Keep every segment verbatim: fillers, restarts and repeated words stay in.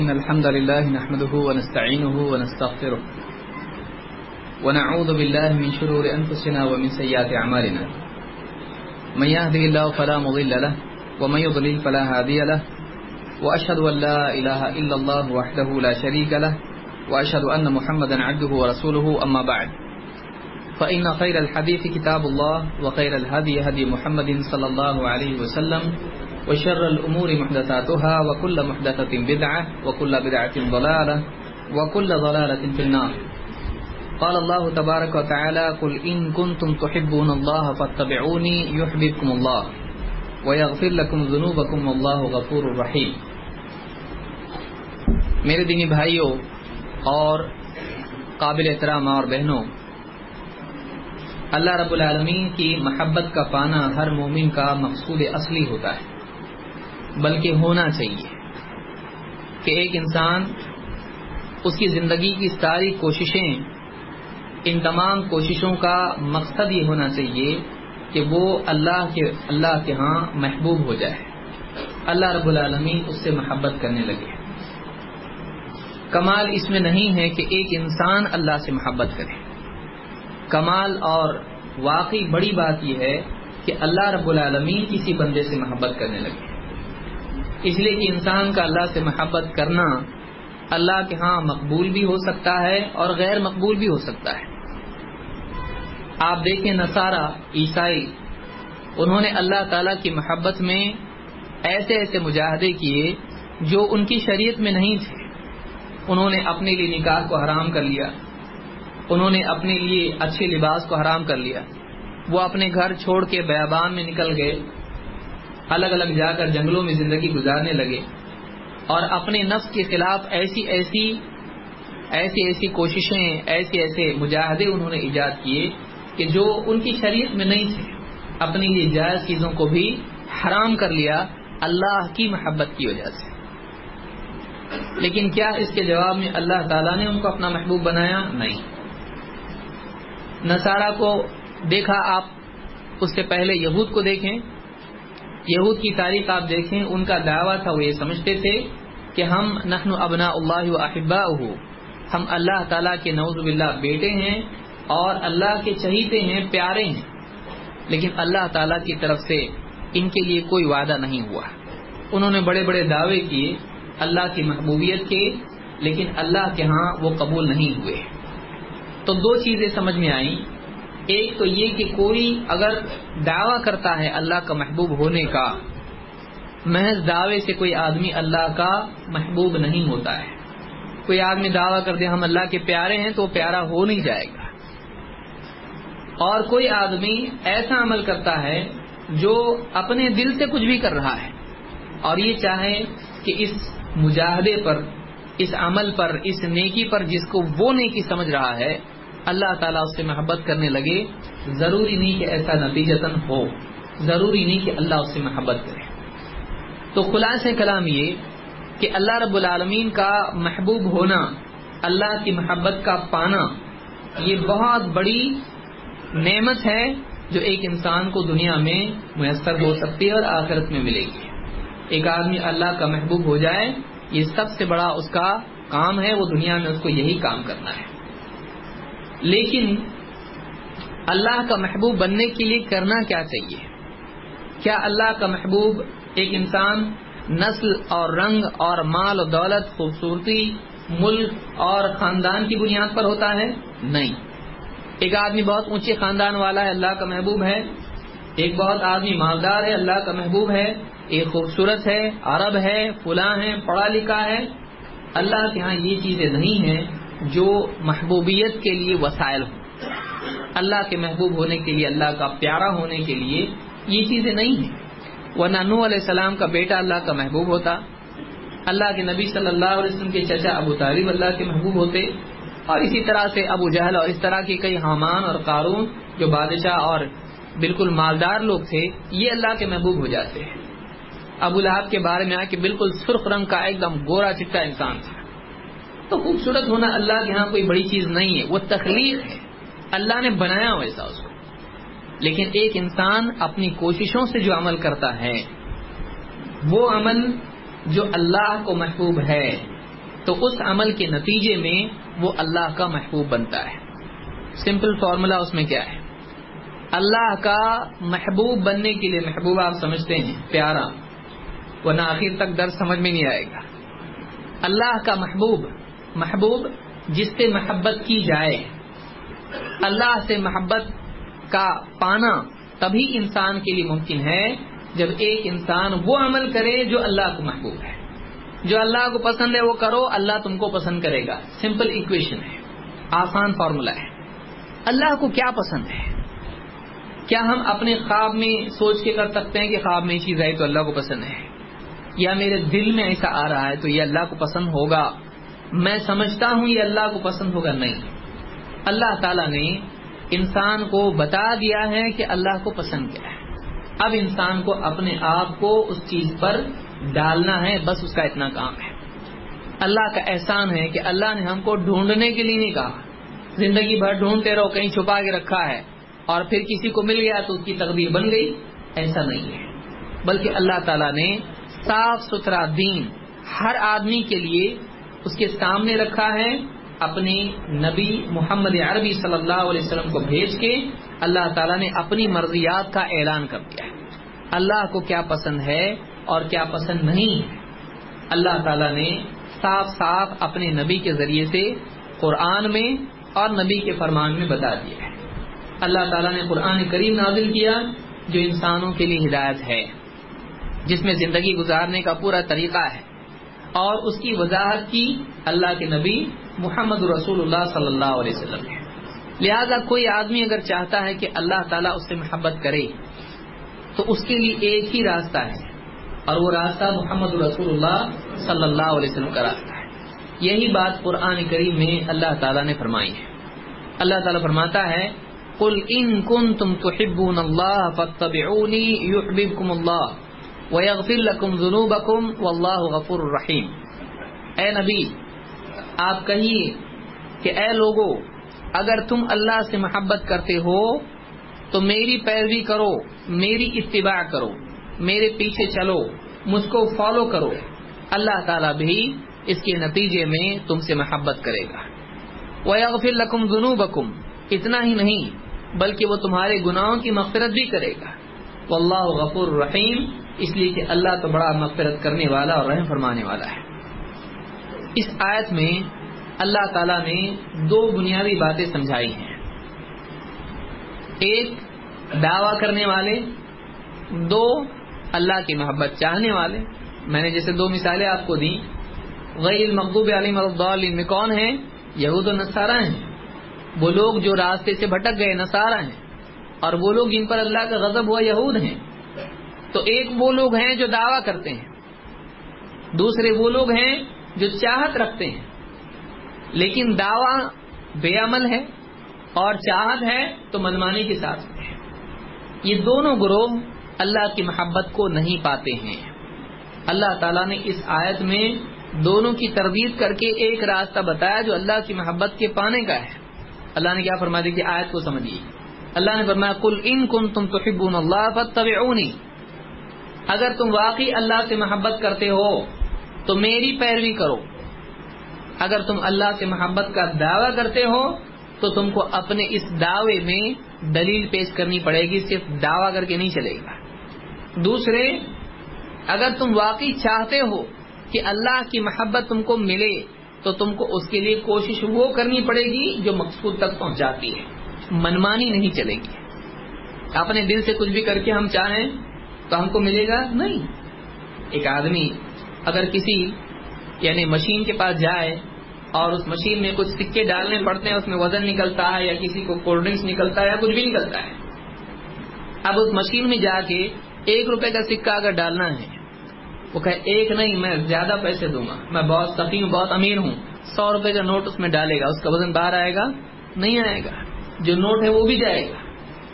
إن الحمد لله نحمده ونستعينه ونستغفره ونعوذ بالله من شرور أنفسنا ومن سيئات أعمالنا من يهده الله فلا مضل له ومن يضلل فلا هادي له وأشهد أن لا إله إلا الله وحده لا شريك له وأشهد أن محمدا عبده ورسوله أما بعد فإن خير الحديث كتاب الله وخير الهدي هدي محمد صلى الله عليه وسلم وشر الأمور محدثاتها وكل محدثة بدعة وكل بدعة ضلالة وكل ضلالة في النار. قال الله تبارك وتعالى قل إن كنتم تحبون الله فاتبعوني يحببكم الله ويغفر لكم ذنوبكم والله غفور رحيم. میرے دینی بھائیوں اور قابل احترام اور بہنوں، اللہ رب العالمین کی محبت کا پانا ہر مومن کا مقصود اصلی ہوتا ہے، بلکہ ہونا چاہیے کہ ایک انسان اس کی زندگی کی ساری کوششیں، ان تمام کوششوں کا مقصد یہ ہونا چاہیے کہ وہ اللہ کے اللہ کے ہاں محبوب ہو جائے، اللہ رب العالمین اس سے محبت کرنے لگے۔ کمال اس میں نہیں ہے کہ ایک انسان اللہ سے محبت کرے، کمال اور واقعی بڑی بات یہ ہے کہ اللہ رب العالمین کسی بندے سے محبت کرنے لگے، اس لیے کہ انسان کا اللہ سے محبت کرنا اللہ کے ہاں مقبول بھی ہو سکتا ہے اور غیر مقبول بھی ہو سکتا ہے۔ آپ دیکھیں نصارہ، عیسائی، انہوں نے اللہ تعالیٰ کی محبت میں ایسے ایسے مجاہدے کیے جو ان کی شریعت میں نہیں تھے۔ انہوں نے اپنے لیے نکاح کو حرام کر لیا، انہوں نے اپنے لیے اچھے لباس کو حرام کر لیا، وہ اپنے گھر چھوڑ کے بیابان میں نکل گئے، الگ الگ جا کر جنگلوں میں زندگی گزارنے لگے اور اپنے نفس کے خلاف ایسی ایسی ایسی ایسی کوششیں، ایسے ایسے مجاہدے انہوں نے ایجاد کیے کہ جو ان کی شریعت میں نہیں تھے، اپنے لیے جائز چیزوں کو بھی حرام کر لیا اللہ کی محبت کی وجہ سے۔ لیکن کیا اس کے جواب میں اللہ تعالیٰ نے ان کو اپنا محبوب بنایا؟ نہیں۔ نصارہ کو دیکھا آپ، اس سے پہلے یہود کو دیکھیں، یہود کی تاریخ آپ دیکھیں، ان کا دعویٰ تھا، وہ یہ سمجھتے تھے کہ ہم نحن ابناء اللہ و احباؤہ، ہم اللہ تعالیٰ کے نعوذ باللہ بیٹے ہیں اور اللہ کے چہیتے ہیں، پیارے ہیں، لیکن اللہ تعالیٰ کی طرف سے ان کے لیے کوئی وعدہ نہیں ہوا۔ انہوں نے بڑے بڑے دعوے کیے اللہ کی محبوبیت کے، لیکن اللہ کے ہاں وہ قبول نہیں ہوئے۔ تو دو چیزیں سمجھ میں آئیں، ایک تو یہ کہ کوئی اگر دعویٰ کرتا ہے اللہ کا محبوب ہونے کا، محض دعوے سے کوئی آدمی اللہ کا محبوب نہیں ہوتا ہے۔ کوئی آدمی دعویٰ کر دے ہم اللہ کے پیارے ہیں تو پیارا ہو نہیں جائے گا۔ اور کوئی آدمی ایسا عمل کرتا ہے جو اپنے دل سے کچھ بھی کر رہا ہے اور یہ چاہے کہ اس مجاہدے پر، اس عمل پر، اس نیکی پر جس کو وہ نیکی سمجھ رہا ہے، اللہ تعالیٰ اس سے محبت کرنے لگے، ضروری نہیں کہ ایسا نتیجتاً ہو، ضروری نہیں کہ اللہ اس سے محبت کرے۔ تو خلاصہ کلام یہ کہ اللہ رب العالمین کا محبوب ہونا، اللہ کی محبت کا پانا، یہ بہت بڑی نعمت ہے جو ایک انسان کو دنیا میں میسر ہو سکتی ہے اور آخرت میں ملے گی۔ ایک آدمی اللہ کا محبوب ہو جائے، یہ سب سے بڑا اس کا کام ہے، وہ دنیا میں اس کو یہی کام کرنا ہے۔ لیکن اللہ کا محبوب بننے کے لیے کرنا کیا چاہیے؟ کیا اللہ کا محبوب ایک انسان نسل اور رنگ اور مال و دولت، خوبصورتی، ملک اور خاندان کی بنیاد پر ہوتا ہے؟ نہیں۔ ایک آدمی بہت اونچے خاندان والا ہے، اللہ کا محبوب ہے۔ ایک بہت آدمی مالدار ہے، اللہ کا محبوب ہے۔ ایک خوبصورت ہے، عرب ہے، فلاں ہے، پڑھا لکھا ہے۔ اللہ کے ہاں یہ چیزیں نہیں ہیں جو محبوبیت کے لیے وسائل ہوں۔ اللہ کے محبوب ہونے کے لیے، اللہ کا پیارا ہونے کے لیے یہ چیزیں نہیں ہیں، ورنہ نوح علیہ السلام کا بیٹا اللہ کا محبوب ہوتا، اللہ کے نبی صلی اللہ علیہ وسلم کے چچا ابو طالب اللہ کے محبوب ہوتے، اور اسی طرح سے ابو جہل اور اس طرح کے کئی حامان اور قارون جو بادشاہ اور بالکل مالدار لوگ تھے، یہ اللہ کے محبوب ہو جاتے ہیں۔ ابو لہب کے بارے میں آیا کہ بالکل سرخ رنگ کا ایک دم گورا چٹا انسان تھا۔ تو خوبصورت ہونا اللہ کے ہاں کوئی بڑی چیز نہیں ہے، وہ تخلیق ہے، اللہ نے بنایا ویسا اس کو۔ لیکن ایک انسان اپنی کوششوں سے جو عمل کرتا ہے، وہ عمل جو اللہ کو محبوب ہے، تو اس عمل کے نتیجے میں وہ اللہ کا محبوب بنتا ہے. سمپل فارمولا اس میں کیا ہے؟ اللہ کا محبوب بننے کے لیے، محبوب آپ سمجھتے ہیں پیارا، ورنہ آخر تک درس سمجھ میں نہیں آئے گا. اللہ کا محبوب، محبوب جس سے محبت کی جائے. اللہ سے محبت کا پانا تبھی انسان کے لیے ممکن ہے جب ایک انسان وہ عمل کرے جو اللہ کو محبوب ہے. جو اللہ کو پسند ہے وہ کرو، اللہ تم کو پسند کرے گا. سمپل ایکویشن ہے، آسان فارمولا ہے. اللہ کو کیا پسند ہے؟ کیا ہم اپنے خواب میں سوچ کے کر سکتے ہیں کہ خواب میں یہ چیز آئی تو اللہ کو پسند ہے، یا میرے دل میں ایسا آ رہا ہے تو یہ اللہ کو پسند ہوگا، میں سمجھتا ہوں یہ اللہ کو پسند ہوگا؟ نہیں. اللہ تعالیٰ نے انسان کو بتا دیا ہے کہ اللہ کو پسند کیا ہے. اب انسان کو اپنے آپ کو اس چیز پر ڈالنا ہے، بس اس کا اتنا کام ہے. اللہ کا احسان ہے کہ اللہ نے ہم کو ڈھونڈنے کے لیے نہیں کہا زندگی بھر ڈھونڈتے رہو، کہیں چھپا کے رکھا ہے اور پھر کسی کو مل گیا تو اس کی تقدیر بن گئی. ایسا نہیں ہے، بلکہ اللہ تعالیٰ نے صاف ستھرا دین ہر آدمی کے لیے اس کے سامنے رکھا ہے. اپنے نبی محمد عربی صلی اللہ علیہ وسلم کو بھیج کے اللہ تعالیٰ نے اپنی مرضیات کا اعلان کر دیا ہے. اللہ کو کیا پسند ہے اور کیا پسند نہیں ہے اللہ تعالیٰ نے صاف صاف اپنے نبی کے ذریعے سے قرآن میں اور نبی کے فرمان میں بتا دیا ہے. اللہ تعالیٰ نے قرآن کریم نازل کیا جو انسانوں کے لیے ہدایت ہے، جس میں زندگی گزارنے کا پورا طریقہ ہے، اور اس کی وضاحت کی اللہ کے نبی محمد رسول اللہ صلی اللہ علیہ وسلم نے. لہذا کوئی آدمی اگر چاہتا ہے کہ اللہ تعالیٰ اس سے محبت کرے تو اس کے لیے ایک ہی راستہ ہے، اور وہ راستہ محمد رسول اللہ صلی اللہ علیہ وسلم کا راستہ ہے. یہی بات قرآن کریم میں اللہ تعالیٰ نے فرمائی ہے. اللہ تعالیٰ فرماتا ہے قل ان کنتم تحبون اللہ فاتبعونی یحببکم اللہ ویغفر لکم ذنوبکم واللہ غفور الرحیم. اے نبی آپ کہیے کہ اے لوگو، اگر تم اللہ سے محبت کرتے ہو تو میری پیروی کرو، میری اتباع کرو، میرے پیچھے چلو، مجھ کو فالو کرو. اللہ تعالیٰ بھی اس کے نتیجے میں تم سے محبت کرے گا. وَيَغْفِرْ لَكُمْ ذُنُوبَكُمْ، اتنا ہی نہیں بلکہ وہ تمہارے گناہوں کی مغفرت بھی کرے گا. وَاللَّهُ غَفُورٌ رَحِيمٌ، اس لیے کہ اللہ تو بڑا مغفرت کرنے والا اور رحم فرمانے والا ہے. اس آیت میں اللہ تعالیٰ نے دو بنیادی باتیں سمجھائی ہیں. ایک دعویٰ کرنے والے، دو اللہ کی محبت چاہنے والے. میں نے جیسے دو مثالیں آپ کو دی. غیر المغضوب علیہم ولا الضالین میں کون ہیں؟ یہود و نصارہ ہیں. وہ لوگ جو راستے سے بھٹک گئے نصارہ ہیں، اور وہ لوگ جن پر اللہ کا غضب ہوا یہود ہیں. تو ایک وہ لوگ ہیں جو دعویٰ کرتے ہیں، دوسرے وہ لوگ ہیں جو چاہت رکھتے ہیں، لیکن دعویٰ بے عمل ہے اور چاہت ہے تو منمانی کے ساتھ ہے. یہ دونوں گروہ اللہ کی محبت کو نہیں پاتے ہیں. اللہ تعالیٰ نے اس آیت میں دونوں کی تردید کر کے ایک راستہ بتایا جو اللہ کی محبت کے پانے کا ہے. اللہ نے کیا فرمایا کہ آیت کو سمجھیے. اللہ نے فرمایا قل ان کنتم تحبون اللہ فاتبعونی، اگر تم واقعی اللہ سے محبت کرتے ہو تو میری پیروی کرو. اگر تم اللہ سے محبت کا دعویٰ کرتے ہو تو تم کو اپنے اس دعوے میں دلیل پیش کرنی پڑے گی، صرف دعویٰ کر کے نہیں چلے گا. دوسرے، اگر تم واقعی چاہتے ہو کہ اللہ کی محبت تم کو ملے تو تم کو اس کے لیے کوشش وہ کرنی پڑے گی جو مقصود تک پہنچاتی ہے، منمانی نہیں چلے گی. اپنے دل سے کچھ بھی کر کے ہم چاہیں تو ہم کو ملے گا نہیں. ایک آدمی اگر کسی یعنی مشین کے پاس جائے اور اس مشین میں کچھ سکے ڈالنے پڑتے ہیں، اس میں وزن نکلتا ہے یا کسی کو کولڈ ڈرنکس نکلتا ہے یا کچھ بھی نکلتا ہے. اب اس مشین میں جا کے ایک روپے کا سکہ اگر ڈالنا ہے، وہ کہے ایک نہیں میں زیادہ پیسے دوں گا، میں بہت سخی ہوں، بہت امیر ہوں، سو روپے کا نوٹ اس میں ڈالے گا، اس کا وزن باہر آئے گا؟ نہیں آئے گا. جو نوٹ ہے وہ بھی جائے گا،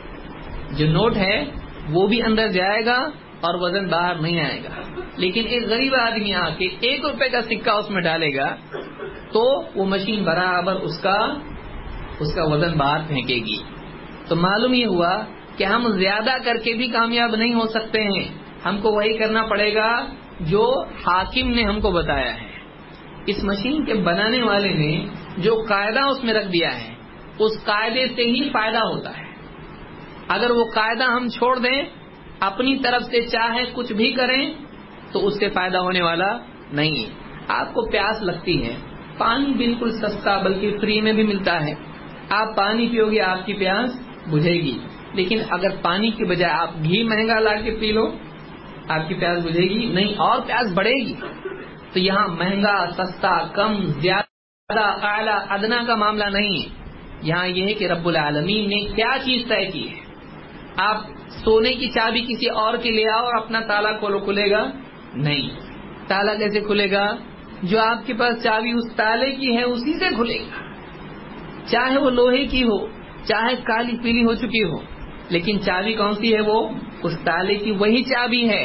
جو نوٹ ہے وہ بھی اندر جائے گا اور وزن باہر نہیں آئے گا. لیکن ایک غریب آدمی آ کے ایک روپے کا سکہ اس میں ڈالے گا تو وہ مشین برابر اس کا اس کا وزن باہر پھینکے گی. تو معلوم یہ ہوا کہ ہم زیادہ کر کے بھی کامیاب نہیں ہو سکتے ہیں. ہم کو وہی کرنا پڑے گا جو حاکم نے ہم کو بتایا ہے. اس مشین کے بنانے والے نے جو قاعدہ اس میں رکھ دیا ہے اس قاعدے سے ہی فائدہ ہوتا ہے. اگر وہ قاعدہ ہم چھوڑ دیں, اپنی طرف سے چاہے کچھ بھی کریں, تو اس سے فائدہ ہونے والا نہیں ہے. آپ کو پیاس لگتی ہے, پانی بالکل سستا بلکہ فری میں بھی ملتا ہے, آپ پانی پیو گے آپ کی پیاس بجھے گی. لیکن اگر پانی کے بجائے آپ گھی مہنگا لا کے پی لو, آپ کی پیاس بجھے گی نہیں, اور پیاس بڑھے گی. تو یہاں مہنگا سستا کم زیادہ اعلیٰ ادنا کا معاملہ نہیں ہے. یہاں یہ ہے کہ رب العالمین نے کیا چیز طے کی ہے. آپ سونے کی چابی کسی اور کے لے آؤ اور اپنا تالا کھولو, کھلے گا نہیں. تالا کیسے کھلے گا؟ جو آپ کے پاس چابی اس تالے کی ہے اسی سے کھلے گا, چاہے وہ لوہے کی ہو, چاہے کالی پیلی ہو چکی ہو, لیکن چابی کون سی ہے؟ وہ اس تالے کی وہی چابی ہے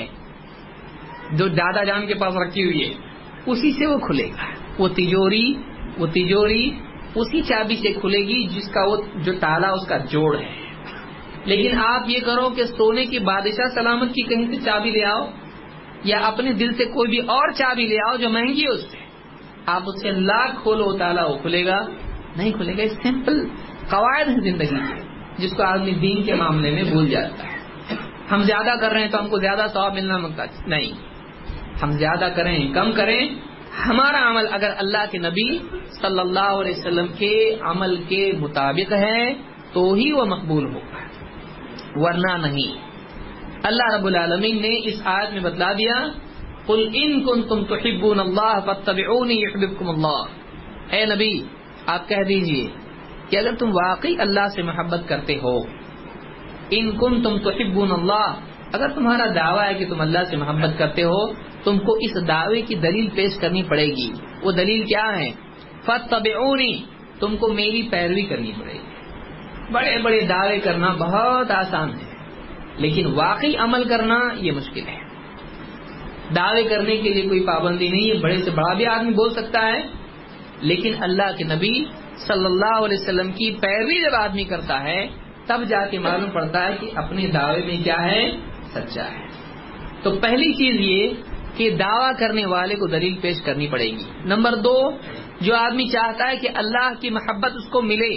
جو دادا جان کے پاس رکھی ہوئی ہے, اسی سے وہ کھلے گا. وہ تجوری وہ تجوری اسی چابی سے کھلے گی جس کا وہ جو تالا اس کا جوڑ ہے. لیکن آپ یہ کرو کہ سونے کی بادشاہ سلامت کی کہیں سے چابی لے آؤ, یا اپنے دل سے کوئی بھی اور چابی لے آؤ جو مہنگی ہے اس سے, آپ اس سے لاکھ کھولو تالا, وہ کھلے گا نہیں کھلے گا. سمپل قواعد ہے زندگی کے, جس کو آدمی دین کے معاملے میں بھول جاتا ہے. ہم زیادہ کر رہے ہیں تو ہم کو زیادہ ثواب ملنا محتاج نہیں, ہم زیادہ کریں کم کریں, ہمارا عمل اگر اللہ کے نبی صلی اللہ علیہ وسلم کے عمل کے مطابق ہے تو ہی وہ مقبول ہوگا, ورنہ نہیں. اللہ رب العالمین نے اس آیت میں بتلا دیا, قل ان کنتم تحبون اللہ فاتبعونی یحببکم اللہ. اے نبی آپ کہہ دیجئے کہ اگر تم واقعی اللہ سے محبت کرتے ہو, ان کنتم تحبون اللہ, اگر تمہارا دعویٰ ہے کہ تم اللہ سے محبت کرتے ہو, تم کو اس دعوے کی دلیل پیش کرنی پڑے گی. وہ دلیل کیا ہے؟ فاتبعونی, تم کو میری پیروی کرنی پڑے گی. بڑے بڑے دعوے کرنا بہت آسان ہے, لیکن واقعی عمل کرنا یہ مشکل ہے. دعوے کرنے کے لیے کوئی پابندی نہیں ہے, بڑے سے بڑا بھی آدمی بول سکتا ہے, لیکن اللہ کے نبی صلی اللہ علیہ وسلم کی پیروی جب آدمی کرتا ہے تب جا کے معلوم پڑتا ہے کہ اپنے دعوے میں کیا ہے, سچا ہے. تو پہلی چیز یہ کہ دعویٰ کرنے والے کو دلیل پیش کرنی پڑے گی. نمبر دو, جو آدمی چاہتا ہے کہ اللہ کی محبت اس کو ملے,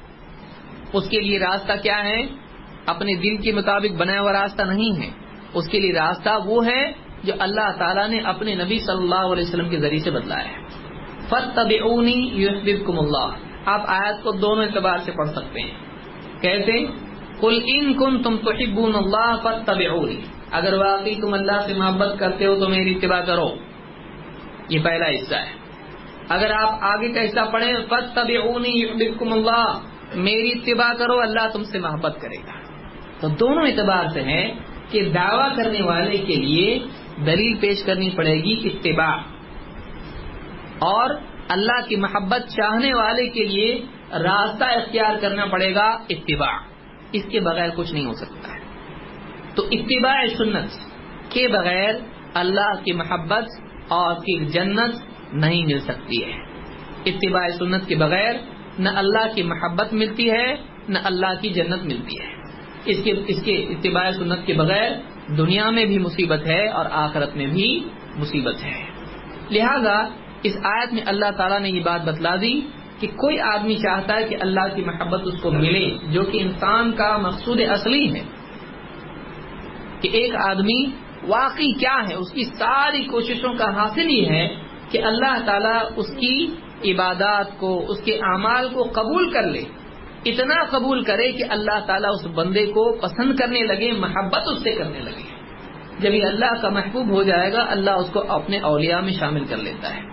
اس کے لیے راستہ کیا ہے؟ اپنے دل کے مطابق بنایا ہوا راستہ نہیں ہے. اس کے لیے راستہ وہ ہے جو اللہ تعالیٰ نے اپنے نبی صلی اللہ علیہ وسلم کے ذریعے سے بتلایا ہے. فاتبعونی یحببکم اللہ. آپ آیت کو دونوں اعتبار سے پڑھ سکتے ہیں. کیسے؟ قل ان کنتم تحبون اللہ فاتبعونی, اگر واقعی تم اللہ سے محبت کرتے ہو تو میری اتباع کرو. یہ پہلا حصہ ہے. اگر آپ آگے کا حصہ پڑھیں, فاتبعونی یحببکم اللہ, میری اتباع کرو اللہ تم سے محبت کرے گا. تو دونوں اعتبار سے ہے کہ دعویٰ کرنے والے کے لیے دلیل پیش کرنی پڑے گی اتباع, اور اللہ کی محبت چاہنے والے کے لیے راستہ اختیار کرنا پڑے گا اتباع. اس کے بغیر کچھ نہیں ہو سکتا ہے. تو اتباع سنت کے بغیر اللہ کی محبت اور پھر جنت نہیں مل سکتی ہے. اتباع سنت کے بغیر نہ اللہ کی محبت ملتی ہے نہ اللہ کی جنت ملتی ہے. اس کے اس کے اتباع سنت کے بغیر دنیا میں بھی مصیبت ہے اور آخرت میں بھی مصیبت ہے. لہذا اس آیت میں اللہ تعالیٰ نے یہ بات بتلا دی کہ کوئی آدمی چاہتا ہے کہ اللہ کی محبت اس کو ملے, جو کہ انسان کا مقصود اصلی ہے, کہ ایک آدمی واقعی کیا ہے, اس کی ساری کوششوں کا حاصل یہ ہے کہ اللہ تعالیٰ اس کی عبادات کو, اس کے اعمال کو قبول کر لے, اتنا قبول کرے کہ اللہ تعالیٰ اس بندے کو پسند کرنے لگے, محبت اس سے کرنے لگے. جب یہ اللہ کا محبوب ہو جائے گا, اللہ اس کو اپنے اولیاء میں شامل کر لیتا ہے.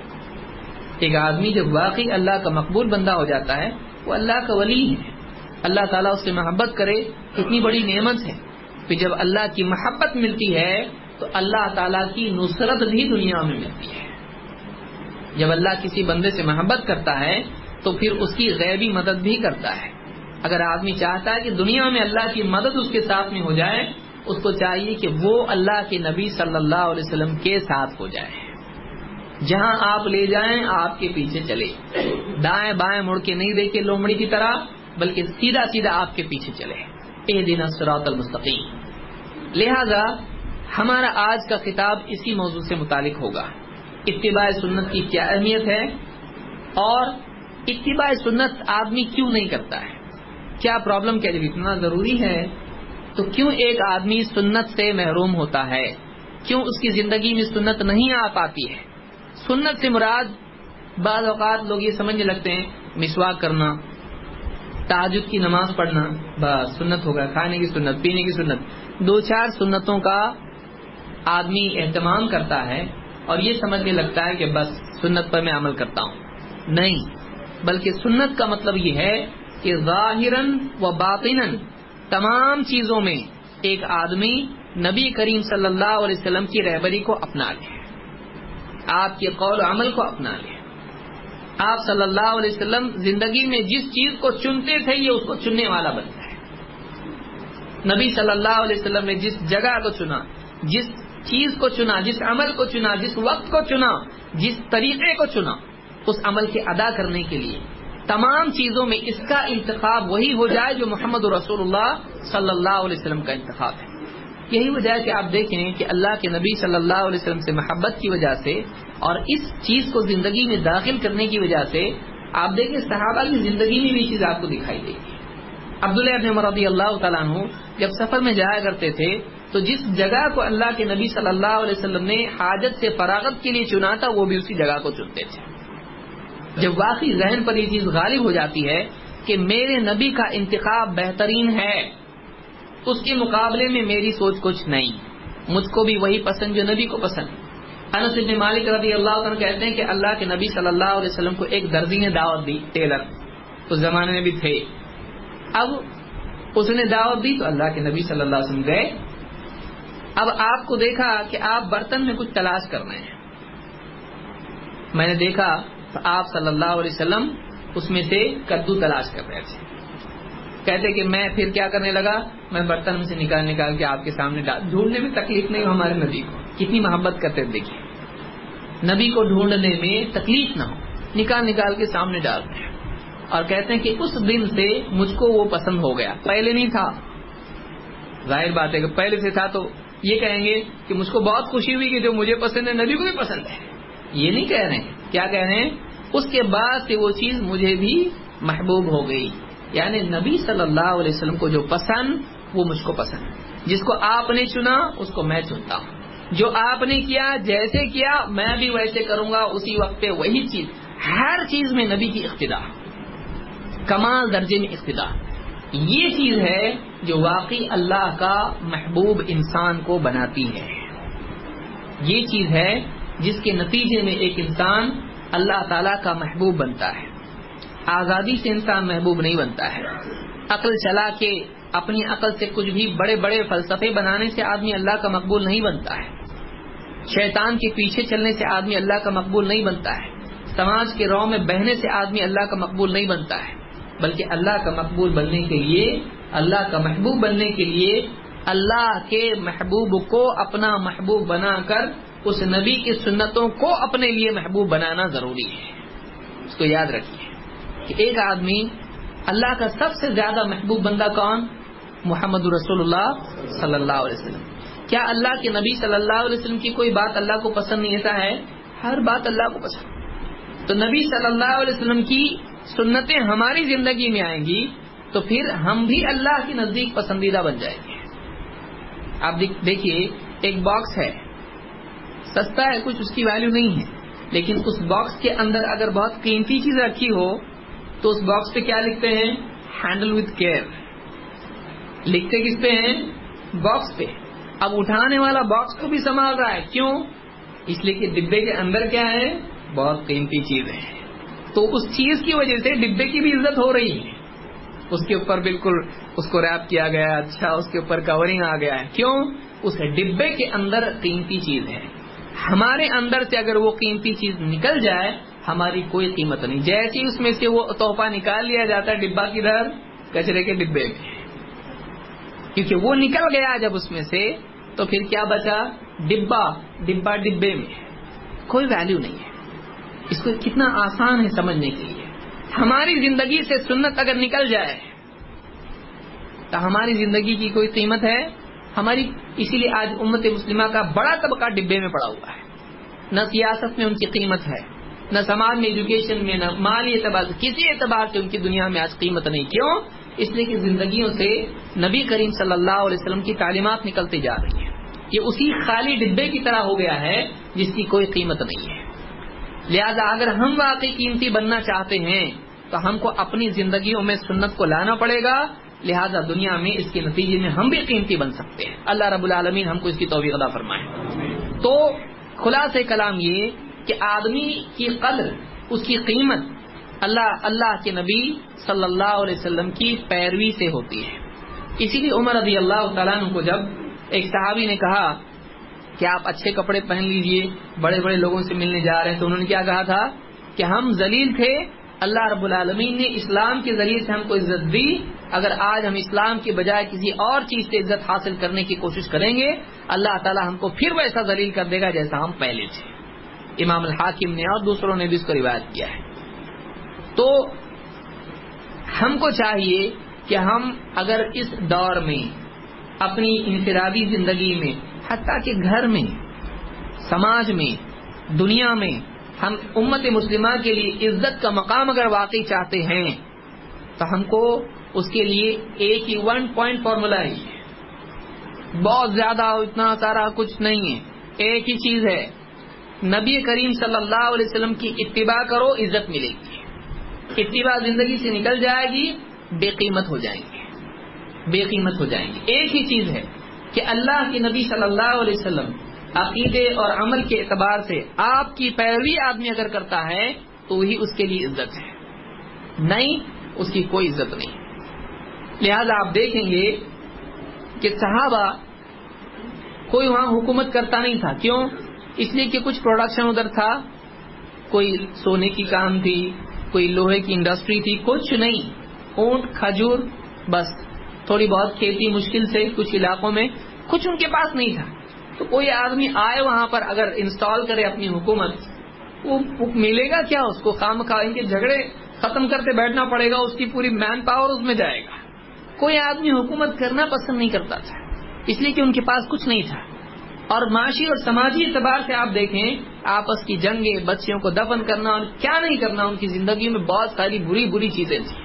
ایک آدمی جب واقعی اللہ کا مقبول بندہ ہو جاتا ہے, وہ اللہ کا ولی ہے. اللہ تعالیٰ اس سے محبت کرے, اتنی بڑی نعمت ہے. پھر جب اللہ کی محبت ملتی ہے تو اللہ تعالیٰ کی نصرت بھی دنیا میں ملتی ہے. جب اللہ کسی بندے سے محبت کرتا ہے تو پھر اس کی غیبی مدد بھی کرتا ہے. اگر آدمی چاہتا ہے کہ دنیا میں اللہ کی مدد اس کے ساتھ میں ہو جائے, اس کو چاہیے کہ وہ اللہ کے نبی صلی اللہ علیہ وسلم کے ساتھ ہو جائے. جہاں آپ لے جائیں آپ کے پیچھے چلے, دائیں بائیں مڑ کے نہیں دیکھے لومڑی کی طرح, بلکہ سیدھا سیدھا آپ کے پیچھے چلے. اہدنا الصراط المستقیم. لہذا ہمارا آج کا خطاب اسی موضوع سے متعلق ہوگا اتباع سنت کی کیا اہمیت ہے اور اتباع سنت آدمی کیوں نہیں کرتا ہے، کیا پرابلم، کیا جب اتنا ضروری ہے تو کیوں ایک آدمی سنت سے محروم ہوتا ہے، کیوں اس کی زندگی میں سنت نہیں آ پاتی ہے۔ سنت سے مراد بعض اوقات لوگ یہ سمجھنے لگتے ہیں مسواک کرنا، تہجد کی نماز پڑھنا، بس سنت ہوگا، کھانے کی سنت، پینے کی سنت، دو چار سنتوں کا آدمی اہتمام کرتا ہے اور یہ سمجھنے لگتا ہے کہ بس سنت پر میں عمل کرتا ہوں۔ نہیں، بلکہ سنت کا مطلب یہ ہے کہ ظاہراً و باطناً تمام چیزوں میں ایک آدمی نبی کریم صلی اللہ علیہ وسلم کی رہبری کو اپنا لے، آپ کے قول و عمل کو اپنا لے۔ آپ صلی اللہ علیہ وسلم زندگی میں جس چیز کو چنتے تھے یہ اس کو چننے والا بنتا ہے۔ نبی صلی اللہ علیہ وسلم نے جس جگہ کو چنا، جس چیز کو چنا، جس عمل کو چنا، جس وقت کو چنا، جس طریقے کو چنا، اس عمل کے ادا کرنے کے لیے تمام چیزوں میں اس کا انتخاب وہی ہو جائے جو محمد رسول اللہ صلی اللہ علیہ وسلم کا انتخاب ہے۔ یہی وجہ ہے کہ آپ دیکھیں کہ اللہ کے نبی صلی اللہ علیہ وسلم سے محبت کی وجہ سے اور اس چیز کو زندگی میں داخل کرنے کی وجہ سے آپ دیکھیں صحابہ کی زندگی میں بھی چیز آپ کو دکھائی دے گی۔ عبداللہ بن عمر رضی اللہ تعالیٰ عنہ جب سفر میں جایا کرتے تھے تو جس جگہ کو اللہ کے نبی صلی اللہ علیہ وسلم نے حاجت سے فراغت کے لیے چنا تھا وہ بھی اسی جگہ کو چنتے تھے۔ جب واقعی ذہن پر یہ چیز غالب ہو جاتی ہے کہ میرے نبی کا انتخاب بہترین ہے، اس کے مقابلے میں میری سوچ کچھ نہیں، مجھ کو بھی وہی پسند جو نبی کو پسند۔ انس بن مالک رضی اللہ عنہ کہتے ہیں کہ اللہ کے نبی صلی اللہ علیہ وسلم کو ایک درزی نے دعوت دی، ٹیلر اس زمانے میں بھی تھے۔ اب اس نے دعوت دی تو اللہ کے نبی صلی اللہ علیہ وسلم گئے۔ اب آپ کو دیکھا کہ آپ برتن میں کچھ تلاش کر رہے ہیں، میں نے دیکھا تو آپ صلی اللہ علیہ وسلم اس میں سے کدو تلاش کر رہے تھے۔ کہتے کہ میں پھر کیا کرنے لگا، میں برتن میں سے نکال نکال کے آپ کے سامنے ڈال، ڈھونڈنے میں تکلیف نہیں ہو ہمارے نبی کو، کتنی محبت کرتے دیکھیے، نبی کو ڈھونڈنے میں تکلیف نہ ہو، نکال نکال کے سامنے ڈالتے ہیں اور کہتے ہیں کہ اس دن سے مجھ کو وہ پسند ہو گیا، پہلے نہیں تھا۔ ظاہر بات ہے کہ پہلے سے تھا تو یہ کہیں گے کہ مجھ کو بہت خوشی ہوئی کہ جو مجھے پسند ہے نبی کو بھی پسند ہے، یہ نہیں کہہ رہے ہیں، کیا کہہ رہے ہیں، اس کے بعد سے وہ چیز مجھے بھی محبوب ہو گئی، یعنی نبی صلی اللہ علیہ وسلم کو جو پسند وہ مجھ کو پسند، جس کو آپ نے چنا اس کو میں چنتا ہوں، جو آپ نے کیا جیسے کیا میں بھی ویسے کروں گا، اسی وقت پہ وہی چیز، ہر چیز میں نبی کی اقتدا، کمال درجے میں اقتدا، یہ چیز ہے جو واقعی اللہ کا محبوب انسان کو بناتی ہے۔ یہ چیز ہے جس کے نتیجے میں ایک انسان اللہ تعالیٰ کا محبوب بنتا ہے۔ آزادی سے انسان محبوب نہیں بنتا ہے، عقل چلا کے اپنی عقل سے کچھ بھی بڑے بڑے فلسفے بنانے سے آدمی اللہ کا مقبول نہیں بنتا ہے، شیطان کے پیچھے چلنے سے آدمی اللہ کا مقبول نہیں بنتا ہے، سماج کے رو میں بہنے سے آدمی اللہ کا مقبول نہیں بنتا ہے، بلکہ اللہ کا مقبول بننے کے لیے، اللہ کا محبوب بننے کے لیے اللہ کے محبوب کو اپنا محبوب بنا کر اس نبی کی سنتوں کو اپنے لیے محبوب بنانا ضروری ہے۔ اس کو یاد رکھیے کہ ایک آدمی اللہ کا سب سے زیادہ محبوب بندہ کون؟ محمد رسول اللہ صلی اللہ علیہ وسلم۔ کیا اللہ کے نبی صلی اللہ علیہ وسلم کی کوئی بات اللہ کو پسند نہیں؟ ایسا ہے، ہر بات اللہ کو پسند۔ تو نبی صلی اللہ علیہ وسلم کی سنتیں ہماری زندگی میں آئیں گی تو پھر ہم بھی اللہ کے نزدیک پسندیدہ بن جائیں گے۔ آپ دیکھیے ایک باکس ہے، سستا ہے کچھ، اس کی ویلیو نہیں ہے، لیکن اس باکس کے اندر اگر بہت قیمتی چیز رکھی ہو تو اس باکس پہ کیا لکھتے ہیں؟ ہینڈل وتھ کیئر، لکھتے کس پہ ہیں؟ باکس پہ۔ اب اٹھانے والا باکس کو بھی سنبھال رہا ہے، کیوں؟ اس لیے کہ ڈبے کے اندر کیا ہے؟ بہت قیمتی چیز ہے، تو اس چیز کی وجہ سے ڈبے کی بھی عزت ہو رہی ہے، اس کے اوپر بالکل اس کو ریپ کیا گیا ہے، اچھا اس کے اوپر کورنگ آ گیا ہے، کیوں؟ اس ڈبے کے اندر قیمتی چیز ہے۔ ہمارے اندر سے اگر وہ قیمتی چیز نکل جائے ہماری کوئی قیمت نہیں، جیسے اس میں سے وہ تحفہ نکال لیا جاتا ہے ڈبہ کدھر؟ کچرے کے ڈبے میں، کیونکہ وہ نکل گیا جب اس میں سے تو پھر کیا بچا؟ ڈبہ، ڈبہ ڈبے میں، کوئی ویلیو نہیں ہے۔ اس کو کتنا آسان ہے سمجھنے کے لیے۔ ہماری زندگی سے سنت اگر نکل جائے تو ہماری زندگی کی کوئی قیمت ہے؟ ہماری، اسی لیے آج امت مسلمہ کا بڑا طبقہ ڈبے میں پڑا ہوا ہے، نہ سیاست میں ان کی قیمت ہے، نہ سماج میں، ایجوکیشن میں، نہ مالی اعتبار سے، کسی اعتبار سے ان کی دنیا میں آج قیمت نہیں. کیوں؟ اس لیے کہ زندگیوں سے نبی کریم صلی اللہ علیہ وسلم کی تعلیمات نکلتی جا رہی ہیں. یہ اسی خالی ڈبے کی طرح ہو گیا ہے جس کی کوئی قیمت نہیں ہے. لہذا اگر ہم واقعی قیمتی بننا چاہتے ہیں تو ہم کو اپنی زندگیوں میں سنت کو لانا پڑے گا. لہذا دنیا میں اس کے نتیجے میں ہم بھی قیمتی بن سکتے ہیں. اللہ رب العالمین ہم کو اس کی توفیق عطا فرمائے. تو خلاصہ کلام یہ کہ آدمی کی قدر، اس کی قیمت اللہ اللہ کے نبی صلی اللہ علیہ وسلم کی پیروی سے ہوتی ہے. اسی لیے عمر رضی اللہ تعالیٰ عنہ کو جب ایک صحابی نے کہا کہ آپ اچھے کپڑے پہن لیجئے، بڑے بڑے لوگوں سے ملنے جا رہے ہیں، تو انہوں نے کیا کہا تھا کہ ہم ذلیل تھے، اللہ رب العالمین نے اسلام کے ذریعے سے ہم کو عزت دی. اگر آج ہم اسلام کے بجائے کسی اور چیز سے عزت حاصل کرنے کی کوشش کریں گے، اللہ تعالیٰ ہم کو پھر ویسا ذلیل کر دے گا جیسا ہم پہلے تھے. امام الحاکم نے اور دوسروں نے بھی اس کو روایت کیا ہے. تو ہم کو چاہیے کہ ہم اگر اس دور میں اپنی انفرادی زندگی میں، حتیٰ کہ گھر میں، سماج میں، دنیا میں، ہم امت مسلمہ کے لیے عزت کا مقام اگر واقعی چاہتے ہیں تو ہم کو اس کے لیے ایک ہی ون پوائنٹ فارمولا ہے. بہت زیادہ اتنا سارا کچھ نہیں ہے. ایک ہی چیز ہے، نبی کریم صلی اللہ علیہ وسلم کی اتباع کرو، عزت ملے گی. اتباع زندگی سے نکل جائے گی، بے قیمت ہو جائیں گے، بے قیمت ہو جائیں گے. ایک ہی چیز ہے کہ اللہ کے نبی صلی اللہ علیہ وسلم عقیدے اور عمل کے اعتبار سے آپ کی پیروی آدمی اگر کرتا ہے تو وہی اس کے لیے عزت ہے، نہیں اس کی کوئی عزت نہیں. لہذا آپ دیکھیں گے کہ صحابہ کوئی وہاں حکومت کرتا نہیں تھا. کیوں؟ اس لیے کہ کچھ پروڈکشن ادھر تھا، کوئی سونے کی کام تھی، کوئی لوہے کی انڈسٹری تھی، کچھ نہیں. اونٹ، کھجور، بس تھوڑی بہت کھیتی مشکل سے کچھ علاقوں میں، کچھ ان کے پاس نہیں تھا. تو کوئی آدمی آئے وہاں پر اگر انسٹال کرے اپنی حکومت، وہ ملے گا کیا اس کو؟ خام خواہ ان کے جھگڑے ختم کرتے بیٹھنا پڑے گا، اس کی پوری مین پاور اس میں جائے گا. کوئی آدمی حکومت کرنا پسند نہیں کرتا تھا، اس لیے کہ ان کے پاس کچھ نہیں تھا. اور معاشی اور سماجی اعتبار سے آپ دیکھیں، آپس کی جنگیں، بچیوں کو دفن کرنا اور کیا نہیں کرنا، ان کی زندگی میں بہت ساری بری بری چیزیں تھیں.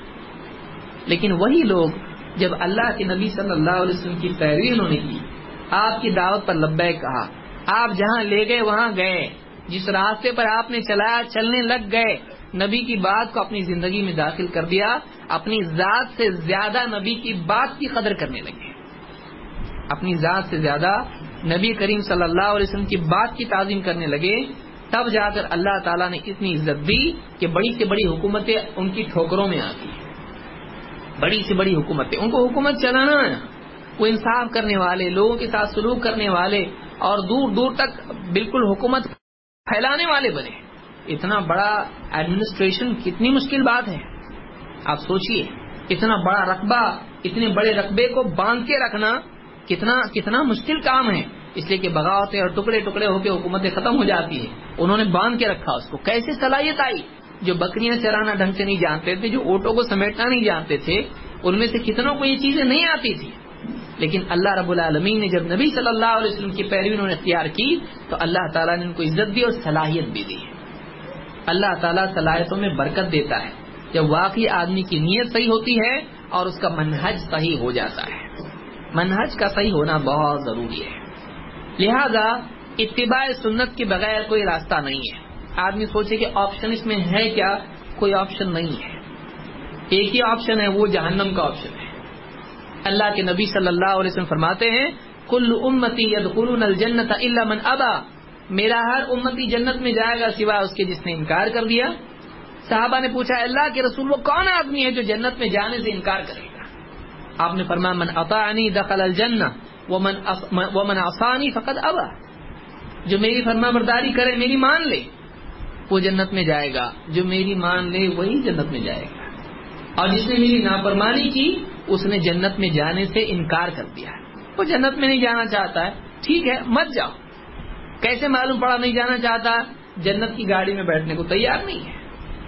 لیکن وہی لوگ جب اللہ کے نبی صلی اللہ علیہ وسلم کی پیروی انہوں نے کی، آپ کی دعوت پر لبیک کہا، آپ جہاں لے گئے وہاں گئے، جس راستے پر آپ نے چلایا چلنے لگ گئے، نبی کی بات کو اپنی زندگی میں داخل کر دیا، اپنی ذات سے زیادہ نبی کی بات کی قدر کرنے لگے، اپنی ذات سے زیادہ نبی کریم صلی اللہ علیہ وسلم کی بات کی تعظیم کرنے لگے. تب جا کر اللہ تعالیٰ نے اتنی عزت دی کہ بڑی سے بڑی حکومتیں ان کی ٹھوکروں میں آتی ہیں. بڑی سے بڑی حکومتیں، ان کو حکومت چلانا ہے، وہ انصاف کرنے والے، لوگوں کے ساتھ سلوک کرنے والے اور دور دور تک بالکل حکومت پھیلانے والے بنے. اتنا بڑا ایڈمنسٹریشن کتنی مشکل بات ہے. آپ سوچئے، اتنا بڑا رقبہ، اتنے بڑے رقبے کو باندھ کے رکھنا کتنا کتنا مشکل کام ہے. اس لیے کہ بغاوتیں اور ٹکڑے ٹکڑے ہو کے حکومتیں ختم ہو جاتی ہیں. انہوں نے باندھ کے رکھا اس کو. کیسے صلاحیت آئی؟ جو بکریاں چرانا ڈھنگ سے نہیں جانتے تھے، جو اونٹوں کو سمیٹنا نہیں جانتے تھے، ان میں سے کتنوں کو یہ چیزیں نہیں آتی تھی. لیکن اللہ رب العالمین نے جب نبی صلی اللہ علیہ وسلم کی پیروی انہوں نے اختیار کی تو اللہ تعالیٰ نے ان کو عزت دی اور صلاحیت بھی دی. اللہ تعالیٰ صلاحیتوں میں برکت دیتا ہے جب واقعی آدمی کی نیت صحیح ہوتی ہے اور اس کا منہج صحیح ہو جاتا ہے. منہج کا صحیح ہونا بہت ضروری ہے. لہذا اتباع سنت کے بغیر کوئی راستہ نہیں ہے. آدمی سوچے کہ آپشن اس میں ہے کیا؟ کوئی آپشن نہیں ہے. ایک ہی آپشن ہے، وہ جہنم کا آپشن ہے. اللہ کے نبی صلی اللہ علیہ وسلم فرماتے ہیں، کل امتی یدخلون الجنۃ الا من ابا، میرا ہر امتی جنت میں جائے گا سوائے اس کے جس نے انکار کر دیا. صحابہ نے پوچھا، اللہ کے رسول وہ کون آدمی ہے جو جنت میں جانے سے انکار کرے گا؟ آپ نے فرمایا، من اطاعنی دخل الجنہ ومن ومن عصانی فقد ابا، جو میری فرما برداری کرے، میری مان لے، وہ جنت میں جائے گا. جو میری مان لے وہی جنت میں جائے گا، اور جس نے میری نافرمانی کی اس نے جنت میں جانے سے انکار کر دیا. وہ جنت میں نہیں جانا چاہتا ہے، ٹھیک ہے مت جاؤ. کیسے معلوم پڑا نہیں جانا چاہتا؟ جنت کی گاڑی میں بیٹھنے کو تیار نہیں ہے.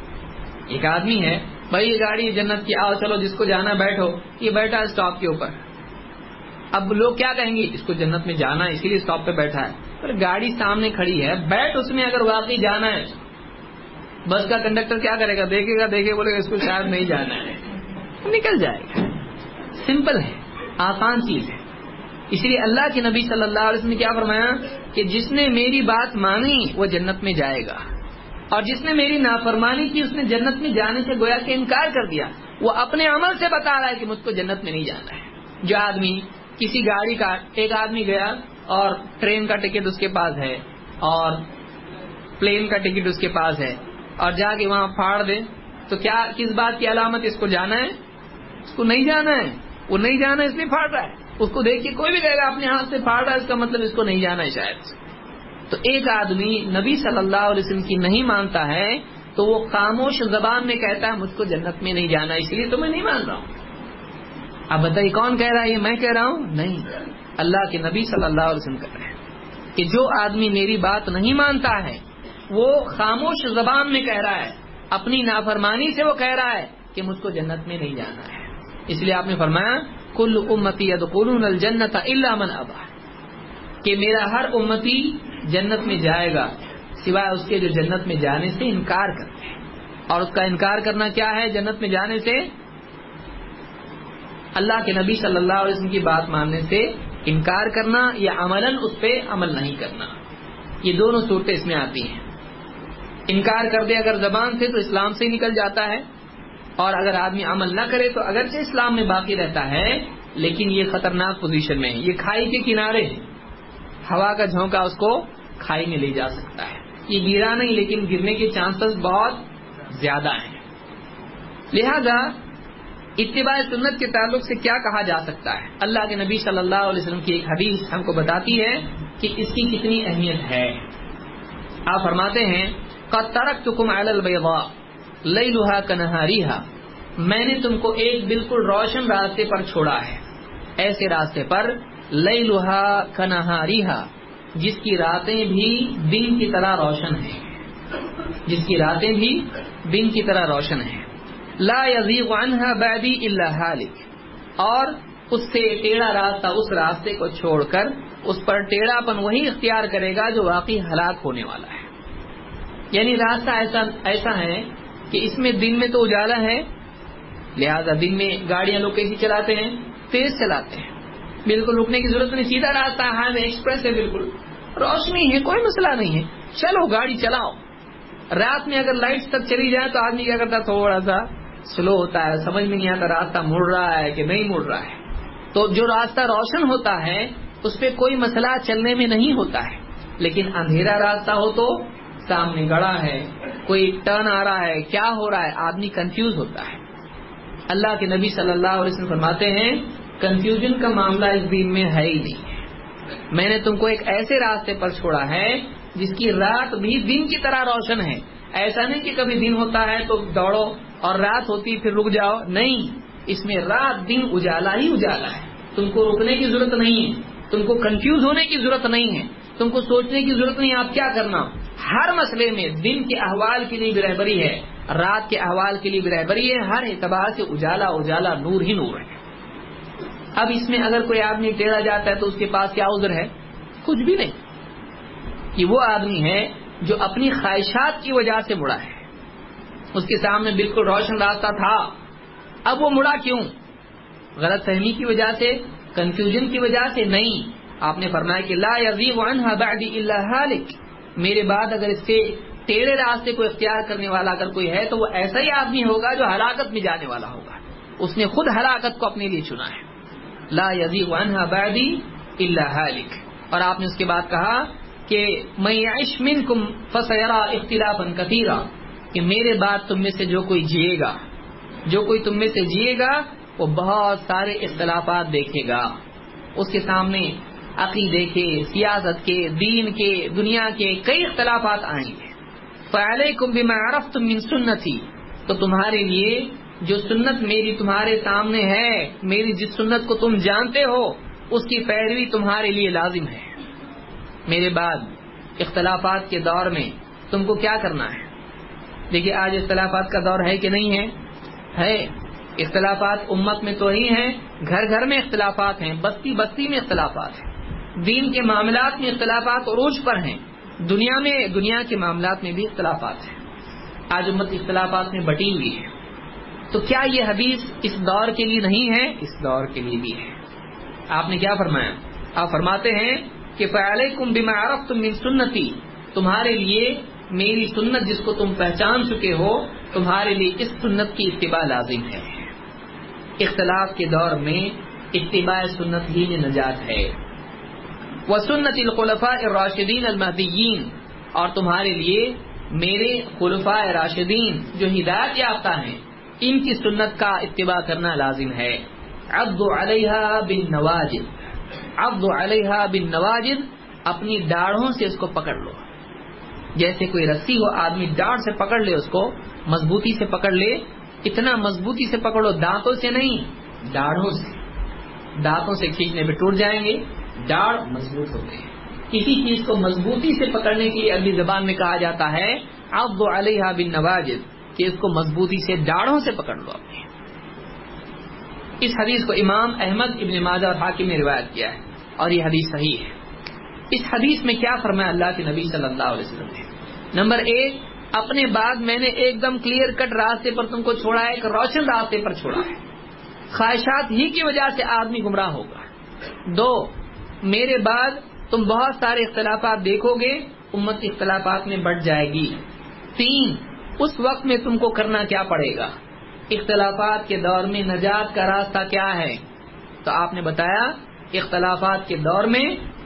ایک آدمی ہے، بھائی یہ گاڑی جنت کی، آؤ چلو جس کو جانا بیٹھو، یہ بیٹھا اسٹاپ کے اوپر. اب لوگ کیا کہیں گے؟ اس کو جنت میں جانا ہے اسی لیے اسٹاپ پہ بیٹھا ہے. گاڑی سامنے کھڑی ہے، بیٹھ اس میں، اگر واقعی جانا ہے بس کا کنڈکٹر کیا کرے گا؟ دیکھے گا دیکھے بولے گا اس کو شاید نہیں جانا ہے، نکل جائے گا. سمپل ہے، آسان چیز ہے. اس لیے اللہ کے نبی صلی اللہ علیہ وسلم نے کیا فرمایا کہ جس نے میری بات مانی وہ جنت میں جائے گا، اور جس نے میری نافرمانی کی اس نے جنت میں جانے سے گویا کہ انکار کر دیا. وہ اپنے عمل سے بتا رہا ہے کہ مجھ کو جنت میں نہیں جانا ہے. جو آدمی کسی گاڑی کا، ایک آدمی گیا اور ٹرین کا ٹکٹ اس کے پاس ہے اور پلین کا ٹکٹ اس کے پاس ہے اور جا کے وہاں پھاڑ دے تو کیا کس بات کی علامت؟ اس کو جانا ہے؟ اس کو نہیں جانا ہے. وہ نہیں جانا اس لیے پھاڑ رہا ہے. اس کو دیکھ کے کوئی بھی کہے گا اپنے ہاتھ سے پھاڑ رہا ہے، اس کا مطلب اس کو نہیں جانا ہے شاید. تو ایک آدمی نبی صلی اللہ علیہ وسلم کی نہیں مانتا ہے تو وہ خاموش زبان میں کہتا ہے مجھ کو جنت میں نہیں جانا، اس لیے تو میں نہیں مان رہا ہوں. اب بتائیے کون کہہ رہا ہے؟ یہ میں کہہ رہا ہوں؟ نہیں، اللہ کے نبی صلی اللہ علیہ وسلم کہہ رہے ہیں کہ جو آدمی میری بات نہیں مانتا ہے وہ خاموش زبان میں کہہ رہا ہے، اپنی نافرمانی سے وہ کہہ رہا ہے کہ مجھ کو جنت میں نہیں جانا ہے. اس لیے آپ نے فرمایا کل امتی یدخلون الجنت الا من ابى، کہ میرا ہر امتی جنت میں جائے گا سوائے اس کے جو جنت میں جانے سے انکار کرتے ہیں. اور اس کا انکار کرنا کیا ہے جنت میں جانے سے؟ اللہ کے نبی صلی اللہ علیہ وسلم کی بات ماننے سے انکار کرنا یا عملاً اس پہ عمل نہیں کرنا. یہ دونوں صورتیں اس میں آتی ہیں. انکار کر دے اگر زبان سے تو اسلام سے ہی نکل جاتا ہے، اور اگر آدمی عمل نہ کرے تو اگرچہ اسلام میں باقی رہتا ہے لیکن یہ خطرناک پوزیشن میں ہے. یہ کھائی کے کنارے ہے، ہوا کا جھونکا اس کو کھائی میں لے جا سکتا ہے. یہ گرا نہیں لیکن گرنے کے چانسز بہت زیادہ ہیں. لہذا اتباع سنت کے تعلق سے کیا کہا جا سکتا ہے؟ اللہ کے نبی صلی اللہ علیہ وسلم کی ایک حدیث ہم کو بتاتی ہے کہ اس کی کتنی اہمیت ہے. آپ فرماتے ہیں قد ترکتکم علی البیضاء لیلها کنہاریها، میں نے تم کو ایک بالکل روشن راستے پر چھوڑا ہے، ایسے راستے پر لیلها کنہاریها جس کی راتیں بھی دن کی طرح روشن ہیں، جس کی راتیں بھی دن کی طرح روشن ہیں. لا یزیغ عنها بعدی الا ہالک، اور اس سے ٹیڑھا راستہ، اس راستے کو چھوڑ کر اس پر ٹیڑھا پن وہی اختیار کرے گا جو واقعی ہلاک ہونے والا ہے. یعنی راستہ ایسا ایسا ہے کہ اس میں دن میں تو اجالا ہے، لہذا دن میں گاڑیاں لوگ کیسی چلاتے ہیں؟ تیز چلاتے ہیں، بالکل رکنے کی ضرورت نہیں، سیدھا راستہ ہے، ہائی وے ایکسپریس ہے، بالکل روشنی ہے، کوئی مسئلہ نہیں ہے، چلو گاڑی چلاؤ. رات میں اگر لائٹس تک چلی جائے تو آدمی کیا کرتا ہے؟ تھوڑا سا سلو ہوتا ہے، سمجھ میں نہیں آتا راستہ مڑ رہا ہے کہ نہیں مڑ رہا ہے. تو جو راستہ روشن ہوتا ہے اس پہ کوئی مسئلہ چلنے میں نہیں ہوتا ہے، لیکن اندھیرا راستہ ہو تو سامنے گڑا ہے، کوئی ٹرن آ رہا ہے، کیا ہو رہا ہے، آدمی کنفیوز ہوتا ہے. اللہ کے نبی صلی اللہ علیہ وسلم فرماتے ہیں کنفیوژن کا معاملہ اس دین میں ہے ہی نہیں ہے. میں نے تم کو ایک ایسے راستے پر چھوڑا ہے جس کی رات بھی دن کی طرح روشن ہے. ایسا نہیں کہ کبھی دن ہوتا ہے تو دوڑو اور رات ہوتی پھر رک جاؤ، نہیں، اس میں رات دن اجالا ہی اجالا ہے. تم کو رکنے کی ضرورت نہیں ہے، تم کو کنفیوز ہونے کی ضرورت نہیں ہے، تم کو سوچنے کی ضرورت نہیں آپ کیا کرنا. ہر مسئلے میں دن کے احوال کے لیے بھی رہبری ہے، رات کے احوال کے لیے بھی رہبری ہے، ہر اعتبار سے اجالا اجالا نور ہی نور ہے. اب اس میں اگر کوئی آدمی ٹیڑھا جاتا ہے تو اس کے پاس کیا عذر ہے؟ کچھ بھی نہیں. کہ وہ آدمی ہے جو اپنی خواہشات کی وجہ سے مڑا ہے، اس کے سامنے بالکل روشن راستہ تھا، اب وہ مڑا کیوں؟ غلط فہمی کی وجہ سے، کنفیوژن کی وجہ سے نہیں. آپ نے فرمایا کہ لا یزیغ عنها بعد الا ہالک، میرے بعد اگر اس سے ٹیڑھے راستے کو اختیار کرنے والا اگر کوئی ہے تو وہ ایسا ہی آدمی ہوگا جو ہلاکت میں جانے والا ہوگا. اس نے خود ہلاکت کو اپنے لیے چنا ہے. لا یزیغ عنها بعد الا ہالک. اور آپ نے اس کے بعد کہا کہ من یعش منکم فسیرى اختلافا کثیرا، کہ میرے بعد تم میں سے جو کوئی جیے گا، جو کوئی تم میں سے جیے گا وہ بہت سارے اختلافات دیکھے گا. اس کے سامنے عقیدے کے، سیاست کے، دین کے، دنیا کے کئی اختلافات آئیں گے. فعلیکم بما عرفتم من سنتی، تو تمہارے لیے جو سنت میری تمہارے سامنے ہے، میری جس سنت کو تم جانتے ہو اس کی پیروی تمہارے لیے لازم ہے. میرے بعد اختلافات کے دور میں تم کو کیا کرنا ہے؟ دیکھیے آج اختلافات کا دور ہے کہ نہیں ہے؟ ہے. اختلافات امت میں تو ہی ہیں، گھر گھر میں اختلافات ہیں، بستی بستی میں اختلافات ہیں. دین کے معاملات میں اختلافات عروج پر ہیں، دنیا میں دنیا کے معاملات میں بھی اختلافات ہیں. آج امت اختلافات میں بٹی ہوئی ہے. تو کیا یہ حدیث اس دور کے لیے نہیں ہے؟ اس دور کے لیے بھی ہے. آپ نے کیا فرمایا؟ آپ فرماتے ہیں کہ فَعَلَيْكُمْ بِمَا عَرَفْتُم مِّن سُنَّتِي، تمہارے لیے میری سنت جس کو تم پہچان چکے ہو، تمہارے لیے اس سنت کی اتباع لازم ہے. اختلاف کے دور میں اتباع سنت ہی میں نجات ہے. وَسُنَّتِ الْخُلَفَاءِ الرَّاشِدِينَ الْمَهْدِيِّينَ، اور تمہارے لیے میرے خلفاء راشدین جو ہدایت یافتہ ہیں ان کی سنت کا اتباع کرنا لازم ہے. عضوا علیہا بالنواجذ، عضوا علیہا بالنواجذ، اپنی داڑھوں سے اس کو پکڑ لو. جیسے کوئی رسی ہو، آدمی ڈاڑھ سے پکڑ لے، اس کو مضبوطی سے پکڑ لے. اتنا مضبوطی سے پکڑو، دانتوں سے نہیں، داڑھوں سے. دانتوں سے کھینچنے پہ ٹوٹ جائیں گے، داڑھ مضبوط ہوتے ہیں. کسی چیز کو مضبوطی سے پکڑنے کے لیے عربی زبان میں کہا جاتا ہے عضوا علیہا بالنواجذ، کہ اس کو مضبوطی سے داڑھوں سے پکڑ لو اپنے. اس حدیث کو امام احمد ابن ماجہ اور حاکم نے روایت کیا ہے اور یہ حدیث صحیح ہے. اس حدیث میں کیا فرمایا اللہ کے نبی صلی اللہ علیہ وسلم نے؟ نمبر ایک، اپنے بعد میں نے ایک دم کلیئر کٹ راستے پر تم کو چھوڑا ہے، ایک روشن راستے پر چھوڑا ہے. خواہشات ہی کی وجہ سے آدمی گمراہ ہوگا. دو، میرے بعد تم بہت سارے اختلافات دیکھو گے، امت اختلافات میں بٹ جائے گی. تین، اس وقت میں تم کو کرنا کیا پڑے گا؟ اختلافات کے دور میں نجات کا راستہ کیا ہے؟ تو آپ نے بتایا اختلافات کے دور میں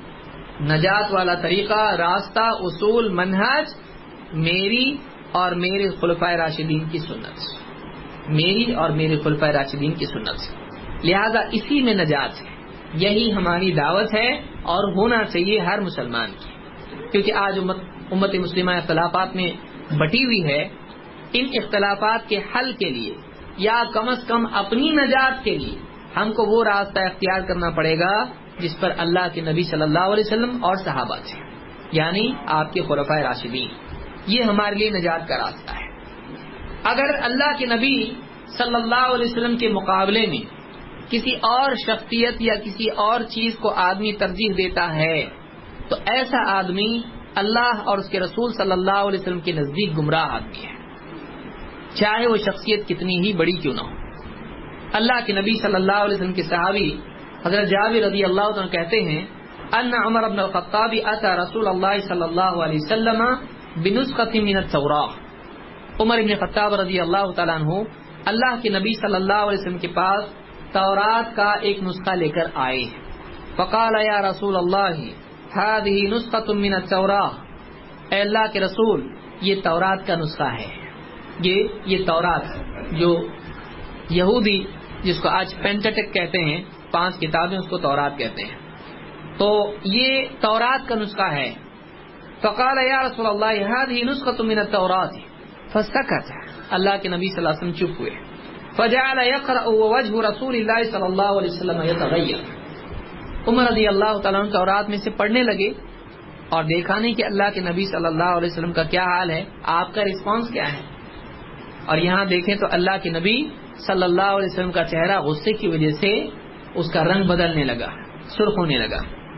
نجات والا طریقہ، راستہ، اصول، منہج میری اور میرے خلفائے راشدین کی سنت، میری اور میرے خلفائے راشدین کی سنت. لہذا اسی میں نجات ہے. یہی ہماری دعوت ہے اور ہونا چاہیے ہر مسلمان کی. کیونکہ آج امت امت مسلمہ اختلافات میں بٹی ہوئی ہے. ان اختلافات کے حل کے لیے یا کم از کم اپنی نجات کے لیے ہم کو وہ راستہ اختیار کرنا پڑے گا جس پر اللہ کے نبی صلی اللہ علیہ وسلم اور صحابہ تھے، یعنی آپ کے خلفائے راشدین. یہ ہمارے لیے نجات کا راستہ ہے. اگر اللہ کے نبی صلی اللہ علیہ وسلم کے مقابلے میں کسی اور شخصیت یا کسی اور چیز کو آدمی ترجیح دیتا ہے تو ایسا آدمی اللہ اور اس کے رسول صلی اللہ علیہ وسلم کے نزدیک گمراہ آدمی ہے، چاہے وہ شخصیت کتنی ہی بڑی کیوں نہ ہو. اللہ کے نبی صلی اللہ علیہ وسلم کے صحابی حضرت جابر رضی اللہ عنہ کہتے ہیں ان عمر بن الخطاب اتى رسول اللہ صلی اللہ علیہ وسلم بنسخۃ من التوراۃ. عمر بن خطاب رضی اللہ تعالیٰ عنہ اللہ کے نبی صلی اللہ علیہ وسلم کے پاس تورات کا ایک نسخہ لے کر آئے. فقال یا رسول اللہ هذه نسخۃ من التوراۃ، اے اللہ کے رسول یہ تورات کا نسخہ ہے. یہ یہ تورات جو یہودی جس کو آج پینٹیٹک کہتے ہیں، پانچ کتابیں اس کو تورات کہتے ہیں، تو یہ تورات کا نسخہ ہے. فقال یا رسول اللہ هذه نسخۃ من التوراۃ فسکت، اللہ کے نبی صلی اللہ علیہ وسلم چپ ہوئے. فجعل يقرأ ووجه رسول اللہ صلی اللہ علیہ وسلم يتغیر. عمر رضی اللہ تعالیٰ عنہ تورات میں سے پڑھنے لگے اور دیکھا نہیں کہ اللہ کے نبی صلی اللہ علیہ وسلم کا کیا حال ہے، آپ کا رسپانس کیا ہے. اور یہاں دیکھیں تو اللہ کے نبی صلی اللہ علیہ وسلم کا چہرہ غصے کی وجہ سے اس کا رنگ بدلنے لگا، سرخ ہونے لگا.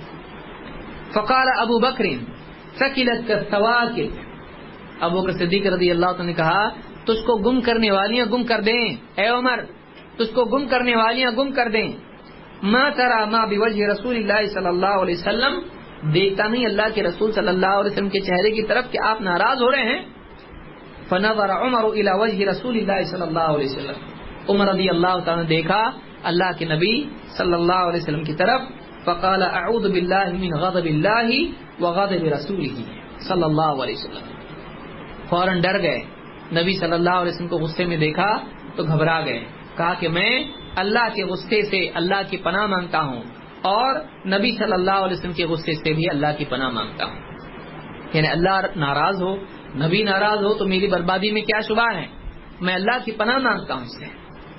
فقال ابو بکر ثقلت الثواکل، ابو بکر صدیق رضی اللہ عنہ نے کہا تجھ کو گم کرنے والیاں گم کر دیں، اے عمر تجھ کو گم کرنے والیاں گم کر دیں. ما ترى ما بوجه رسول اللہ صلی اللہ علیہ وسلم، دیکھتا نہیں اللہ کے رسول صلی اللہ علیہ وسلم کے چہرے کی طرف کہ آپ ناراض ہو رہے ہیں. فنظر عمر الى وجه رسول اللہ صلی اللہ علیہ وسلم، عمر رضی اللہ تعالیٰ نے دیکھا اللہ کے نبی صلی اللہ علیہ وسلم کی طرف. فقال اعوذ باللہ من غضب اللہ وغضب رسولہ صلی اللہ علیہ وسلم. فوراً ڈر گئے، نبی صلی اللہ علیہ وسلم کو غصے میں دیکھا تو گھبرا گئے. کہا کہ میں اللہ کے غصے سے اللہ کی پناہ مانگتا ہوں اور نبی صلی اللہ علیہ وسلم کے غصے سے بھی اللہ کی پناہ مانگتا ہوں. یعنی اللہ ناراض ہو، نبی ناراض ہو تو میری بربادی میں کیا شبہ ہے، میں اللہ کی پناہ مانگتا ہوں اس سے.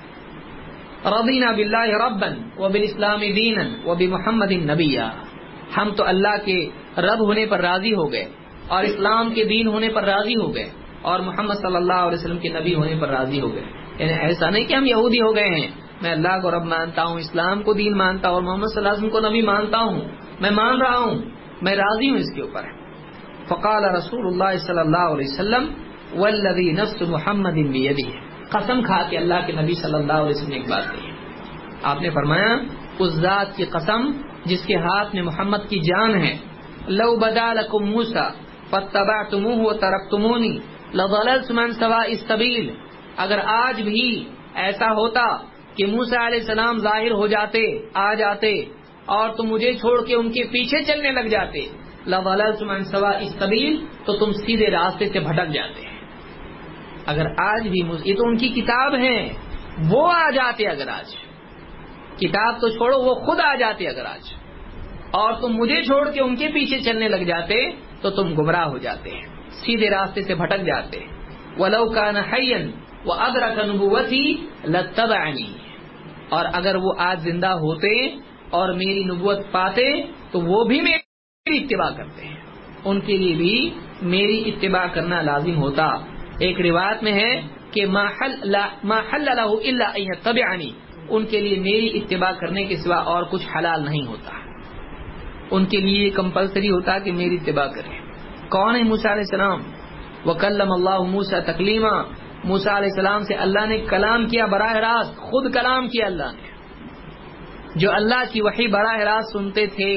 رضینا باللہ ربا وبالاسلام دینا وبمحمد نبیا، ہم تو اللہ کے رب ہونے پر راضی ہو گئے اور اسلام کے دین ہونے پر راضی ہو گئے اور محمد صلی اللہ علیہ وسلم کے نبی ہونے پر راضی ہو گئے. یعنی ایسا نہیں کہ ہم یہودی ہو گئے ہیں، میں اللہ کو رب مانتا ہوں، اسلام کو دین مانتا ہوں اور محمد صلی اللہ علیہ وسلم کو نبی مانتا ہوں، میں مان رہا ہوں، میں راضی ہوں اس کے اوپر. فقال رسول اللہ صلی اللہ علیہ وسلم والذی نفس محمد بیدہ، قسم کھا کے اللہ کے نبی صلی اللہ علیہ وسلم نے ایک بات کہی. آپ نے فرمایا اس ذات کی قسم جس کے ہاتھ میں محمد کی جان ہے، لو بدا لکم موسیٰ فاتبعتموہ وترکتمونی لضللتم عن سواء السبیل، اگر آج بھی ایسا ہوتا کہ موسیٰ علیہ السلام ظاہر ہو جاتے، آ جاتے، اور تم مجھے چھوڑ کے ان کے پیچھے چلنے لگ جاتے، لضللتم عن سواء السبیل، تو تم سیدھے راستے سے بھٹک جاتے. اگر آج بھی یہ تو ان کی کتاب ہے، وہ آ جاتے، اگر آج کتاب تو چھوڑو وہ خود آ جاتے اگر آج، اور تم مجھے چھوڑ کے ان کے پیچھے چلنے لگ جاتے تو تم گمراہ ہو جاتے، سیدھے راستے سے بھٹک جاتے. وَلَوْ كَانَ حَيًّا وَأَدْرَكَ نُبُوَّتِي لَاتَّبَعَنِي، اور اگر وہ آج زندہ ہوتے اور میری نبوت پاتے تو وہ بھی میری اتباع کرتے ہیں، ان کے لیے بھی میری اتباع کرنا لازم ہوتا. ایک روایت میں ہے کہ ما حل له الا ان يتبعني، ان کے لیے میری اتباع کرنے کے سوا اور کچھ حلال نہیں ہوتا، ان کے لیے کمپلسری ہوتا کہ میری اتباع کریں. کون ہے موسیٰ علیہ السلام؟ وَكَلَّمَ اللَّهُ مُوسَىٰ تَكْلِيمًا، موسیٰ علیہ السلام سے اللہ نے کلام کیا براہ راست، خود کلام کیا اللہ نے. جو اللہ کی وحی براہ راست سنتے تھے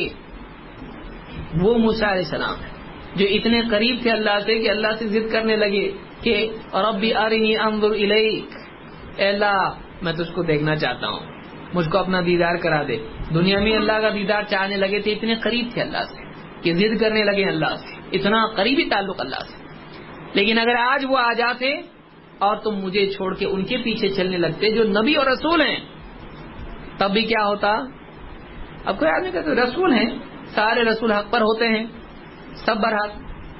وہ موسیٰ علیہ السلام ہے، جو اتنے قریب تھے اللہ سے کہ اللہ سے ضد کرنے لگے کہ ربی ارنی انظر الیک، اے اللہ میں تجھ کو دیکھنا چاہتا ہوں، مجھ کو اپنا دیدار کرا دے. دنیا میں اللہ کا دیدار چاہنے لگے تھے، اتنے قریب تھے اللہ سے کہ ضد کرنے لگے اللہ سے، اتنا قریبی تعلق اللہ سے. لیکن اگر آج وہ آ جاتے اور تم مجھے چھوڑ کے ان کے پیچھے چلنے لگتے جو نبی اور رسول ہیں، تب بھی کیا ہوتا؟ اب کوئی آدمی کہتے رسول ہیں، سارے رسول حق پر ہوتے ہیں، سب برحق،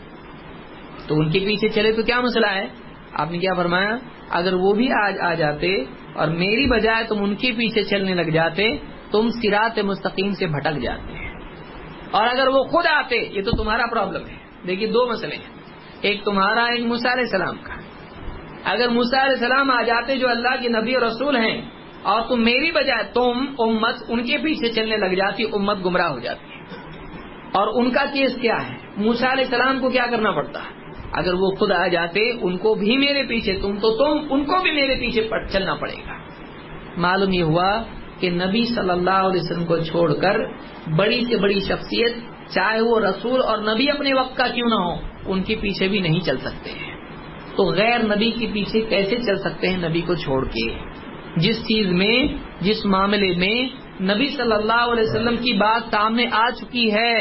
تو ان کے پیچھے چلے تو کیا مسئلہ ہے؟ آپ نے کیا فرمایا؟ اگر وہ بھی آج آ جاتے اور میری بجائے تم ان کے پیچھے چلنے لگ جاتے، تم صراط مستقیم سے بھٹک جاتے. اور اگر وہ خود آتے، یہ تو تمہارا پرابلم ہے. دیکھیے دو مسئلے ہیں، ایک تمہارا، ایک موسیٰ علیہ السلام کا. اگر موسیٰ علیہ السلام آ جاتے جو اللہ کے نبی اور رسول ہیں، اور تم میری بجائے تم امت ان کے پیچھے چلنے لگ جاتی، امت گمراہ ہو جاتی. اور ان کا کیس کیا ہے؟ موسیٰ علیہ السلام کو کیا کرنا پڑتا؟ اگر وہ خود آ جاتے ان کو بھی میرے پیچھے، تم تو تم ان کو بھی میرے پیچھے چلنا پڑے گا. معلوم یہ ہوا کہ نبی صلی اللہ علیہ وسلم کو چھوڑ کر بڑی سے بڑی شخصیت، چاہے وہ رسول اور نبی اپنے وقت کا کیوں نہ ہو، ان کے پیچھے بھی نہیں چل سکتے ہیں. تو غیر نبی کے پیچھے کیسے چل سکتے ہیں نبی کو چھوڑ کے؟ جس چیز میں، جس معاملے میں نبی صلی اللہ علیہ وسلم کی بات سامنے آ چکی ہے،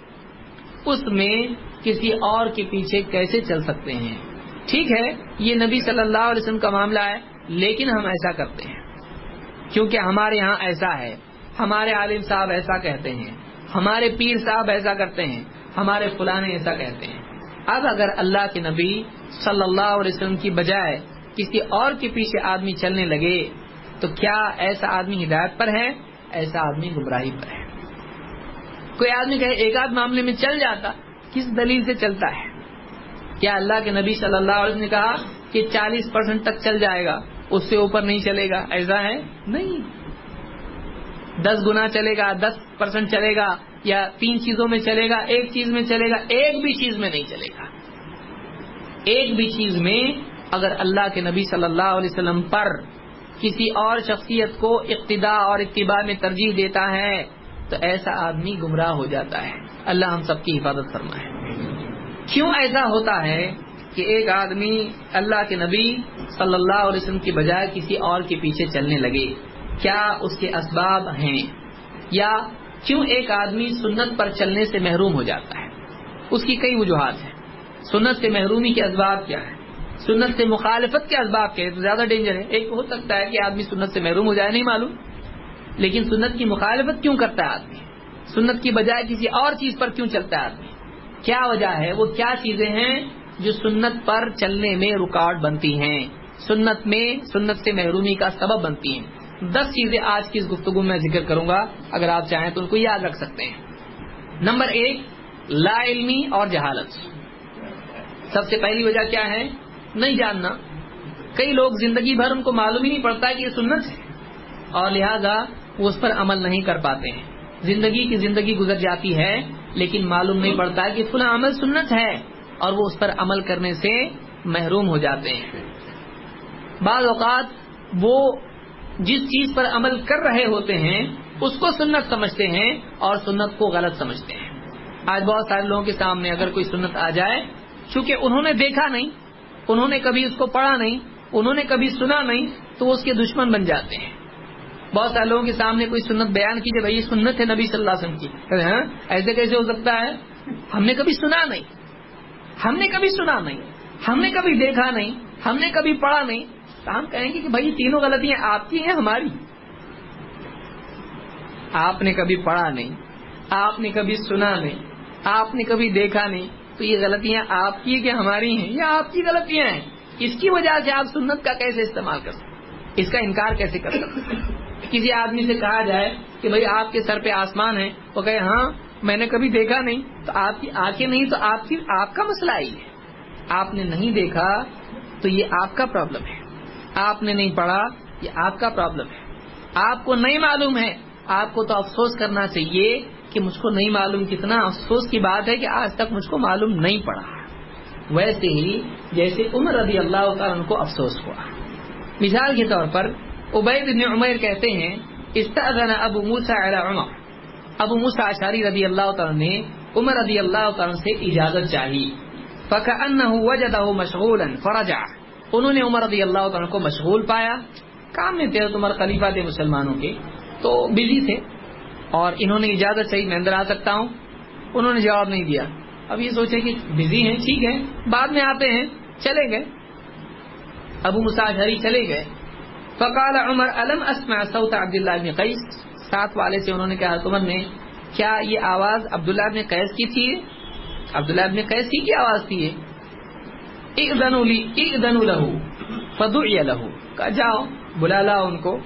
اس میں کسی اور کے پیچھے کیسے چل سکتے ہیں؟ ٹھیک ہے یہ نبی صلی اللہ علیہ وسلم کا معاملہ ہے، لیکن ہم ایسا کرتے ہیں کیونکہ ہمارے ہاں ایسا ہے، ہمارے عالم صاحب ایسا کہتے ہیں، ہمارے پیر صاحب ایسا کرتے ہیں، ہمارے فلانے ایسا کہتے ہیں. اب اگر اللہ کے نبی صلی اللہ علیہ وسلم کی بجائے کسی اور کے پیچھے آدمی چلنے لگے تو کیا ایسا آدمی ہدایت پر ہے؟ ایسا آدمی گمراہی پر ہے. کوئی آدمی کہے ایک آدھ معاملے میں چل جاتا، کس دلیل سے چلتا ہے؟ کیا اللہ کے نبی صلی اللہ علیہ وسلم نے کہا کہ چالیس پرسنٹ تک چل جائے گا، اس سے اوپر نہیں چلے گا؟ ایسا ہے نہیں. دس گنا چلے گا، دس پرسنٹ چلے گا، یا تین چیزوں میں چلے گا، ایک چیز میں چلے گا، ایک بھی چیز میں نہیں چلے گا. ایک بھی چیز میں اگر اللہ کے نبی صلی اللہ علیہ وسلم پر کسی اور شخصیت کو اقتداء اور اتباع میں ترجیح دیتا ہے تو ایسا آدمی گمراہ ہو جاتا ہے. اللہ ہم سب کی حفاظت فرمائے. کیوں ایسا ہوتا ہے کہ ایک آدمی اللہ کے نبی صلی اللہ علیہ وسلم کی بجائے کسی اور کے پیچھے چلنے لگے؟ کیا اس کے اسباب ہیں؟ یا کیوں ایک آدمی سنت پر چلنے سے محروم ہو جاتا ہے؟ اس کی کئی وجوہات ہیں. سنت سے محرومی کے اسباب کیا ہیں؟ سنت سے مخالفت کے اسباب کیا ہے؟ تو زیادہ ڈینجر ہے. ایک ہو سکتا ہے کہ آدمی سنت سے محروم ہو جائے، نہیں معلوم، لیکن سنت کی مخالفت کیوں کرتا ہے آدمی؟ سنت کی بجائے کسی اور چیز پر کیوں چلتا ہے آدمی؟ کیا وجہ ہے؟ وہ کیا چیزیں ہیں جو سنت پر چلنے میں رکاوٹ بنتی ہیں، سنت میں، سنت سے محرومی کا سبب بنتی ہیں؟ دس چیزیں آج کی اس گفتگو میں ذکر کروں گا، اگر آپ چاہیں تو ان کو یاد رکھ سکتے ہیں. نمبر ایک، لا علمی اور جہالت. سب سے پہلی وجہ کیا ہے؟ نہیں جاننا. کئی لوگ زندگی بھر ان کو معلوم ہی نہیں پڑتا کہ یہ سنت ہے، اور لہذا وہ اس پر عمل نہیں کر پاتے ہیں. زندگی کی زندگی گزر جاتی ہے لیکن معلوم نہیں پڑتا کہ فلاں عمل سنت ہے اور وہ اس پر عمل کرنے سے محروم ہو جاتے ہیں. بعض اوقات وہ جس چیز پر عمل کر رہے ہوتے ہیں اس کو سنت سمجھتے ہیں اور سنت کو غلط سمجھتے ہیں. آج بہت سارے لوگوں کے سامنے اگر کوئی سنت آ جائے، چونکہ انہوں نے دیکھا نہیں، انہوں نے کبھی اس کو پڑھا نہیں، انہوں نے کبھی سنا نہیں، تو وہ اس کے دشمن بن جاتے ہیں. بہت سارے لوگوں کے سامنے کوئی سنت بیان کیجیے، بھائی یہ سنت ہے نبی صلی اللہ علیہ وسلم کی، ہاں ایسے کیسے ہو سکتا ہے، ہم نے کبھی سنا نہیں، ہم نے کبھی سنا نہیں، ہم نے کبھی دیکھا نہیں، ہم نے کبھی پڑھا نہیں. تو ہم کہیں گے کہ بھائی تینوں غلطیاں آپ کی ہیں ہماری. آپ نے کبھی پڑھا نہیں، آپ نے کبھی سنا نہیں، آپ نے کبھی دیکھا نہیں، تو یہ غلطیاں آپ کی کہ ہماری ہیں؟ یہ آپ کی غلطیاں ہیں. اس کی وجہ سے آپ سنت کا کیسے استعمال کر سکتے، اس کا انکار کیسے کر سکتے؟ کسی آدمی سے کہا جائے کہ بھائی آپ کے سر پہ آسمان ہے، وہ کہے ہاں میں نے کبھی دیکھا نہیں، تو آپ کی آنکھیں نہیں تو آپ کی آپ کا مسئلہ ہی ہے. آپ نے نہیں دیکھا تو یہ آپ کا پرابلم ہے، آپ نے نہیں پڑھا یہ آپ کا پرابلم ہے. آپ کو نہیں معلوم ہے، آپ کو تو افسوس کرنا چاہیے کہ مجھ کو نہیں معلوم. کتنا افسوس کی بات ہے کہ آج تک مجھ کو معلوم نہیں پڑا. ویسے ہی جیسے عمر رضی اللہ تعالیٰ عنہ کو افسوس ہوا. مثال کے طور پر عبید بن عمیر کہتے ہیں استأذن ابو موسیٰ علی عمر، ابو موسیٰ اشعری رضی اللہ تعالیٰ نے عمر رضی اللہ تعالیٰ سے اجازت چاہی. فکأنہ وجدہ مشغولا فرجع، انہوں نے عمر رضی اللہ تعالیٰ کو مشغول پایا، کام میں تھے، عمر خلیفہ تھے مسلمانوں کے تو بزی تھے، اور انہوں نے اجازت چاہی میں اندر آ سکتا ہوں. انہوں نے جواب نہیں دیا. اب یہ سوچے کہ بزی ہیں، ٹھیک ہے بعد میں آتے ہیں، چلے گئے. ابو موسیٰ اشعری چلے گئے. فقال عمر الم اسمع صوت عبداللہ بن قیس، ساتھ والے سے انہوں نے کہا عمر نے کیا یہ آواز عبداللہ بن قیس کی تھی؟ عبداللہ بن قیس ہی کی آواز تھی. اذنوا لی اذنوا له فدعی له، کہا جاؤ بلا لاؤ ان کو.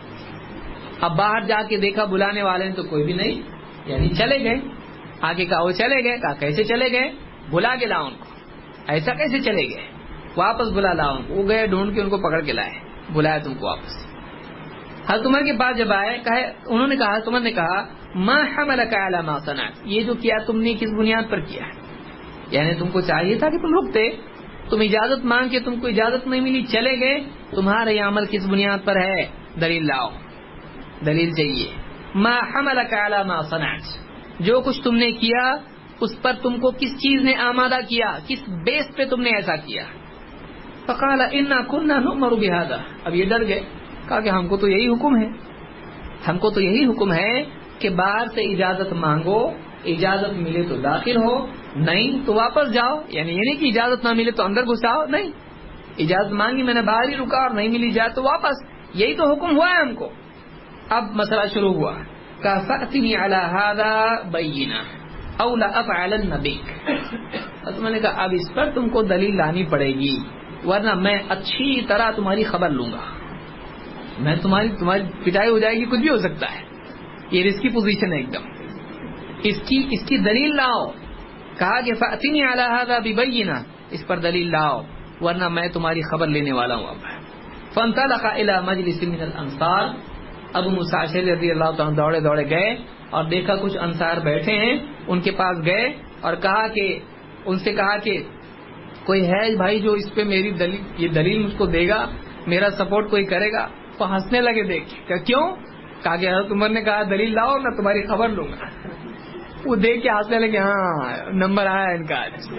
اب باہر جا کے دیکھا بلانے والے نے تو کوئی بھی نہیں، یعنی چلے گئے. آگے کہا وہ چلے گئے، کہا کیسے چلے گئے؟ بلا کے لاؤ ان کو. ایسا کیسے چلے گئے؟ واپس بلا لاؤ ان کو. وہ گئے ڈھونڈ کے ان کو پکڑ کے لائے، بلایا تم کو واپس. حضرت عمر کے پاس جب آئے کہے انہوں نے کہا حضرت عمر نے کہا ما حملک علی ما صنعت، یہ جو کیا تم نے کس بنیاد پر کیا؟ یعنی تم کو چاہیے تھا کہ تم رکتے، تم اجازت مانگ کے تم کو اجازت نہیں ملی، چلے گئے. تمہارا یہ عمل کس بنیاد پر ہے؟ دلیل لاؤ، دلیل چاہیے. ما حملک علی ما صنعت، جو کچھ تم نے کیا اس پر تم کو کس چیز نے آمادہ کیا، کس بیس پہ تم نے ایسا کیا؟ فقال انا كنا نؤمر بهذا، اب یہ ڈر گئے، کہا کہ ہم کو تو یہی حکم ہے، ہم کو تو یہی حکم ہے کہ باہر سے اجازت مانگو، اجازت ملے تو داخل ہو، نہیں تو واپس جاؤ. یعنی یہ نہیں کہ اجازت نہ ملے تو اندر گھساؤ، نہیں، اجازت مانگی میں نے باہر ہی رکا اور نہیں ملی اجازت تو واپس، یہی تو حکم ہوا ہے ہم کو. اب مسئلہ شروع ہوا. کہا فأتنی علی ھذا بینہ او لأفعلن بک، تو میں نے کہا اب اس پر تم کو دلیل لانی پڑے گی ورنہ میں اچھی طرح تمہاری خبر لوں گا. میں تمہاری تمہاری پٹائی ہو جائے گی، کچھ بھی ہو سکتا ہے. یہ رسکی پوزیشن ہے ایک دم. اس کی اس کی دلیل لاؤ. کہا کہ فأتنی علی ھذا ببینہ، اس پر دلیل لاؤ ورنہ میں تمہاری خبر لینے والا ہوں. اب فانطلق الی مجلس من الانصار، ابو موسیٰ اشعری رضی اللہ تعالیٰ دوڑے دوڑے گئے اور دیکھا کچھ انصار بیٹھے ہیں، ان کے پاس گئے اور کہا کہ ان سے کہا کہ کوئی ہے بھائی جو اس پہ میری دلیل یہ دلیل مجھ کو دے گا، میرا سپورٹ کوئی کرے گا؟ وہ ہنسنے لگے دیکھ کہ کیوں؟ کہا کہ حضرت عمر نے کہا دلیل لاؤ میں تمہاری خبر لوں گا. وہ دیکھ کے ہنسنے لگے، ہاں نمبر آیا ان کا آج،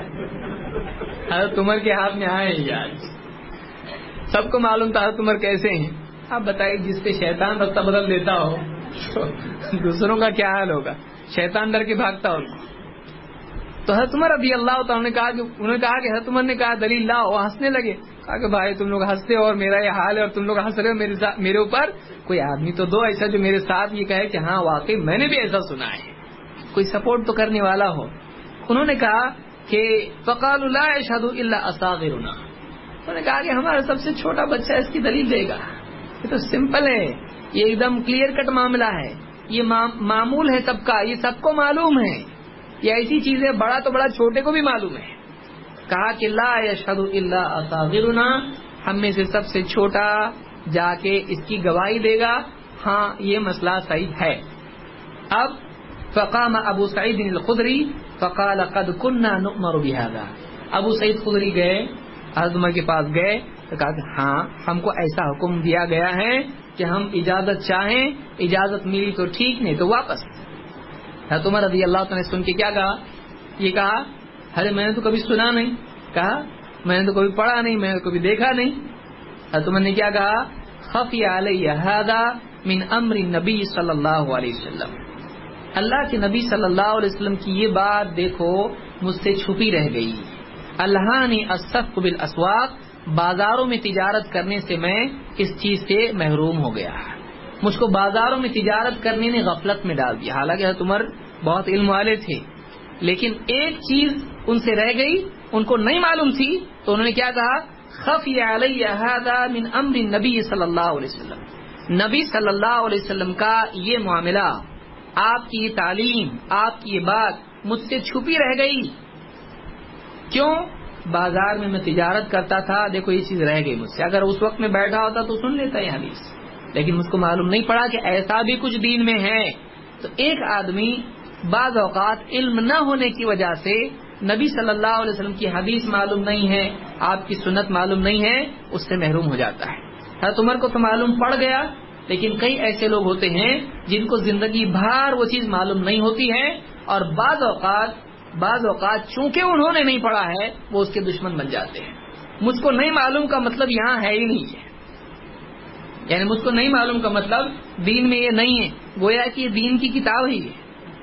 حضرت عمر کے ہاتھ میں آئے ہی آج. سب کو معلوم تھا حضرت عمر کیسے ہیں. آپ بتائیے جس پہ شیطان رستہ بدل دیتا ہو دوسروں کا کیا حال ہوگا؟ شیطان ڈر کے بھاگتا ہو. تو حضرت عمر رضی اللہ تعالیٰ نے کہا کہ انہوں نے کہا کہ حضرت عمر نے کہا دلیل لاؤ. وہ ہنسنے لگے. کہا کہ بھائی تم لوگ ہنستے ہو اور میرا یہ حال ہے اور تم لوگ ہنس رہے ہو میرے ساتھ میرے اوپر. کوئی آدمی تو دو ایسا جو میرے ساتھ یہ کہے کہ ہاں واقعی میں نے بھی ایسا سنا ہے، کوئی سپورٹ تو کرنے والا ہو. انہوں نے کہا کہ فقالوا لا يشهد الا اصاغرنا، انہوں نے کہا کہ ہمارا سب سے چھوٹا بچہ اس کی دلیل دے گا. یہ تو سمپل ہے، یہ ایک دم کلیئر کٹ معاملہ ہے، یہ معمول ہے سب کا، یہ سب کو معلوم ہے. یہ ایسی چیز ہے بڑا تو بڑا چھوٹے کو بھی معلوم ہے. کہا کہ لا یشہد الا اصاغرنا، ہم میں سے سب سے چھوٹا جا کے اس کی گواہی دے گا، ہاں یہ مسئلہ صحیح ہے. اب فقام ابو سعید الخدری فقال قد كنا نؤمر بهذا، ابو سعید خدری گئے حضرت عمر کے پاس گئے تو کہا کہ ہاں ہم کو ایسا حکم دیا گیا ہے کہ ہم اجازت چاہیں، اجازت ملی تو ٹھیک، نہیں تو واپس۔ حضرت عمر رضی اللہ تعالیٰ نے سن کے کیا کہا؟ یہ کہا ارے میں نے تو کبھی سنا نہیں، کہا میں نے تو کبھی پڑھا نہیں، میں نے کبھی دیکھا نہیں۔ حضرت عمر نے کیا کہا؟ خفی علی ھذا من امر النبی صلی اللہ علیہ وسلم، اللہ کے نبی صلی اللہ علیہ وسلم کی یہ بات دیکھو مجھ سے چھپی رہ گئی۔ الہانی الصفق بالاسواق، بازاروں میں تجارت کرنے سے میں اس چیز سے محروم ہو گیا، مجھ کو بازاروں میں تجارت کرنے نے غفلت میں ڈال دیا۔ حالانکہ حضرت عمر بہت علم والے تھے، لیکن ایک چیز ان سے رہ گئی، ان کو نہیں معلوم تھی، تو انہوں نے کیا کہا؟ خفی علی ھذا من امر النبی صلی اللہ علیہ وسلم، نبی صلی اللہ علیہ وسلم کا یہ معاملہ، آپ کی یہ تعلیم، آپ کی یہ بات مجھ سے چھپی رہ گئی۔ کیوں؟ بازار میں میں تجارت کرتا تھا، دیکھو یہ چیز رہ گئی مجھ سے، اگر اس وقت میں بیٹھا ہوتا تو سن لیتا یہ حدیث، لیکن مجھ کو معلوم نہیں پڑا کہ ایسا بھی کچھ دین میں ہے۔ تو ایک آدمی بعض اوقات علم نہ ہونے کی وجہ سے نبی صلی اللہ علیہ وسلم کی حدیث معلوم نہیں ہے، آپ کی سنت معلوم نہیں ہے، اس سے محروم ہو جاتا ہے۔ حضرت عمر کو تو معلوم پڑ گیا، لیکن کئی ایسے لوگ ہوتے ہیں جن کو زندگی بھر وہ چیز معلوم نہیں ہوتی ہے، اور بعض اوقات بعض اوقات چونکہ انہوں نے نہیں پڑھا ہے وہ اس کے دشمن بن جاتے ہیں۔ مجھ کو نہیں معلوم کا مطلب یہاں ہے ہی نہیں ہے، یعنی مجھ کو نہیں معلوم کا مطلب دین میں یہ نہیں ہے، گویا کہ یہ دین کی کتاب ہی ہے۔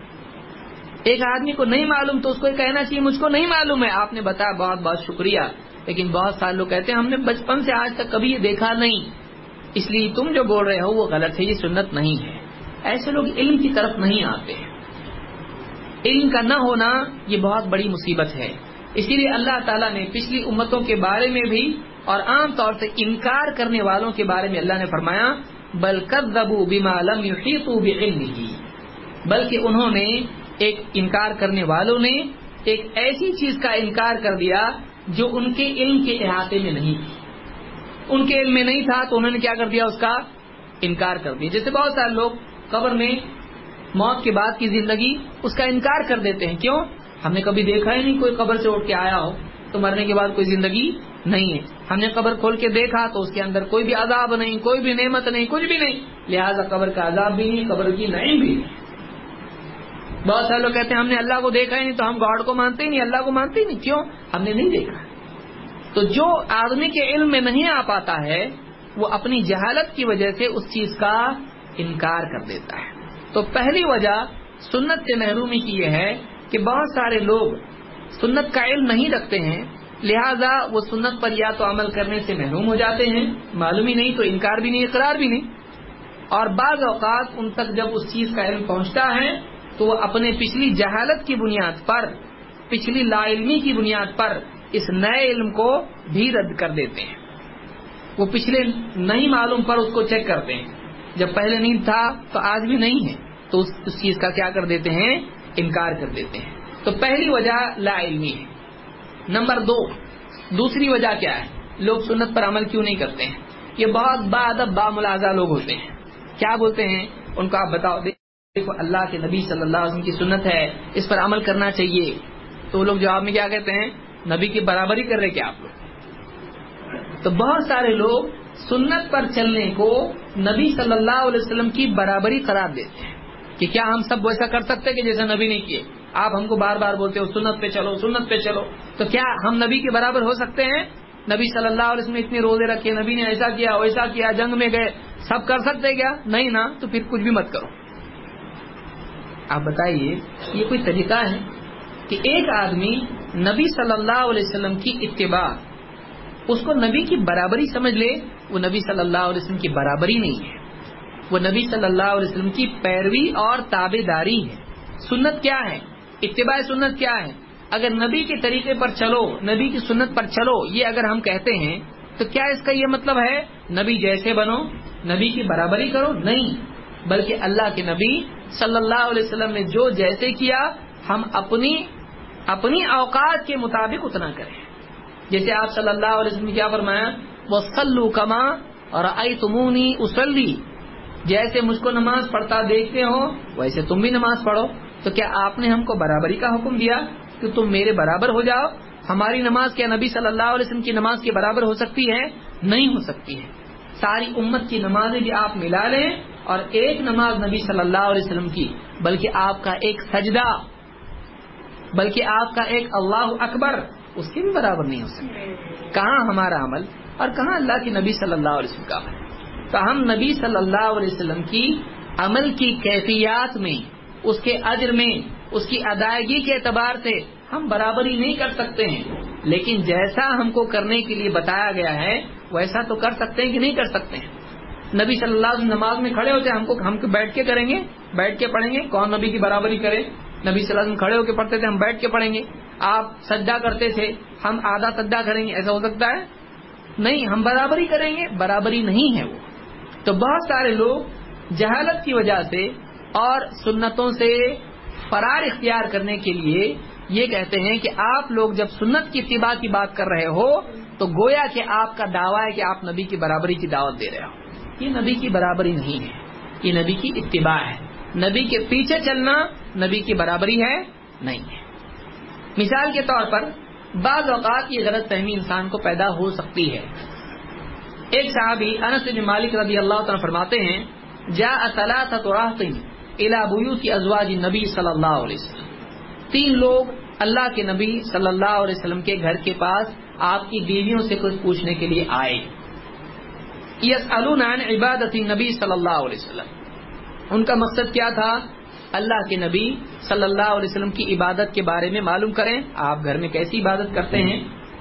ایک آدمی کو نہیں معلوم تو اس کو یہ کہنا چاہیے مجھ کو نہیں معلوم ہے، آپ نے بتایا بہت بہت شکریہ، لیکن بہت سارے لوگ کہتے ہیں ہم نے بچپن سے آج تک کبھی یہ دیکھا نہیں، اس لیے تم جو بول رہے ہو وہ غلط ہے، یہ سنت نہیں ہے۔ ایسے لوگ علم کی طرف نہیں آتے ہیں۔ علم کا نہ ہونا یہ بہت بڑی مصیبت ہے، اسی لیے اللہ تعالیٰ نے پچھلی امتوں کے بارے میں بھی اور عام طور سے انکار کرنے والوں کے بارے میں اللہ نے فرمایا بل کذبوا بما لم يحيطوا بعلمه، بلکہ انہوں نے ایک انکار کرنے والوں نے ایک ایسی چیز کا انکار کر دیا جو ان کے علم کے احاطے میں نہیں تھی، ان کے علم میں نہیں تھا تو انہوں نے کیا کر دیا؟ اس کا انکار کر دیا۔ جیسے بہت سارے لوگ قبر میں موت کے بعد کی زندگی اس کا انکار کر دیتے ہیں، کیوں؟ ہم نے کبھی دیکھا ہی نہیں کوئی قبر سے اٹھ کے آیا ہو، تو مرنے کے بعد کوئی زندگی نہیں ہے۔ ہم نے قبر کھول کے دیکھا تو اس کے اندر کوئی بھی عذاب نہیں، کوئی بھی نعمت نہیں، کچھ بھی نہیں، لہذا قبر کا عذاب بھی نہیں، قبر کی نعیم بھی نہیں۔ بہت سارے لوگ کہتے ہیں ہم نے اللہ کو دیکھا ہی نہیں تو ہم گاڈ کو مانتے ہی نہیں، اللہ کو مانتے ہی نہیں، کیوں؟ ہم نے نہیں دیکھا۔ تو جو آدمی کے علم میں نہیں آ پاتا ہے وہ اپنی جہالت کی وجہ سے اس چیز کا انکار کر دیتا ہے۔ تو پہلی وجہ سنت سے محرومی کی یہ ہے کہ بہت سارے لوگ سنت کا علم نہیں رکھتے ہیں، لہذا وہ سنت پر یا تو عمل کرنے سے محروم ہو جاتے ہیں، معلوم ہی نہیں تو انکار بھی نہیں، اقرار بھی نہیں، اور بعض اوقات ان تک جب اس چیز کا علم پہنچتا ہے تو وہ اپنے پچھلی جہالت کی بنیاد پر، پچھلی لا علمی کی بنیاد پر اس نئے علم کو بھی رد کر دیتے ہیں۔ وہ پچھلے نہیں معلوم پر اس کو چیک کرتے ہیں، جب پہلے نہیں تھا تو آج بھی نہیں ہے تو اس, اس چیز کا کیا کر دیتے ہیں؟ انکار کر دیتے ہیں۔ تو پہلی وجہ لا علمی ہے۔ نمبر دو، دوسری وجہ کیا ہے؟ لوگ سنت پر عمل کیوں نہیں کرتے ہیں؟ یہ بہت باادب باملاحظہ لوگ ہوتے ہیں، کیا بولتے ہیں ان کو آپ بتاؤ، دیکھو اللہ کے نبی صلی اللہ علیہ وسلم کی سنت ہے، اس پر عمل کرنا چاہیے، تو لوگ جواب میں کیا کہتے ہیں؟ نبی کی برابری کر رہے کیا آپ لوگ؟ تو بہت سارے لوگ سنت پر چلنے کو نبی صلی اللہ علیہ وسلم کی برابری قرار دیتے ہیں کہ کیا ہم سب ویسا کر سکتے کہ جیسا نبی نے کیے؟ آپ ہم کو بار بار بولتے ہو سنت پہ چلو سنت پہ چلو، تو کیا ہم نبی کے برابر ہو سکتے ہیں؟ نبی صلی اللہ علیہ وسلم نے اتنے روزے رکھے، نبی نے ایسا کیا ویسا کیا، جنگ میں گئے، سب کر سکتے کیا؟ نہیں نا، تو پھر کچھ بھی مت کرو۔ آپ بتائیے یہ کوئی طریقہ ہے کہ ایک آدمی نبی صلی اللہ علیہ وسلم کی اتباع، اس کو نبی کی برابری سمجھ لے؟ وہ نبی صلی اللہ علیہ وسلم کی برابری نہیں ہے، وہ نبی صلی اللہ علیہ وسلم کی پیروی اور تابع داری ہے۔ سنت کیا ہے؟ اتباع سنت کیا ہے؟ اگر نبی کے طریقے پر چلو، نبی کی سنت پر چلو، یہ اگر ہم کہتے ہیں تو کیا اس کا یہ مطلب ہے نبی جیسے بنو، نبی کی برابری کرو؟ نہیں، بلکہ اللہ کے نبی صلی اللہ علیہ وسلم نے جو جیسے کیا ہم اپنی اپنی اوقات کے مطابق اتنا کریں۔ جیسے آپ صلی اللہ علیہ وسلم نے کیا فرمایا؟ وَصَلُّوا كَمَا رَأَيْتُمُونِي أُصَلِّي، جیسے مجھ کو نماز پڑھتا دیکھتے ہو ویسے تم بھی نماز پڑھو. تو کیا آپ نے ہم کو برابری کا حکم دیا کہ تم میرے برابر ہو جاؤ؟ ہماری نماز کیا نبی صلی اللہ علیہ وسلم کی نماز کے برابر ہو سکتی ہے؟ نہیں ہو سکتی ہے. ساری امت کی نمازیں بھی آپ ملا لیں اور ایک نماز نبی صلی اللہ علیہ وسلم کی، بلکہ آپ کا ایک سجدہ، بلکہ آپ کا ایک اللہ اکبر، اس کے بھی برابر نہیں ہو سکتے. کہاں ہمارا عمل اور کہاں اللہ کے نبی صلی اللہ علیہ وسلم کا عمل؟ تو ہم نبی صلی اللہ علیہ وسلم کی عمل کی کیفیات میں، اس کے اجر میں، اس کی ادائیگی کے اعتبار سے ہم برابری نہیں کر سکتے ہیں، لیکن جیسا ہم کو کرنے کے لیے بتایا گیا ہے ویسا تو کر سکتے ہیں کہ نہیں کر سکتے ہیں. نبی صلی اللہ علیہ وسلم نماز میں کھڑے ہوتے ہیں، ہم کو ہم بیٹھ کے کریں گے، بیٹھ کے پڑھیں گے. کون نبی کی برابری کرے؟ نبی صلی اللہ علیہ وسلم کھڑے ہو کے پڑھتے تھے، ہم بیٹھ کے پڑھیں گے. آپ سجدہ کرتے تھے، ہم آدھا سجدہ کریں گے، ایسا ہو سکتا ہے؟ نہیں. ہم برابری کریں گے، برابری نہیں ہے وہ. تو بہت سارے لوگ جہالت کی وجہ سے اور سنتوں سے فرار اختیار کرنے کے لیے یہ کہتے ہیں کہ آپ لوگ جب سنت کی اتباع کی بات کر رہے ہو تو گویا کہ آپ کا دعویٰ ہے کہ آپ نبی کی برابری کی دعوت دے رہے ہو. یہ نبی کی برابری نہیں ہے، یہ نبی کی اتباع ہے. نبی کے پیچھے چلنا نبی کی برابری ہے نہیں ہے. مثال کے طور پر بعض اوقات یہ غلط فہمی انسان کو پیدا ہو سکتی ہے. ایک صحابی انس بن مالک رضی اللہ تعالیٰ فرماتے ہیں جاء ثلاثة رهط الى بیوت ازواج النبی صلی اللہ علیہ وسلم. تین لوگ اللہ کے نبی صلی اللہ علیہ وسلم کے گھر کے پاس آپ کی بیویوں سے کچھ پوچھنے کے لیے آئے. یسألون عن عبادت النبی صلی اللہ علیہ وسلم. ان کا مقصد کیا تھا؟ اللہ کے نبی صلی اللہ علیہ وسلم کی عبادت کے بارے میں معلوم کریں، آپ گھر میں کیسی عبادت کرتے ہیں.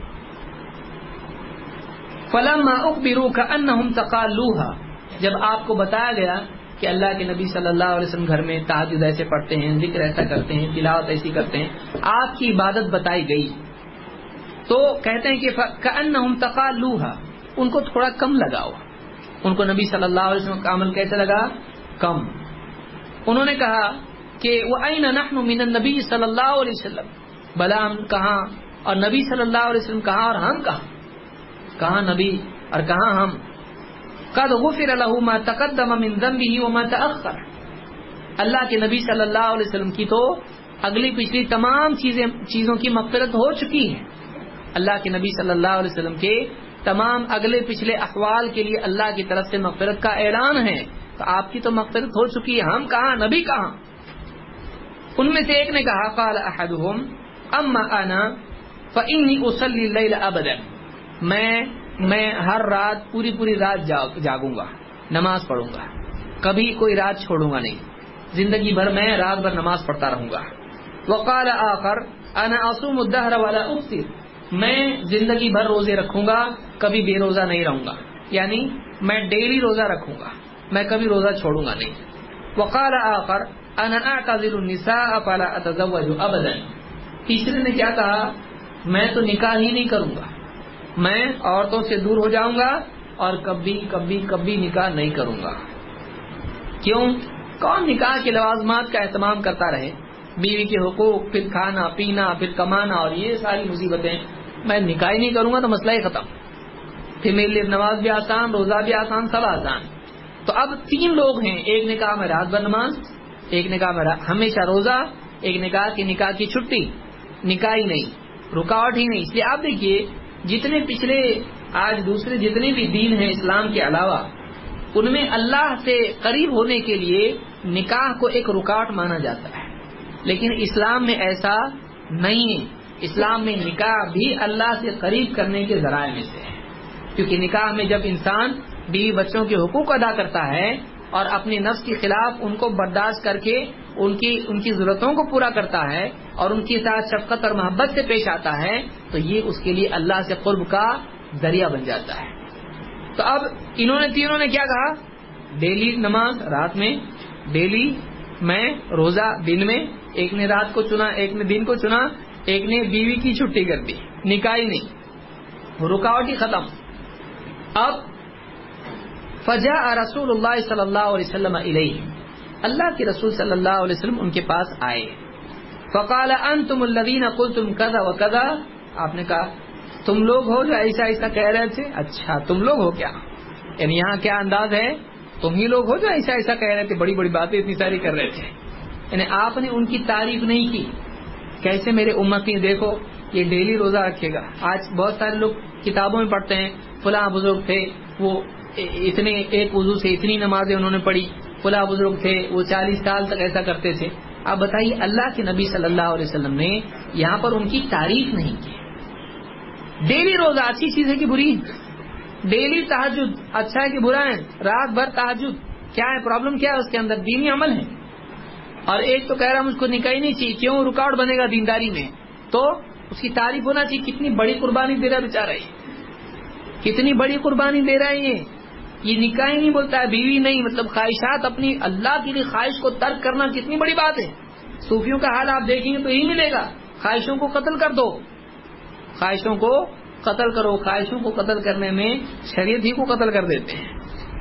فلما اخبروا كأنهم تقالوها. جب آپ کو بتایا گیا کہ اللہ کے نبی صلی اللہ علیہ وسلم گھر میں تہجد ایسے پڑھتے ہیں، ذکر ایسا کرتے ہیں، تلاوت ایسی کرتے ہیں، آپ کی عبادت بتائی گئی تو کہتے ہیں کہ كأنهم تقالوها، ان کو تھوڑا کم لگاؤ. ان کو نبی صلی اللہ علیہ وسلم کا عمل کیسے لگا؟ کم. انہوں نے کہا کہ وَأَيْنَ نَحْنُ مِنَ النَّبِيِّ صلی اللہ علیہ وسلم. بھلا ہم کہاں اور نبی صلی اللہ علیہ وسلم کہاں اور ہم کہاں؟ کہاں نبی اور کہاں ہم؟ قد غفر له ما تقدم من ذنبه وما تأخر. اللہ کے نبی صلی اللہ علیہ وسلم کی تو اگلی پچھلی تمام چیزیں چیزوں کی مغفرت ہو چکی ہے. اللہ کے نبی صلی اللہ علیہ وسلم کے تمام اگلے پچھلے احوال کے لیے اللہ کی طرف سے مغفرت کا اعلان ہے. تو آپ کی تو مغفرت ہو چکی ہے، ہم کہاں، نبی کہاں؟ ان میں سے ایک نے کہا قال احدهم اما انا فانی اصلی اللیل ابدا. میں میں ہر رات پوری پوری رات جاگوں گا، نماز پڑھوں گا، کبھی کوئی رات چھوڑوں گا نہیں، زندگی بھر میں رات بھر نماز پڑھتا رہوں گا. وقال آخر انا اصوم الدهر ولا افطر. میں زندگی بھر روزے رکھوں گا، کبھی بے روزہ نہیں رہوں گا، یعنی میں ڈیلی روزہ رکھوں گا، میں کبھی روزہ چھوڑوں گا نہیں. وقال آخر انا اعتزل النساء فلا اتزوج ابدا. تیسرے نے کیا کہا؟ میں تو نکاح ہی نہیں کروں گا، میں عورتوں سے دور ہو جاؤں گا اور کبھی کبھی کبھی نکاح نہیں کروں گا. کیوں؟ کون نکاح کے لوازمات کا اہتمام کرتا رہے؟ بیوی کے حقوق، پھر کھانا پینا، پھر کمانا اور یہ ساری مصیبتیں. میں نکاح ہی نہیں کروں گا تو مسئلہ ہی ختم. پھر میرے لیے نماز بھی آسان، روزہ بھی آسان، سب آسان. تو اب تین لوگ ہیں، ایک نے کہا میں رات بھر نماز، ایک نے کہا میں ہمیشہ روزہ، ایک نے کہا کہ نکاح کی چھٹی، نکاح ہی نہیں، رکاوٹ ہی نہیں. اس لیے آپ دیکھیے جتنے پچھلے آج دوسرے جتنے بھی دین ہیں اسلام کے علاوہ، ان میں اللہ سے قریب ہونے کے لیے نکاح کو ایک رکاوٹ مانا جاتا ہے، لیکن اسلام میں ایسا نہیں ہے. اسلام میں نکاح بھی اللہ سے قریب کرنے کے ذرائع میں سے ہے، کیونکہ نکاح میں جب انسان بیوی بچوں کے حقوق ادا کرتا ہے اور اپنے نفس کے خلاف ان کو برداشت کر کے ان کی ان کی ضرورتوں کو پورا کرتا ہے اور ان کے ساتھ شفقت اور محبت سے پیش آتا ہے تو یہ اس کے لیے اللہ سے قرب کا ذریعہ بن جاتا ہے. تو اب انہوں نے تینوں نے کیا کہا؟ ڈیلی نماز رات میں، ڈیلی میں روزہ دن میں. ایک نے رات کو چنا، ایک نے دن کو چنا، ایک نے بیوی کی چھٹی کر دی، نکاح ہی نہیں، رکاوٹ ہی ختم. اب فجاء رسول اللہ صلی اللہ علیہ وسلم الیہ. اللہ کے رسول صلی اللہ علیہ وسلم ان کے پاس آئے. فقال انتم الذین قلتم کذا وکذا. آپ نے کہا تم لوگ ہو جو ایسا ایسا کہہ رہے تھے. اچھا تم لوگ ہو کیا؟ یعنی یہاں کیا انداز ہے؟ تم ہی لوگ ہو جو ایسا ایسا کہہ رہے تھے, بڑی بڑی باتیں اتنی ساری کر رہے تھے. یعنی آپ نے ان کی تعریف نہیں کی. کیسے میرے امتی دیکھو یہ ڈیلی روزہ رکھے گا. آج بہت سارے لوگ کتابوں میں پڑھتے ہیں فلاں بزرگ تھے وہ اتنے ایک وضو سے اتنی نمازیں انہوں نے پڑھی, فلاں بزرگ تھے وہ چالیس سال تک ایسا کرتے تھے. آپ بتائیے اللہ کے نبی صلی اللہ علیہ وسلم نے یہاں پر ان کی تعریف نہیں کی. ڈیلی روزہ اچھی چیز ہے کہ بری؟ ڈیلی تہجد اچھا ہے کہ برا ہے؟ رات بھر تہجد کیا ہے؟ پرابلم کیا ہے اس کے اندر؟ دینی عمل ہے. اور ایک تو کہہ رہا مجھ کو نکاح ہی نہیں چاہیے, کیوں؟ رکاوٹ بنے گا دینداری میں. تو اس کی تعریف ہونا چاہیے. کتنی بڑی قربانی دے رہا بیچارہ, کتنی بڑی قربانی دے رہا ہے. یہ یہ نکاح ہی نہیں بولتا ہے, بیوی نہیں, مطلب خواہشات اپنی اللہ کے لیے خواہش کو ترک کرنا کتنی بڑی بات ہے. صوفیوں کا حال آپ دیکھیں گے تو یہی ملے گا, خواہشوں کو قتل کر دو, خواہشوں کو قتل کرو. خواہشوں کو قتل کرنے میں شریعت ہی کو قتل کر دیتے ہیں.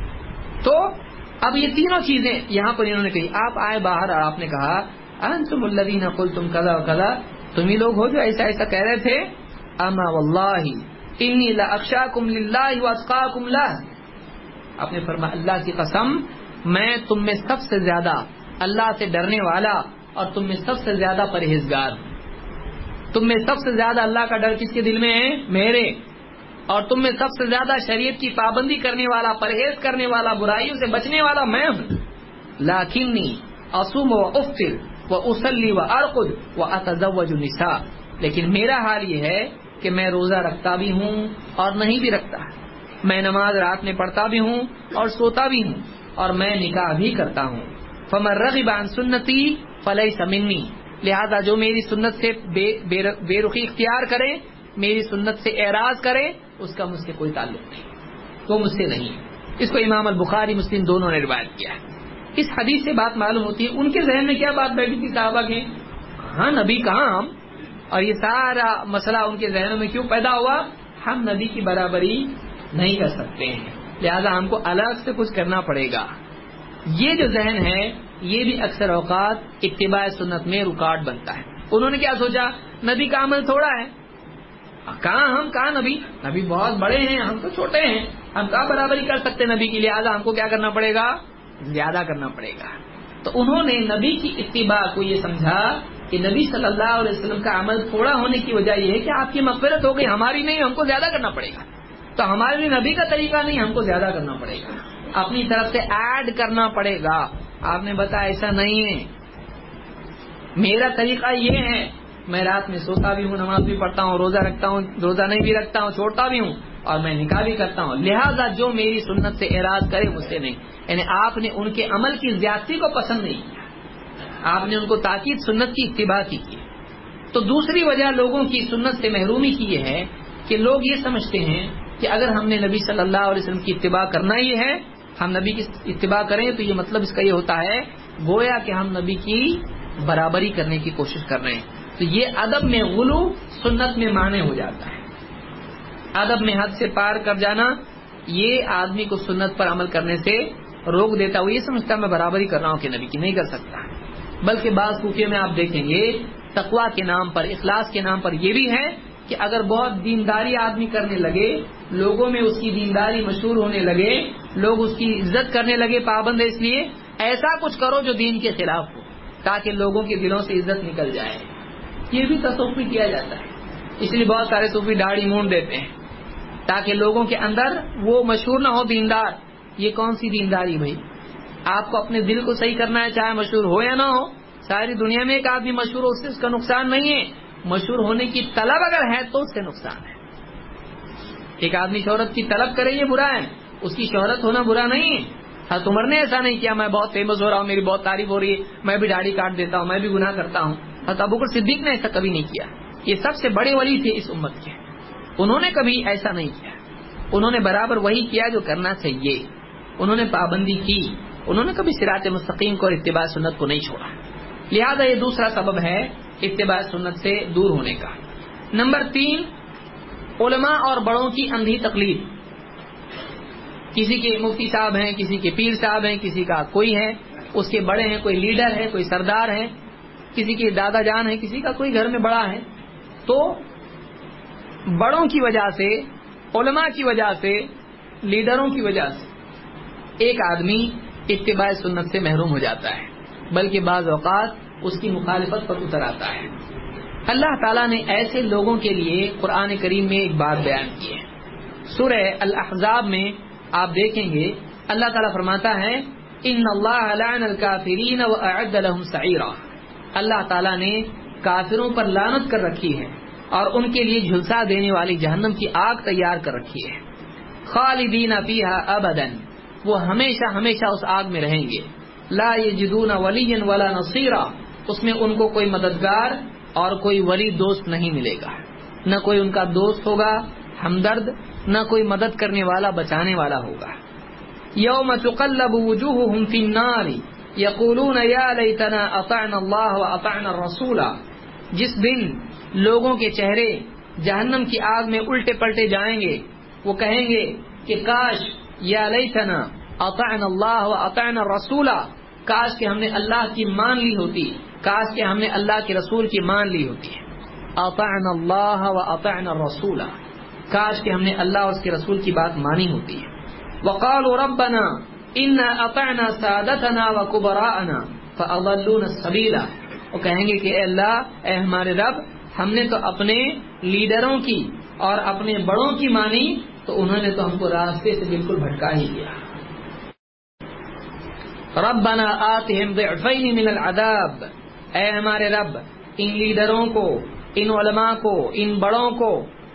تو اب یہ تینوں چیزیں یہاں پر انہوں نے کہی. آپ آئے باہر اور آپ نے کہا انتم الذین قلتم کذا وکذا, تم ہی لوگ ہو جو ایسا ایسا کہہ رہے تھے. اما واللہ انی لاخشاکم للہ واتقاکم لہ, آپ نے فرمایا اللہ کی قسم میں تم میں سب سے زیادہ اللہ سے ڈرنے والا اور تم میں سب سے زیادہ پرہیزگار ہوں. تم میں سب سے زیادہ اللہ کا ڈر کس کے دل میں ہے؟ میرے. اور تم میں سب سے زیادہ شریعت کی پابندی کرنے والا, پرہیز کرنے والا, برائیوں سے بچنے والا میں ہوں. لیکنی اصوم و افطر و اصلی و ارقد و اتزوج النساء, لیکن میرا حال یہ ہے کہ میں روزہ رکھتا بھی ہوں اور نہیں بھی رکھتا, میں نماز رات میں پڑھتا بھی ہوں اور سوتا بھی ہوں, اور میں نکاح بھی کرتا ہوں. فمن رغب عن سنتی فلیس منی, لہذا جو میری سنت سے بے, بے, بے رخی اختیار کرے, میری سنت سے اعراض کرے, اس کا مجھ سے کوئی تعلق نہیں, وہ مجھ سے نہیں. اس کو امام البخاری مسلم دونوں نے روایت کیا ہے. اس حدیث سے بات معلوم ہوتی ہے ان کے ذہن میں کیا بات بیٹھی تھی صحابہ کے, ہاں نبی کہاں ہم, اور یہ سارا مسئلہ ان کے ذہنوں میں کیوں پیدا ہوا؟ ہم نبی کی برابری نہیں کر سکتے ہیں, لہذا ہم کو الگ سے کچھ کرنا پڑے گا. یہ جو ذہن ہے یہ بھی اکثر اوقات اتباع سنت میں رکاوٹ بنتا ہے. انہوں نے کیا سوچا, نبی کا عمل تھوڑا ہے, کہاں ہم کہاں نبی, نبی بہت بڑے ہیں, ہم تو چھوٹے ہیں, ہم کہاں برابری کر سکتے نبی کی, لہٰذا ہم کو کیا کرنا پڑے گا؟ زیادہ کرنا پڑے گا. تو انہوں نے نبی کی اتباع کو یہ سمجھا کہ نبی صلی اللہ علیہ وسلم کا عمل تھوڑا ہونے کی وجہ یہ ہے کہ آپ کی مغفرت ہو گئی, ہماری نہیں, ہم کو زیادہ کرنا پڑے گا. تو ہمارے لیے نبی کا طریقہ نہیں, ہم کو زیادہ کرنا پڑے گا, اپنی طرف سے ایڈ کرنا پڑے گا. آپ نے بتایا ایسا نہیں ہے, میرا طریقہ یہ ہے, میں رات میں سوتا بھی ہوں, نماز بھی پڑھتا ہوں, روزہ رکھتا ہوں, روزہ نہیں بھی رکھتا ہوں, چھوڑتا بھی ہوں, اور میں نکاح بھی کرتا ہوں, لہذا جو میری سنت سے اعراض کرے مجھ سے نہیں. یعنی آپ نے ان کے عمل کی زیادتی کو پسند نہیں کیا, آپ نے ان کو تاکید سنت کی اتباع کی کی. تو دوسری وجہ لوگوں کی سنت سے محرومی کی یہ ہے کہ لوگ یہ سمجھتے ہیں کہ اگر ہم نے نبی صلی اللہ علیہ وسلم کی اتباع کرنا ہی ہے, ہم نبی کی اتباع کریں تو یہ مطلب اس کا یہ ہوتا ہے گویا کہ ہم نبی کی برابری کرنے کی کوشش کر رہے ہیں. تو یہ ادب میں غلو سنت میں مانے ہو جاتا ہے. ادب میں حد سے پار کر جانا یہ آدمی کو سنت پر عمل کرنے سے روک دیتا. وہ یہ سمجھتا میں برابری کر رہا ہوں کہ نبی کی, نہیں کر سکتا. بلکہ بعض صوفیوں میں آپ دیکھیں گے تقویٰ کے نام پر, اخلاص کے نام پر یہ بھی ہے کہ اگر بہت دینداری آدمی کرنے لگے, لوگوں میں اس کی دینداری مشہور ہونے لگے, لوگ اس کی عزت کرنے لگے, پابند ہے, اس لیے ایسا کچھ کرو جو دین کے خلاف ہو تاکہ لوگوں کے دلوں سے عزت نکل جائے. یہ بھی تصوف میں کیا جاتا ہے. اس لیے بہت سارے صوفی داڑھی مونڈ دیتے ہیں تاکہ لوگوں کے اندر وہ مشہور نہ ہو دیندار. یہ کون سی دینداری بھائی؟ آپ کو اپنے دل کو صحیح کرنا ہے, چاہے مشہور ہو یا نہ ہو. ساری دنیا میں ایک آدمی مشہور ہو اس سے اس کا نقصان نہیں ہے, مشہور ہونے کی طلب اگر ہے تو اس سے نقصان ہے. ایک آدمی شہرت کی طلب کرے یہ برا ہے, اس کی شہرت ہونا برا نہیں ہے. حضرت عمر نے ایسا نہیں کیا میں بہت فیمس ہو رہا ہوں, میری بہت تعریف ہو رہی ہے, میں بھی داڑھی کاٹ دیتا ہوں, میں بھی گناہ کرتا ہوں. حضرت ابوبکر صدیق نے ایسا کبھی نہیں کیا. یہ سب سے بڑے ولی تھے اس امت کے, انہوں نے کبھی ایسا نہیں کیا. انہوں نے برابر وہی کیا جو کرنا چاہیے, انہوں نے پابندی کی, انہوں نے کبھی صراط مستقیم کو اور اتباع سنت کو نہیں چھوڑا. لہذا یہ دوسرا سبب ہے اتباع سنت سے دور ہونے کا. نمبر تین, علماء اور بڑوں کی اندھی تقلید. کسی کے مفتی صاحب ہیں, کسی کے پیر صاحب ہیں, کسی کا کوئی ہے, اس کے بڑے ہیں, کوئی لیڈر ہے, کوئی سردار ہے, کسی کے دادا جان ہے, کسی کا کوئی گھر میں بڑا ہے. تو بڑوں کی وجہ سے, علماء کی وجہ سے, لیڈروں کی وجہ سے ایک آدمی اتباع سنت سے محروم ہو جاتا ہے، بلکہ بعض اوقات اس کی مخالفت پر اتر آتا ہے۔ اللہ تعالیٰ نے ایسے لوگوں کے لیے قرآن کریم میں ایک بات بیان کی ہے۔ سورہ الاحزاب میں آپ دیکھیں گے اللہ تعالیٰ فرماتا ہے ان اللہ لعن الکافرین واعد لهم سعیرا، اللہ تعالیٰ نے کافروں پر لعنت کر رکھی ہے اور ان کے لیے جھلسا دینے والی جہنم کی آگ تیار کر رکھی ہے۔ خالدین فیہا ابدا، وہ ہمیشہ ہمیشہ اس آگ میں رہیں گے۔ لا یجدون ولیا ولا نصیرا، اس میں ان کو کوئی مددگار اور کوئی ولی دوست نہیں ملے گا، نہ کوئی ان کا دوست ہوگا ہمدرد، نہ کوئی مدد کرنے والا بچانے والا ہوگا۔ یوم تقلب وجوہہم فی النار یقولون یا لیتنا اطعنا اللہ واطعنا الرسول، جس دن لوگوں کے چہرے جہنم کی آگ میں الٹے پلٹے جائیں گے، وہ کہیں گے کہ کاش یا لیتنا اطعنا اللہ واطعنا الرسول، کاش کہ ہم نے اللہ کی مان لی ہوتی، کاش کہ ہم نے اللہ کے رسول کی مان لی ہوتی ہے۔ اطعنا اللہ واطعنا الرسول، کاش کہ ہم نے اللہ اور اس کے رسول کی بات مانی ہوتی ہے۔ وقالوا ربنا انا اطعنا سادتنا وكبراءنا فاضلونا السبيل، وہ کہیں گے کہ اے اللہ، اے ہمارے رب، ہم نے تو اپنے لیڈروں کی اور اپنے بڑوں کی مانی تو انہوں نے تو ہم کو راستے سے بالکل بھٹکا ہی دیا۔ ربنا آتهم ضعفین من العذاب، اے ہمارے رب، ان لیڈروں کو، ان علماء کو، ان بڑوں کو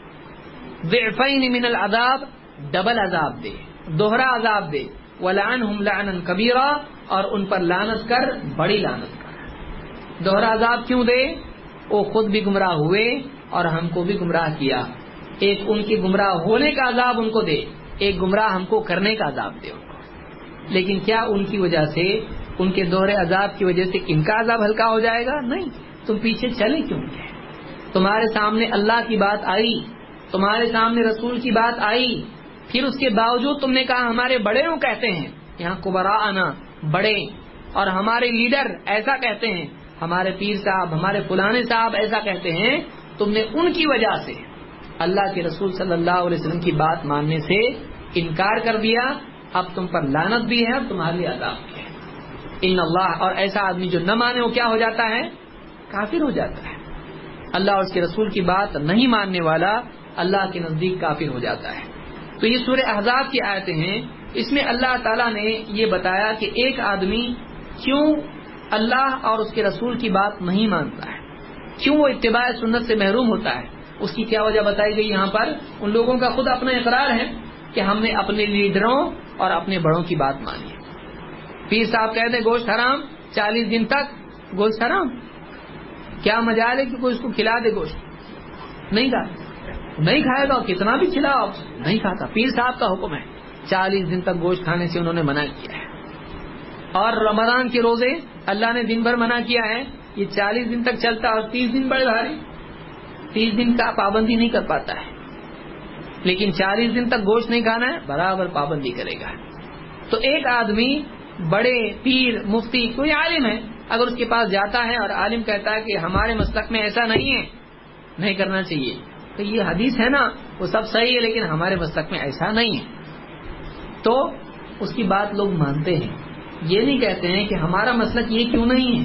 ضعفین من العذاب، ڈبل عذاب دے، دوہرا عذاب دے، ولعنہم لعنا کبیرا، اور ان پر لعنت کر، بڑی لعنت کر۔ دوہرا عذاب کیوں دے؟ وہ خود بھی گمراہ ہوئے اور ہم کو بھی گمراہ کیا۔ ایک ان کے گمراہ ہونے کا عذاب ان کو دے، ایک گمراہ ہم کو کرنے کا عذاب دے ان کو۔ لیکن کیا ان کی وجہ سے، ان کے دوہرے عذاب کی وجہ سے ان کا عذاب ہلکا ہو جائے گا؟ نہیں۔ تم پیچھے چلے کیوں گے؟ تمہارے سامنے اللہ کی بات آئی، تمہارے سامنے رسول کی بات آئی، پھر اس کے باوجود تم نے کہا ہمارے بڑے وہ کہتے ہیں، یہاں کبراء آنا بڑے، اور ہمارے لیڈر ایسا کہتے ہیں، ہمارے پیر صاحب، ہمارے فلانے صاحب ایسا کہتے ہیں۔ تم نے ان کی وجہ سے اللہ کے رسول صلی اللہ علیہ وسلم کی بات ماننے سے انکار کر دیا، اب تم پر لعنت بھی ہے اور تمہارے لیے عذاب بھی ہے۔ ان اللہ، اور ایسا آدمی جو نہ مانے وہ کیا ہو جاتا ہے؟ کافر ہو جاتا ہے۔ اللہ اور اس کے رسول کی بات نہیں ماننے والا اللہ کے نزدیک کافر ہو جاتا ہے۔ تو یہ سورہ احزاب کی آیتیں ہیں، اس میں اللہ تعالیٰ نے یہ بتایا کہ ایک آدمی کیوں اللہ اور اس کے رسول کی بات نہیں مانتا ہے، کیوں وہ اتباع سنت سے محروم ہوتا ہے، اس کی کیا وجہ بتائی گئی یہاں پر۔ ان لوگوں کا خود اپنا اقرار ہے کہ ہم نے اپنے لیڈروں اور اپنے بڑوں کی بات مانی۔ پیر صاحب کہتے ہیں گوشت حرام، چالیس دن تک گوشت حرام، کیا مجال ہے کہ کوئی اس کو کھلا دے گوشت؟ نہیں کھا نہیں کھائے گا، کتنا بھی کھلاؤ نہیں کھاتا۔ پیر صاحب کا حکم ہے، چالیس دن تک گوشت کھانے سے انہوں نے منع کیا ہے۔ اور رمضان کے روزے اللہ نے دن بھر منع کیا ہے، یہ چالیس دن تک چلتا اور تیس دن بڑے بھاری، تیس دن کا پابندی نہیں کر پاتا ہے، لیکن چالیس دن تک گوشت نہیں کھانا ہے، برابر پابندی کرے گا۔ تو ایک آدمی بڑے پیر مفتی کوئی عالم ہے، اگر اس کے پاس جاتا ہے اور عالم کہتا ہے کہ ہمارے مسلک میں ایسا نہیں ہے، نہیں کرنا چاہیے، تو یہ حدیث ہے نا وہ سب صحیح ہے لیکن ہمارے مسلک میں ایسا نہیں ہے، تو اس کی بات لوگ مانتے ہیں، یہ نہیں کہتے ہیں کہ ہمارا مسلک یہ کیوں نہیں ہے۔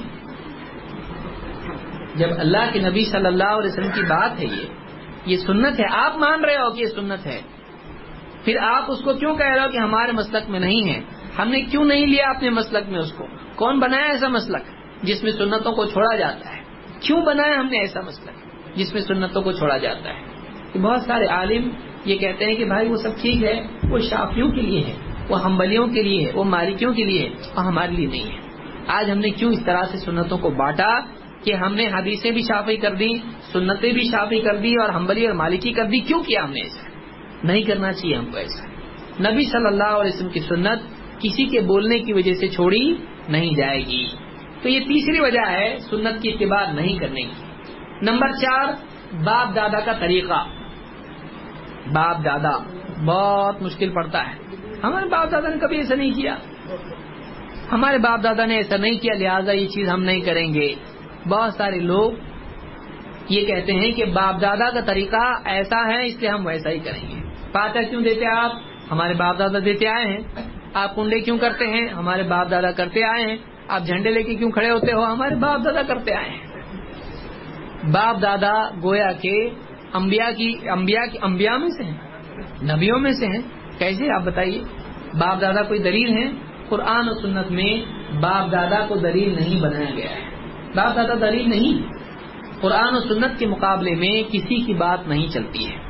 جب اللہ کے نبی صلی اللہ علیہ وسلم کی بات ہے، یہ یہ سنت ہے، آپ مان رہے ہو کہ یہ سنت ہے، پھر آپ اس کو کیوں کہہ رہے ہو کہ ہمارے مسلک میں نہیں ہے؟ ہم نے کیوں نہیں لیا اپنے مسلک میں؟ اس کو کون بنایا ایسا مسلک جس میں سنتوں کو چھوڑا جاتا ہے؟ کیوں بنایا ہم نے ایسا مسلک جس میں سنتوں کو چھوڑا جاتا ہے؟ کہ بہت سارے عالم یہ کہتے ہیں کہ بھائی وہ سب ٹھیک ہے، وہ شافعیوں کے لیے ہے، وہ حنبلیوں کے لیے ہے، وہ مالکیوں کے لیے ہے، اور ہمارے لیے نہیں ہے۔ آج ہم نے کیوں اس طرح سے سنتوں کو بانٹا کہ ہم نے حدیثیں بھی شافعی کر دی، سنتیں بھی شافعی کر دی اور حنبلی اور مالکی کر دی؟ کیوں کیا ہم نے ایسا؟ نہیں کرنا چاہیے ہم کو ایسا۔ نبی صلی اللہ علیہ وسلم کی سنت کسی کے بولنے کی وجہ سے چھوڑی نہیں جائے گی۔ تو یہ تیسری وجہ ہے سنت کی اتباع نہیں کرنے کی۔ نمبر چار، باپ دادا کا طریقہ۔ باپ دادا بہت مشکل پڑتا ہے، ہمارے باپ دادا نے کبھی ایسا نہیں کیا، ہمارے باپ دادا نے ایسا نہیں کیا لہٰذا یہ چیز ہم نہیں کریں گے۔ بہت سارے لوگ یہ کہتے ہیں کہ باپ دادا کا طریقہ ایسا ہے اس لیے ہم ویسا ہی کریں گے۔ فاتحہ کیوں دیتے آپ؟ ہمارے باپ دادا دیتے آئے ہیں، آپ کنڈے کیوں کرتے ہیں؟ ہمارے باپ دادا کرتے آئے ہیں. آپ جھنڈے لے کے کیوں کھڑے ہوتے ہو؟ ہمارے باپ دادا کرتے آئے ہیں. باپ دادا گویا کہ انبیاء کی انبیاء کی انبیاء میں سے ہیں، نبیوں میں سے ہیں. کیسے آپ بتائیے؟ باپ دادا کوئی دلیل ہے؟ قرآن و سنت میں باپ دادا کو دلیل نہیں بنایا گیا ہے. باپ دادا دلیل نہیں. قرآن و سنت کے مقابلے میں کسی کی بات نہیں چلتی ہے.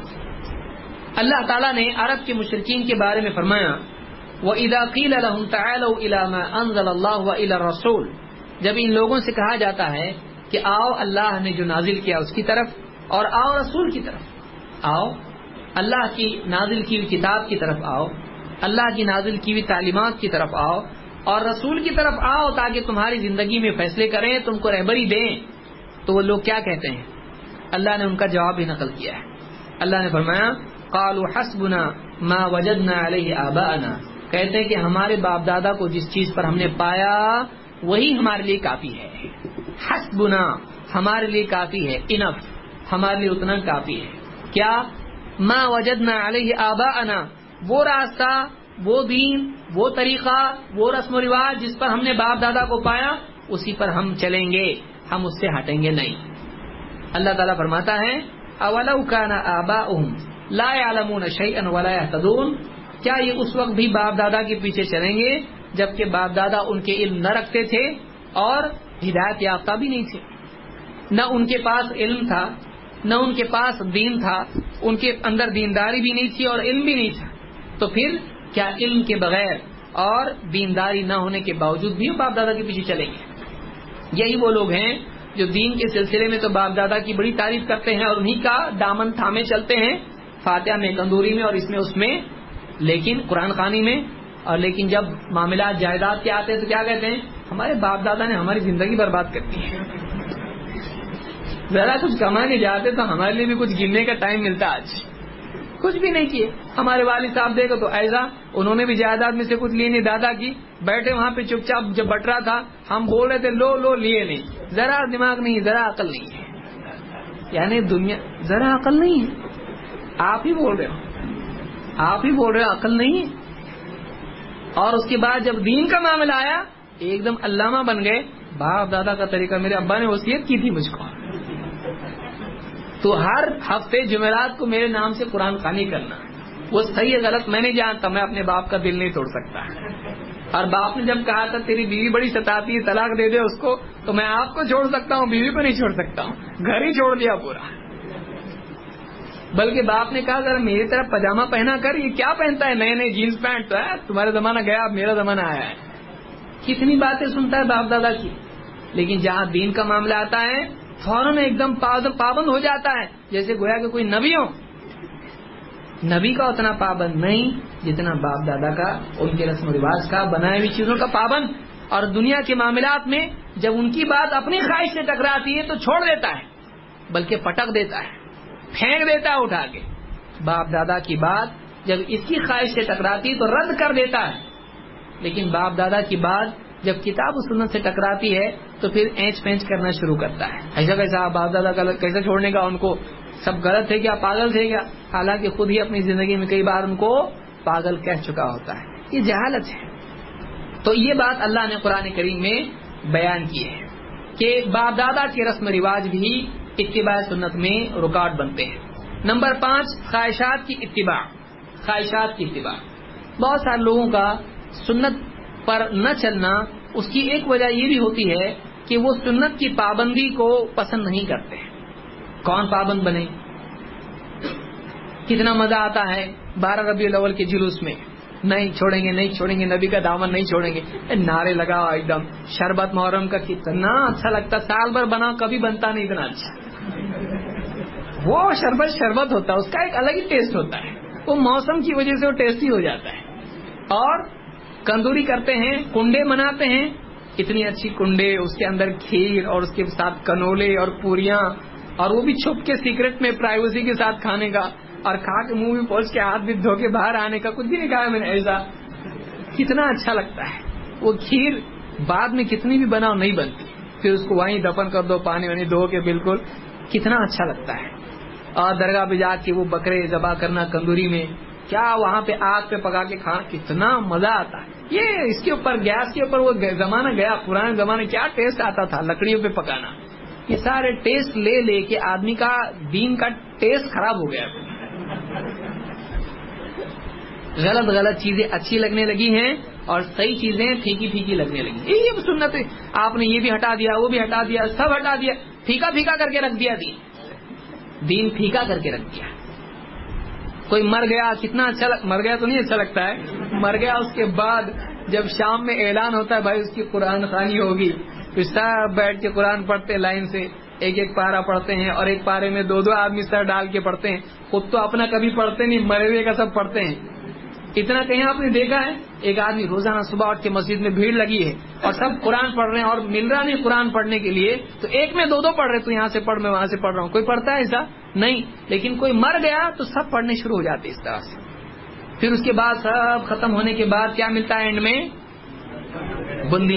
اللہ تعالیٰ نے عرب کے مشرکین کے بارے میں فرمایا وَإِذَا قِيلَ لَهُمْ تَعَالَوْا إِلَى مَا أَنزَلَ اللَّهُ وَإِلَى الرَّسُولِ، جب ان لوگوں سے کہا جاتا ہے کہ آؤ اللہ نے جو نازل کیا اس کی طرف اور آؤ رسول کی طرف. آؤ اللہ کی نازل کی ہوئی کتاب کی طرف آؤ، اللہ کی نازل کی ہوئی تعلیمات کی طرف آؤ اور رسول کی طرف آؤ تاکہ تمہاری زندگی میں فیصلے کریں، تم کو رہبری دیں. تو وہ لوگ کیا کہتے ہیں؟ اللہ نے ان کا جواب بھی نقل کیا ہے. اللہ نے فرمایا قالوا حسبنا ما وجدنا علیہ آباءنا، کہتے ہیں کہ ہمارے باپ دادا کو جس چیز پر ہم نے پایا وہی ہمارے لیے کافی ہے. حسبنا ہمارے لیے کافی ہے، انف ہمارے لیے اتنا کافی ہے. کیا؟ ما وجدنا علیہ آباءنا، وہ راستہ، وہ دین، وہ طریقہ، وہ رسم و رواج جس پر ہم نے باپ دادا کو پایا اسی پر ہم چلیں گے، ہم اس سے ہٹیں گے نہیں. اللہ تعالیٰ فرماتا ہے اولو کان آباؤہم لا يعلمون شیئا ولا يهتدون، کیا یہ اس وقت بھی باپ دادا کے پیچھے چلیں گے جبکہ باپ دادا ان کے علم نہ رکھتے تھے اور ہدایت یافتہ بھی نہیں تھے؟ نہ ان کے پاس علم تھا، نہ ان کے پاس دین تھا، ان کے اندر دینداری بھی نہیں تھی اور علم بھی نہیں تھا. تو پھر کیا علم کے بغیر اور دینداری نہ ہونے کے باوجود بھی باپ دادا کے پیچھے چلیں گے؟ یہی وہ لوگ ہیں جو دین کے سلسلے میں تو باپ دادا کی بڑی تعریف کرتے ہیں اور انہی کا دامن تھامے چلتے ہیں، فاتحہ میں، کندوری میں اور اس میں اس میں، لیکن قرآن خوانی میں. اور لیکن جب معاملات جائیداد کے آتے ہیں تو کیا کہتے ہیں؟ ہمارے باپ دادا نے ہماری زندگی برباد کر دی ہے. ذرا کچھ کما کے جاتے تو ہمارے لیے بھی کچھ گننے کا ٹائم ملتا. آج کچھ بھی نہیں کیے. ہمارے والد صاحب دیکھو تو ایسا، انہوں نے بھی جائیداد میں سے کچھ لیے نہیں. دادا کی بیٹھے وہاں پہ چپ چاپ جب بٹ رہا تھا ہم بول رہے تھے لو لو، لیے نہیں. ذرا دماغ نہیں، ذرا عقل نہیں ہے. یعنی دنیا ذرا عقل نہیں ہے. آپ ہی بول رہے ہو، آپ ہی بول رہے ہو عقل نہیں ہے. اور اس کے بعد جب دین کا معاملہ آیا ایک دم علامہ بن گئے. باپ دادا کا طریقہ میرے ابا نے وصیت کی تھی مجھ کو، تو ہر ہفتے جمعرات کو میرے نام سے قرآن خوانی کرنا. وہ صحیح ہے غلط میں نہیں جانتا، میں اپنے باپ کا دل نہیں توڑ سکتا. اور باپ نے جب کہا تھا تیری بیوی بڑی ستاتی ہے طلاق دے دے اس کو، تو میں آپ کو چھوڑ سکتا ہوں، بیوی کو نہیں چھوڑ سکتا ہوں. گھر ہی چھوڑ دیا پورا. بلکہ باپ نے کہا ذرا میری طرف پاجامہ پہنا کر، یہ کیا پہنتا ہے، نئے نئے جینس پینٹ تو ہے، تمہارا زمانہ گیا اب میرا زمانہ آیا ہے. کتنی باتیں سنتا ہے باپ دادا کی. لیکن جہاں دین کا معاملہ آتا ہے فوراً ایک دم پابند ہو جاتا ہے، جیسے گویا کہ کوئی نبی ہو. نبی کا اتنا پابند نہیں جتنا باپ دادا کا، ان کے رسم و رواج کا، بنائی ہوئی چیزوں کا پابند. اور دنیا کے معاملات میں جب ان کی بات اپنی خواہش سے ٹکراتی ہے تو چھوڑ دیتا ہے، بلکہ پٹک دیتا ہے، پھینک دیتا ہے اٹھا کے. باپ دادا کی بات جب اس کی خواہش سے ٹکراتی ہے تو رد کر دیتا ہے. لیکن باپ دادا کی بات جب کتاب و سنت سے ٹکراتی ہے تو پھر اینچ پینچ کرنا شروع کرتا ہے. ایسا کیسا باپ دادا کا کیسے چھوڑنے کا، ان کو سب غلط ہے کیا، پاگل تھے کیا؟ حالانکہ خود ہی اپنی زندگی میں کئی بار ان کو پاگل کہہ چکا ہوتا ہے. یہ جہالت ہے. تو یہ بات اللہ نے قرآن کریم میں بیان کی ہے کہ باپ دادا کے رسم و رواج بھی اتباع سنت میں رکاوٹ بنتے ہیں. نمبر پانچ، خواہشات کی اتباع. خواہشات کی اتباع بہت سارے لوگوں کا سنت پر نہ چلنا، اس کی ایک وجہ یہ بھی ہوتی ہے کہ وہ سنت کی پابندی کو پسند نہیں کرتے. کون پابند بنے؟ کتنا مزہ آتا ہے بارہ ربیع الاول کے جلوس میں، نہیں چھوڑیں گے نہیں چھوڑیں گے، نبی کا دامن نہیں چھوڑیں گے، نعرے لگا ایک دم. شربت محرم کا کتنا اچھا لگتا، سال بھر بنا کبھی بنتا نہیں اتنا اچھا. وہ شربت شربت ہوتا ہے، اس کا ایک الگ ہی ٹیسٹ ہوتا ہے، وہ موسم کی وجہ سے وہ ٹیسٹی ہو جاتا ہے. اور کندوری کرتے ہیں، کنڈے مناتے ہیں، اتنی اچھی کنڈے، اس کے اندر کھیر اور اس کے ساتھ کنولے اور پوریاں، اور وہ بھی چھپ کے سیکرٹ میں پرائیویسی کے ساتھ کھانے کا، اور کھا کے منہ میں پہنچ کے ہاتھ بھی دھو کے باہر آنے کا. کچھ بھی نہیں کھایا میں نے ایسا. کتنا اچھا لگتا ہے. وہ کھیر بعد میں کتنی بھی بناؤ نہیں بنتی، پھر اس کو وہیں دفن کر دو پانی وانی دھو کے، بالکل کتنا اچھا لگتا ہے. اور درگاہ پہ جا کے وہ بکرے ذبح کرنا کندوری میں، کیا وہاں پہ آگ پہ پکا کے کھانا کتنا مزہ آتا ہے. یہ اس کے اوپر گیس کے اوپر وہ زمانہ گیا, پرانے زمانے کیا ٹیسٹ آتا تھا لکڑیوں پہ پکانا. یہ سارے ٹیسٹ لے لے کے آدمی کا دین کا ٹیسٹ خراب ہو گیا. غلط غلط چیزیں اچھی لگنے لگی ہیں اور صحیح چیزیں پھیکی پھیکی لگنے لگی. یہ سنت آپ نے یہ بھی ہٹا دیا, وہ بھی ہٹا دیا, سب ہٹا دیا, پھیکا پھیکا کر کے رکھ دیا. دین دین پھیکا کر کے رکھ دیا. کوئی مر گیا کتنا اچھا لگ... مر گیا تو نہیں اچھا لگتا ہے. مر گیا اس کے بعد جب شام میں اعلان ہوتا ہے بھائی اس کی قرآن خوانی ہوگی, پھر سب بیٹھ کے قرآن پڑھتے لائن سے, ایک ایک پارا پڑھتے ہیں اور ایک پارے میں دو دو آدمی سر ڈال کے پڑھتے ہیں. خود تو اپنا کبھی پڑھتے نہیں, مرے ہوئے کا سب پڑھتے ہیں. اتنا کہیں آپ نے دیکھا ہے ایک آدمی روزانہ صبح اٹھ کے مسجد میں بھیڑ لگی ہے اور سب قرآن پڑھ رہے ہیں اور مل رہا نہیں قرآن پڑھنے کے لیے, تو ایک میں دو دو پڑھ رہے, تو یہاں سے پڑھ میں وہاں سے پڑھ رہا ہوں. کوئی پڑھتا ہے ایسا نہیں. لیکن کوئی مر گیا تو سب پڑھنے شروع ہو جاتے اس طرح سے. پھر اس کے بعد سب ختم ہونے کے بعد کیا ملتا ہے اینڈ میں؟ بندی.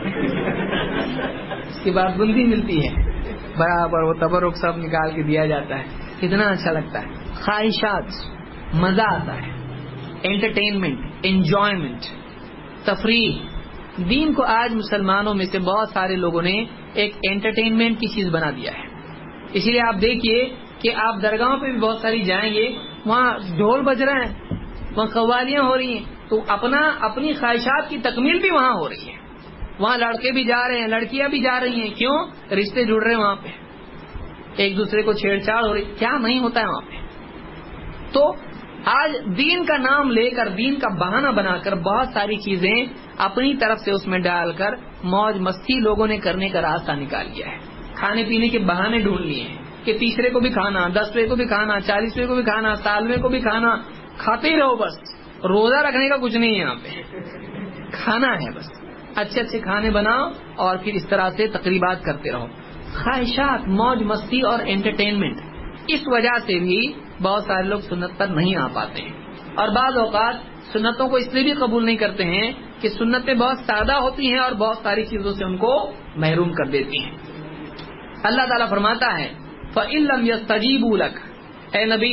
اس کے بعد بندی ملتی ہے برابر, وہ تبرک سب نکال کے دیا جاتا ہے. کتنا اچھا لگتا ہے. خواہشات, مزہ آتا ہے, انٹرٹینمنٹ, انجوائمنٹ, تفریح. دین کو آج مسلمانوں میں سے بہت سارے لوگوں نے ایک انٹرٹینمنٹ کی چیز بنا دیا ہے. اسی لیے آپ دیکھیے کہ آپ درگاہوں پہ بھی بہت ساری جائیں گے, وہاں ڈھول بج رہے ہیں, وہاں قوالیاں ہو رہی ہیں, تو اپنا اپنی خواہشات کی تکمیل بھی وہاں ہو رہی ہے. وہاں لڑکے بھی جا رہے ہیں, لڑکیاں بھی جا رہی ہیں. کیوں؟ رشتے جڑ رہے ہیں وہاں پہ, ایک دوسرے کو چھیڑ چھاڑ ہو رہی. کیا نہیں ہوتا ہے وہاں پہ. تو آج دین کا نام لے کر, دین کا بہانہ بنا کر بہت ساری چیزیں اپنی طرف سے اس میں ڈال کر موج مستی لوگوں نے کرنے کا راستہ نکال لیا ہے. کھانے پینے کے بہانے ڈھونڈ لیے ہیں کہ تیسرے کو بھی کھانا, دسویں کو بھی کھانا, چالیسویں کو بھی کھانا, سالویں کو بھی کھانا. کھاتے ہی رہو بس, روزہ رکھنے کا کچھ نہیں ہے یہاں پہ, کھانا ہے بس. اچھے اچھے کھانے بناؤ اور پھر اس طرح سے تقریبات کرتے رہو. خواہشات, موج مستی اور انٹرٹینمنٹ, اس وجہ سے بھی بہت سارے لوگ سنت پر نہیں آ پاتے ہیں. اور بعض اوقات سنتوں کو اس لیے بھی قبول نہیں کرتے ہیں کہ سنتیں بہت سادہ ہوتی ہیں اور بہت ساری چیزوں سے ان کو محروم کر دیتی ہیں. اللہ تعالیٰ فرماتا ہے فَإِن لَّمْ يَسْتَجِيبُوا لَكَ, اے نبی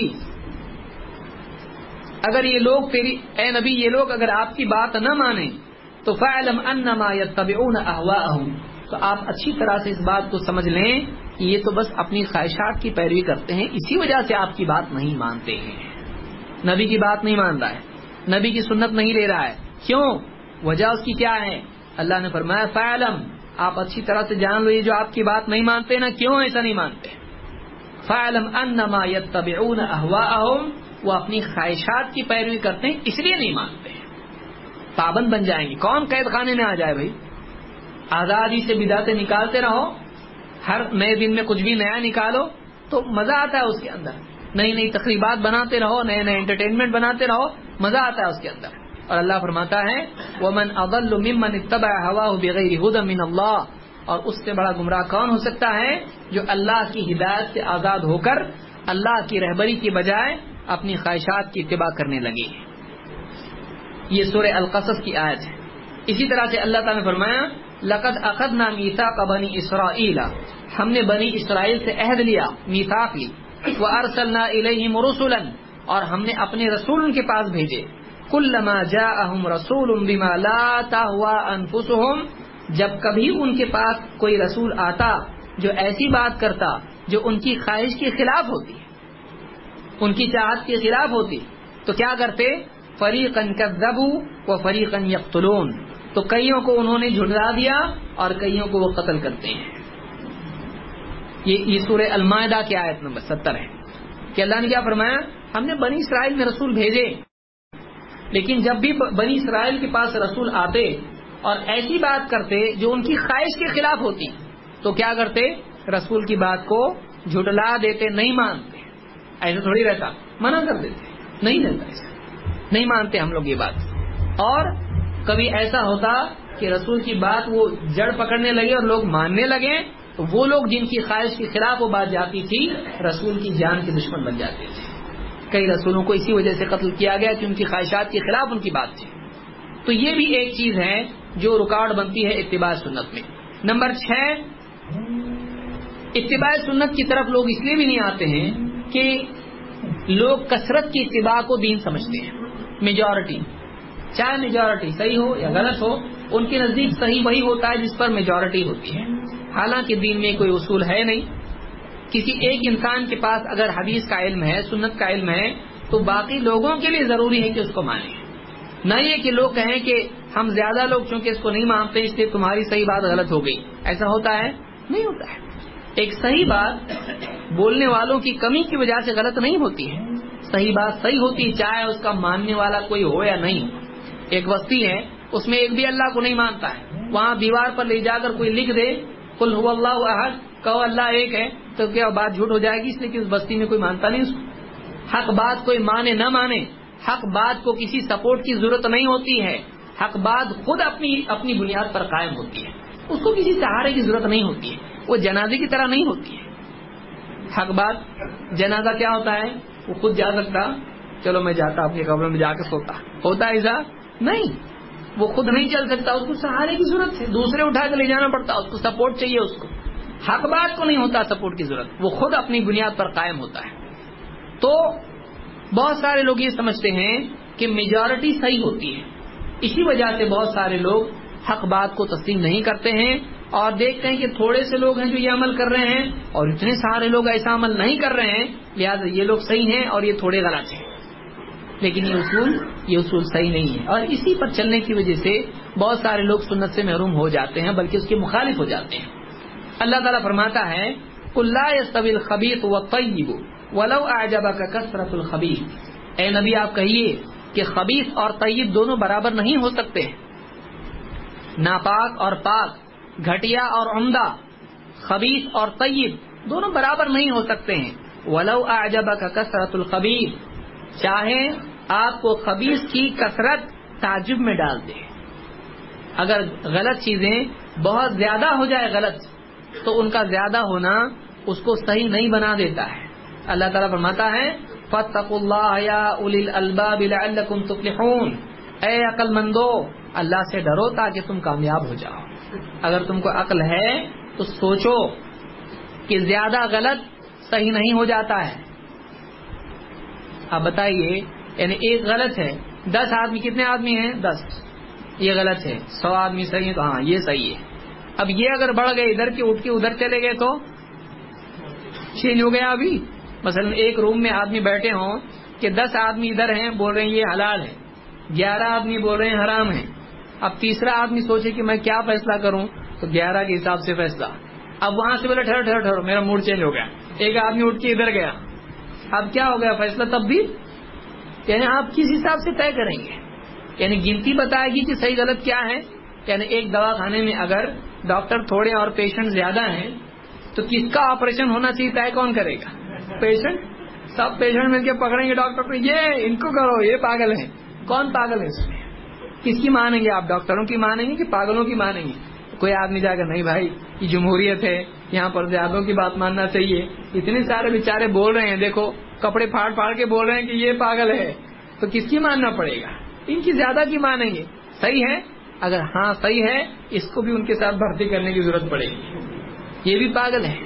اگر یہ لوگ تیری اے نبی یہ لوگ اگر آپ کی بات نہ مانیں تو فَاعْلَمْ أَنَّمَا يَتَّبِعُونَ أَهْوَاءَهُمْ, تو آپ اچھی طرح سے اس بات کو سمجھ لیں کہ یہ تو بس اپنی خواہشات کی پیروی کرتے ہیں, اسی وجہ سے آپ کی بات نہیں مانتے ہیں. نبی کی بات نہیں مان رہا ہے, نبی کی سنت نہیں لے رہا ہے. کیوں؟ وجہ اس کی کیا ہے؟ اللہ نے فرمایا فَاعْلَمْ, آپ اچھی طرح سے جان لو یہ جو آپ کی بات نہیں مانتے نا, کیوں ایسا نہیں مانتے؟ فَاعْلَمْ أَنَّمَا يَتَّبِعُونَ أَهْوَاءَهُمْ, وہ اپنی خواہشات کی پیروی کرتے ہیں اس لیے نہیں مانتے. پابند بن جائیں گے. کون قید خانے میں آ جائے بھائی؟ آزادی سے بدعتیں نکالتے رہو, ہر نئے دن میں کچھ بھی نیا نکالو تو مزہ آتا ہے اس کے اندر. نئی نئی تقریبات بناتے رہو, نئے نئے انٹرٹینمنٹ بناتے رہو, مزہ آتا ہے اس کے اندر. اور اللہ فرماتا ہے وَمَنْ أَضَلُّ مِمَّنِ اتَّبَعَ هَوَاهُ بِغَيْرِ هُدًى مِّنَ اللَّهِ, اور اس سے بڑا گمراہ کون ہو سکتا ہے جو اللہ کی ہدایت سے آزاد ہو کر اللہ کی رہبری کی بجائے اپنی خواہشات کی اتباع کرنے لگے. یہ سورہ القصص کی آیت ہے. اسی طرح سے اللہ تعالیٰ نے فرمایا لَقَدْ أَخَذْنَا مِيثَاقَ بَنِي إِسْرَائِيلَ, ہم نے بنی اسرائیل سے عہد لیا, میثاق لی. وَأَرْسَلْنَا إِلَيْهِمْ رُسُلًا, اور ہم نے اپنے رسول ان کے پاس بھیجے. كُلَّمَا جَاءَهُمْ رَسُولٌ بِمَا لَا تَهْوَىٰ أَنفُسُهُمْ, جب کبھی ان کے پاس کوئی رسول آتا جو ایسی بات کرتا جو ان کی خواہش کے خلاف ہوتی, ان کی چاہت کے خلاف ہوتی, تو کیا کرتے؟ فَرِيقًا كَذَّبُوا وَفَرِيقًا يَقْتُلُونَ, تو کئیوں کو انہوں نے جھٹلا دیا اور کئیوں کو وہ قتل کرتے ہیں. یہ یہ سورہ المائدہ کی آیت نمبر ستر ہے کہ اللہ نے کیا فرمایا, ہم نے بنی اسرائیل میں رسول بھیجے, لیکن جب بھی بنی اسرائیل کے پاس رسول آتے اور ایسی بات کرتے جو ان کی خواہش کے خلاف ہوتی, تو کیا کرتے؟ رسول کی بات کو جھٹلا دیتے, نہیں مانتے. ایسا تھوڑی رہتا, منع کر دیتے, نہیں رہتا ایسا, نہیں مانتے ہم لوگ یہ بات. اور کبھی ایسا ہوتا کہ رسول کی بات وہ جڑ پکڑنے لگے اور لوگ ماننے لگے, تو وہ لوگ جن کی خواہش کے خلاف وہ بات جاتی تھی رسول کی جان کے دشمن بن جاتے تھے. کئی رسولوں کو اسی وجہ سے قتل کیا گیا کہ ان کی خواہشات کے خلاف ان کی بات تھی. تو یہ بھی ایک چیز ہے جو رکاوٹ بنتی ہے اتباع سنت میں. نمبر چھ, اتباع سنت کی طرف لوگ اس لیے بھی نہیں آتے ہیں کہ لوگ کثرت کی اتباع کو دین سمجھتے ہیں. میجورٹی، چاہے میجورٹی صحیح ہو یا غلط ہو، ان کے نزدیک صحیح وہی ہوتا ہے جس پر میجورٹی ہوتی ہے. حالانکہ دین میں کوئی اصول ہے نہیں. کسی ایک انسان کے پاس اگر حدیث کا علم ہے، سنت کا علم ہے، تو باقی لوگوں کے لیے ضروری ہے کہ اس کو مانیں. نہ یہ کہ لوگ کہیں کہ ہم زیادہ لوگ چونکہ اس کو نہیں مانتے اس لیے تمہاری صحیح بات غلط ہو گئی. ایسا ہوتا ہے؟ نہیں ہوتا ہے. ایک صحیح بات بولنے والوں کی کمی کی وجہ سے غلط نہیں ہوتی ہے. صحیح بات صحیح ہوتی ہے چاہے اس کا ماننے والا کوئی ہو یا نہیں ہو. ایک بستی ہے، اس میں ایک بھی اللہ کو نہیں مانتا ہے، وہاں دیوار پر لے جا کر کوئی لکھ دے قل هو اللہ احد، کہو اللہ ایک ہے، تو کیا بات جھوٹ ہو جائے گی؟ اس لیے کہ اس بستی میں کوئی مانتا نہیں اس کو. حق بات کوئی مانے نہ مانے، حق بات کو کسی سپورٹ کی ضرورت نہیں ہوتی ہے. حق بات خود اپنی اپنی بنیاد پر قائم ہوتی ہے، اس کو کسی سہارے کی ضرورت نہیں ہوتی ہے. وہ جنازے کی طرح نہیں ہوتی ہے. حق بات جنازہ کیا ہوتا ہے؟ وہ خود جا سکتا، چلو میں جاتا اپنی قبر میں جا کے سوتا، ہوتا ایسا نہیں. وہ خود نہیں چل سکتا، اس کو سہارے کی ضرورت ہے، دوسرے اٹھا کے لے جانا پڑتا، اس کو سپورٹ چاہیے. اس کو حق بات کو نہیں ہوتا سپورٹ کی ضرورت، وہ خود اپنی بنیاد پر قائم ہوتا ہے. تو بہت سارے لوگ یہ سمجھتے ہیں کہ میجورٹی صحیح ہوتی ہے، اسی وجہ سے بہت سارے لوگ حق بات کو تسلیم نہیں کرتے ہیں اور دیکھتے ہیں کہ تھوڑے سے لوگ ہیں جو یہ عمل کر رہے ہیں اور اتنے سارے لوگ ایسا عمل نہیں کر رہے ہیں، لہٰذا یہ لوگ صحیح ہیں اور یہ تھوڑے غلط ہیں. لیکن یہ اصول یہ اصول صحیح نہیں ہے، اور اسی پر چلنے کی وجہ سے بہت سارے لوگ سنت سے محروم ہو جاتے ہیں، بلکہ اس کے مخالف ہو جاتے ہیں. اللہ تعالیٰ فرماتا ہے قُل لَا يَسْتَوِي الْخَبِيثُ وَالطَّيِّبُ وَلَوْ أَعْجَبَكَ كَثْرَةُ الْخَبِيثِ. اے نبی آپ کہیے کہ خبیث اور طیب دونوں برابر نہیں ہو سکتے. ناپاک اور پاک، گھٹیا اور عمدہ، خبیث اور طیب دونوں برابر نہیں ہو سکتے ہیں. وَلَوْ أَعْجَبَكَ كَثْرَةُ الْخَبِيثِ، چاہے آپ کو خبیث کی کثرت تعجب میں ڈال دے. اگر غلط چیزیں بہت زیادہ ہو جائے غلط، تو ان کا زیادہ ہونا اس کو صحیح نہیں بنا دیتا ہے. اللہ تعالیٰ فرماتا ہے فَاتَّقُوا اللَّهَ يَا أُولِي الْأَلْبَابِ لَعَلَّكُمْ تُفْلِحُونَ. اے عقل مندو، اللہ سے ڈرو تاکہ تم کامیاب ہو جاؤ. اگر تم کو عقل ہے تو سوچو کہ زیادہ غلط صحیح نہیں ہو جاتا ہے. اب بتائیے، یعنی ایک غلط ہے، دس آدمی، کتنے آدمی ہیں؟ دس. یہ غلط ہے، سو آدمی صحیح ہے تو ہاں یہ صحیح ہے. اب یہ اگر بڑھ گئے ادھر کے اٹھ کے ادھر چلے گئے تو چینج ہو گیا. ابھی مثلا ایک روم میں آدمی بیٹھے ہوں کہ دس آدمی ادھر ہیں بول رہے ہیں یہ حلال ہے، گیارہ آدمی بول رہے ہیں حرام ہے. اب تیسرا آدمی سوچے کہ میں کیا فیصلہ کروں، تو گیارہ کے حساب سے فیصلہ. اب وہاں سے بولے ٹھہر ٹھہر ٹھہر میرا موڈ چینج ہو گیا، ایک آدمی اٹھ کے ادھر گیا. اب کیا ہو گیا فیصلہ تب بھی؟ یعنی آپ کس حساب سے طے کریں گے؟ یعنی گنتی بتائے گی کہ صحیح غلط کیا ہے. یعنی ایک دواخانے میں اگر ڈاکٹر تھوڑے اور پیشنٹ زیادہ ہیں تو کس کا آپریشن ہونا چاہیے طے کون کرے گا؟ پیشنٹ. سب پیشنٹ مل کے پکڑیں گے ڈاکٹر کو، یہ ان کو کرو، یہ پاگل ہیں. کون پاگل ہے اس میں؟ کس کی مانیں گے آپ؟ ڈاکٹروں کی مانیں گے کہ پاگلوں کی مانیں گے؟ کوئی آدمی جا کر نہیں بھائی یہ جمہوریت ہے، یہاں پر زیادوں کی بات ماننا چاہیے. اتنے سارے بیچارے بول رہے ہیں، دیکھو کپڑے پھاڑ پھاڑ کے بول رہے ہیں کہ یہ پاگل ہے، تو کس کی ماننا پڑے گا؟ ان کی زیادہ کی مانیں گے. صحیح ہے؟ اگر ہاں صحیح ہے، اس کو بھی ان کے ساتھ بھرتی کرنے کی ضرورت پڑے گی. یہ بھی پاگل ہے.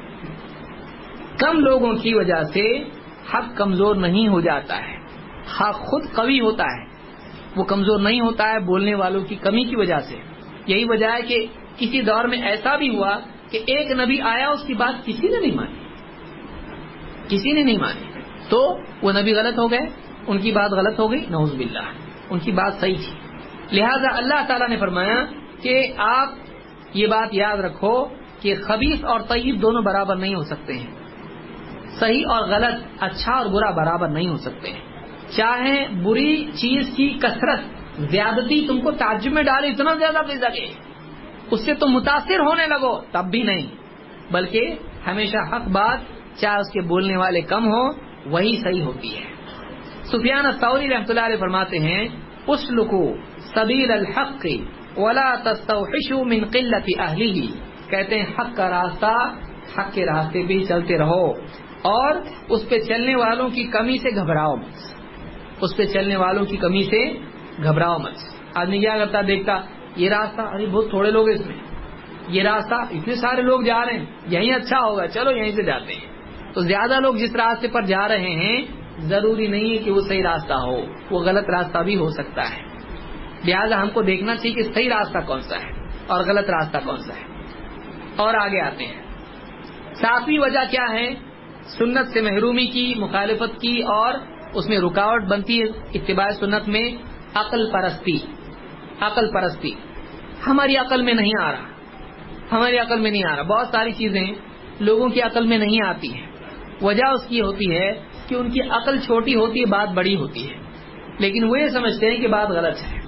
کم لوگوں کی وجہ سے حق کمزور نہیں ہو جاتا ہے، حق خود قوی ہوتا ہے. وہ کمزور نہیں ہوتا ہے بولنے والوں کی کمی کی وجہ سے. یہی وجہ ہے کہ کسی دور میں ایسا بھی ہوا کہ ایک نبی آیا، اس کی بات کسی نے نہیں مانی، کسی نے نہیں مانی، تو وہ نبی غلط ہو گئے، ان کی بات غلط ہو گئی. نعوذ باللہ، ان کی بات صحیح تھی. لہذا اللہ تعالیٰ نے فرمایا کہ آپ یہ بات یاد رکھو کہ خبیث اور طیب دونوں برابر نہیں ہو سکتے ہیں. صحیح اور غلط، اچھا اور برا برابر نہیں ہو سکتے ہیں. چاہے بری چیز کی کثرت، زیادتی تم کو تعجب میں ڈالے، اتنا زیادہ دے سکے، اس سے تم متاثر ہونے لگو، تب بھی نہیں. بلکہ ہمیشہ حق بات، چاہے اس کے بولنے والے کم ہو، وہی صحیح ہوتی ہے. سفیان الثوری رحمۃ اللہ علیہ فرماتے ہیں اسلکوا سبیل الحق ولا تستوحشوا من قلت اہلہ. کہتے ہیں حق کا راستہ، حق کے راستے پہ چلتے رہو اور اس پہ چلنے والوں کی کمی سے گھبراؤ مت. اس پہ چلنے والوں کی کمی سے گھبراؤ مت. آدمی کیا کرتا، دیکھتا یہ راستہ، ارے بہت تھوڑے لوگ اس میں، یہ راستہ اتنے سارے لوگ جا رہے ہیں، یہیں اچھا ہوگا، چلو یہیں سے جاتے ہیں. تو زیادہ لوگ جس راستے پر جا رہے ہیں ضروری نہیں ہے کہ وہ صحیح راستہ ہو، وہ غلط راستہ بھی ہو سکتا ہے. لہٰذا ہم کو دیکھنا چاہیے کہ صحیح راستہ کون سا ہے اور غلط راستہ کون سا ہے. اور آگے آتے ہیں. ساتویں وجہ کیا ہے؟ سنت سے محرومی کی، مخالفت کی، اور اس میں رکاوٹ بنتی ہے اتباع سنت میں عقل پرستی. عقل پرستی ہماری عقل میں نہیں آ رہا، ہماری عقل میں نہیں آ رہا. بہت ساری چیزیں لوگوں کی عقل میں نہیں آتی ہیں. وجہ اس کی ہوتی ہے کہ ان کی عقل چھوٹی ہوتی ہے، بات بڑی ہوتی ہے، لیکن وہ یہ سمجھتے ہیں کہ بات غلط ہے.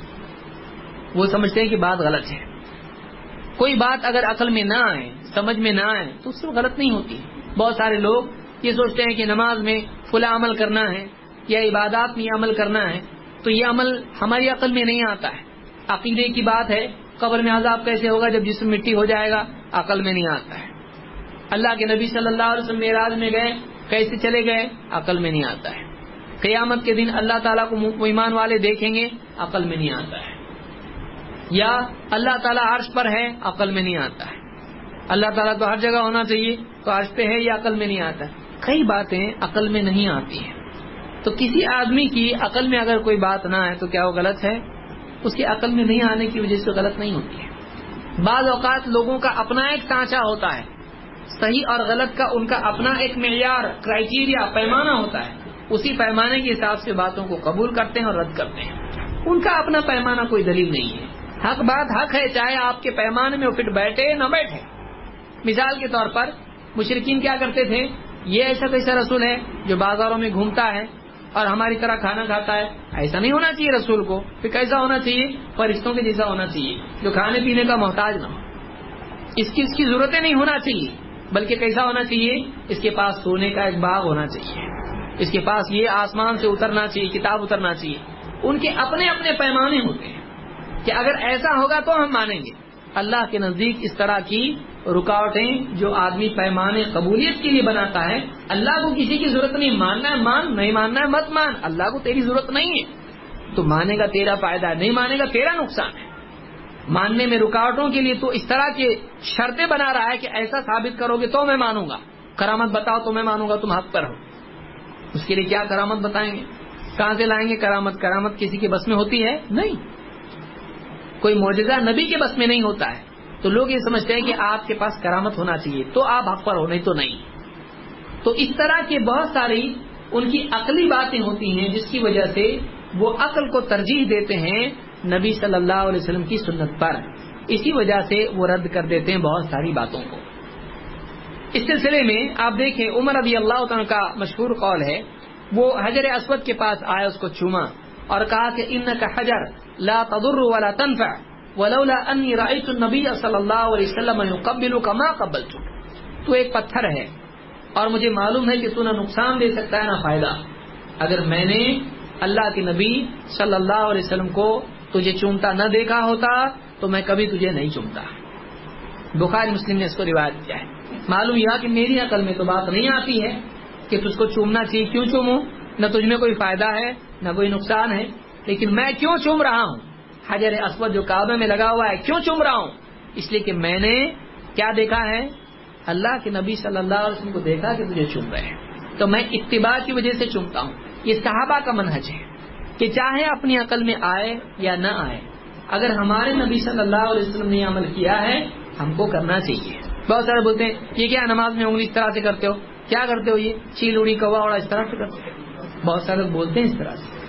وہ سمجھتے ہیں کہ بات غلط ہے. کوئی بات اگر عقل میں نہ آئے، سمجھ میں نہ آئے تو اس سے غلط نہیں ہوتی. بہت سارے لوگ یہ سوچتے ہیں کہ نماز میں فلاں عمل کرنا ہے یا عبادات میں یہ عمل کرنا ہے، تو یہ عمل ہماری عقل میں نہیں آتا ہے. عقیدے کی بات ہے، قبر میں عذاب کیسے ہوگا جب جسم مٹی ہو جائے گا، عقل میں نہیں آتا ہے. اللہ کے نبی صلی اللہ علیہ وسلم معراج میں گئے، کیسے چلے گئے، عقل میں نہیں آتا ہے. قیامت کے دن اللہ تعالیٰ کو ایمان والے دیکھیں گے، عقل میں نہیں آتا ہے. یا اللہ تعالیٰ عرش پر ہے، عقل میں نہیں آتا ہے. اللہ تعالیٰ تو ہر جگہ ہونا چاہیے، تو عرش پہ ہے، یہ عقل میں نہیں آتا ہے. کئی باتیں عقل میں نہیں آتی ہیں. تو کسی آدمی کی عقل میں اگر کوئی بات نہ آئے تو کیا وہ غلط ہے؟ اس کی عقل میں نہیں آنے کی وجہ سے غلط نہیں ہوتی ہے. بعض اوقات لوگوں کا اپنا ایک سانچہ ہوتا ہے، صحیح اور غلط کا ان کا اپنا ایک معیار، کرائیٹیریا، پیمانہ ہوتا ہے. اسی پیمانے کے حساب سے باتوں کو قبول کرتے ہیں اور رد کرتے ہیں. ان کا اپنا پیمانہ کوئی دلیل نہیں ہے. حق بات حق ہے، چاہے آپ کے پیمانے میں وہ فٹ بیٹھے نہ بیٹھے. مثال کے طور پر مشرکین کیا کرتے تھے؟ یہ ایسا کیسا رسول ہے جو بازاروں میں گھومتا ہے اور ہماری طرح کھانا کھاتا ہے؟ ایسا نہیں ہونا چاہیے رسول کو. پھر کیسا ہونا چاہیے؟ فرشتوں کے جیسا ہونا چاہیے، جو کھانے پینے کا محتاج نہ ہو، اس کی اس کی ضرورتیں نہیں ہونا چاہیے. بلکہ کیسا ہونا چاہیے؟ اس کے پاس سونے کا ایک باغ ہونا چاہیے، اس کے پاس یہ آسمان سے اترنا چاہیے، کتاب اترنا چاہیے. ان کے اپنے اپنے پیمانے ہوتے ہیں کہ اگر ایسا ہوگا تو ہم مانیں گے. اللہ کے نزدیک اس طرح کی رکاوٹیں جو آدمی پیمانے قبولیت کے لیے بناتا ہے، اللہ کو کسی کی ضرورت نہیں. ماننا ہے مان، نہیں ماننا ہے مت مان. اللہ کو تیری ضرورت نہیں ہے، تو مانے گا تیرا فائدہ ہے، نہیں مانے گا تیرا نقصان ہے. ماننے میں رکاوٹوں کے لیے تو اس طرح کے شرطیں بنا رہا ہے کہ ایسا ثابت کرو گے تو میں مانوں گا، کرامت بتاؤ تو میں مانوں گا تم حق پر ہو. اس کے لیے کیا کرامت بتائیں گے؟ کہاں سے لائیں گے کرامت؟ کرامت کسی کے بس میں ہوتی ہے؟ نہیں. کوئی معجزہ نبی کے بس میں نہیں ہوتا ہے. تو لوگ یہ سمجھتے ہیں کہ آپ کے پاس کرامت ہونا چاہیے تو آپ حق پر ہو، نہیں تو نہیں. تو اس طرح کے بہت ساری ان کی عقلی باتیں ہوتی ہیں جس کی وجہ سے وہ عقل کو ترجیح دیتے ہیں نبی صلی اللہ علیہ وسلم کی سنت پر. اسی وجہ سے وہ رد کر دیتے ہیں بہت ساری باتوں کو. اس سلسلے میں آپ دیکھیں عمر رضی اللہ عنہ کا مشہور قول ہے، وہ حجر اسود کے پاس آیا، اس کو چوما اور کہا کہ انک حجر لا تضر ولا تنفع ولولا انی رأیت النبی صلی اللہ علیہ وسلم یقبلک ما قبلتک. تو ایک پتھر ہے اور مجھے معلوم ہے کہ تو نہ نقصان دے سکتا ہے نہ فائدہ. اگر میں نے اللہ کے نبی صلی اللہ علیہ وسلم کو تجھے چومتا نہ دیکھا ہوتا تو میں کبھی تجھے نہیں چومتا. بخاری مسلم نے اس کو روایت کیا ہے. معلوم یہ کہ میری عقل میں تو بات نہیں آتی ہے کہ تجھ کو چومنا چاہیے. کیوں چوموں؟ نہ تجھ میں کوئی فائدہ ہے نہ کوئی نقصان ہے، لیکن میں کیوں چوم رہا ہوں؟ حجر اسود جو کعبے میں لگا ہوا ہے، کیوں چوم رہا ہوں؟ اس لیے کہ میں نے کیا دیکھا ہے؟ اللہ کے نبی صلی اللہ علیہ وسلم کو دیکھا کہ تجھے چوم رہے ہیں، تو میں اتباع کی وجہ سے چومتا ہوں. یہ صحابہ کا منہج ہے کہ چاہے اپنی عقل میں آئے یا نہ آئے، اگر ہمارے نبی صلی اللہ علیہ وسلم نے عمل کیا ہے ہم کو کرنا چاہیے. بہت سارے بولتے ہیں یہ کیا نماز میں انگلی اس طرح سے کرتے ہو؟ کیا کرتے ہو؟ یہ چیل اڑی کوا اڑا اس طرح سے کرتے ہو؟ بہت سارے لوگ بولتے ہیں اس طرح سے.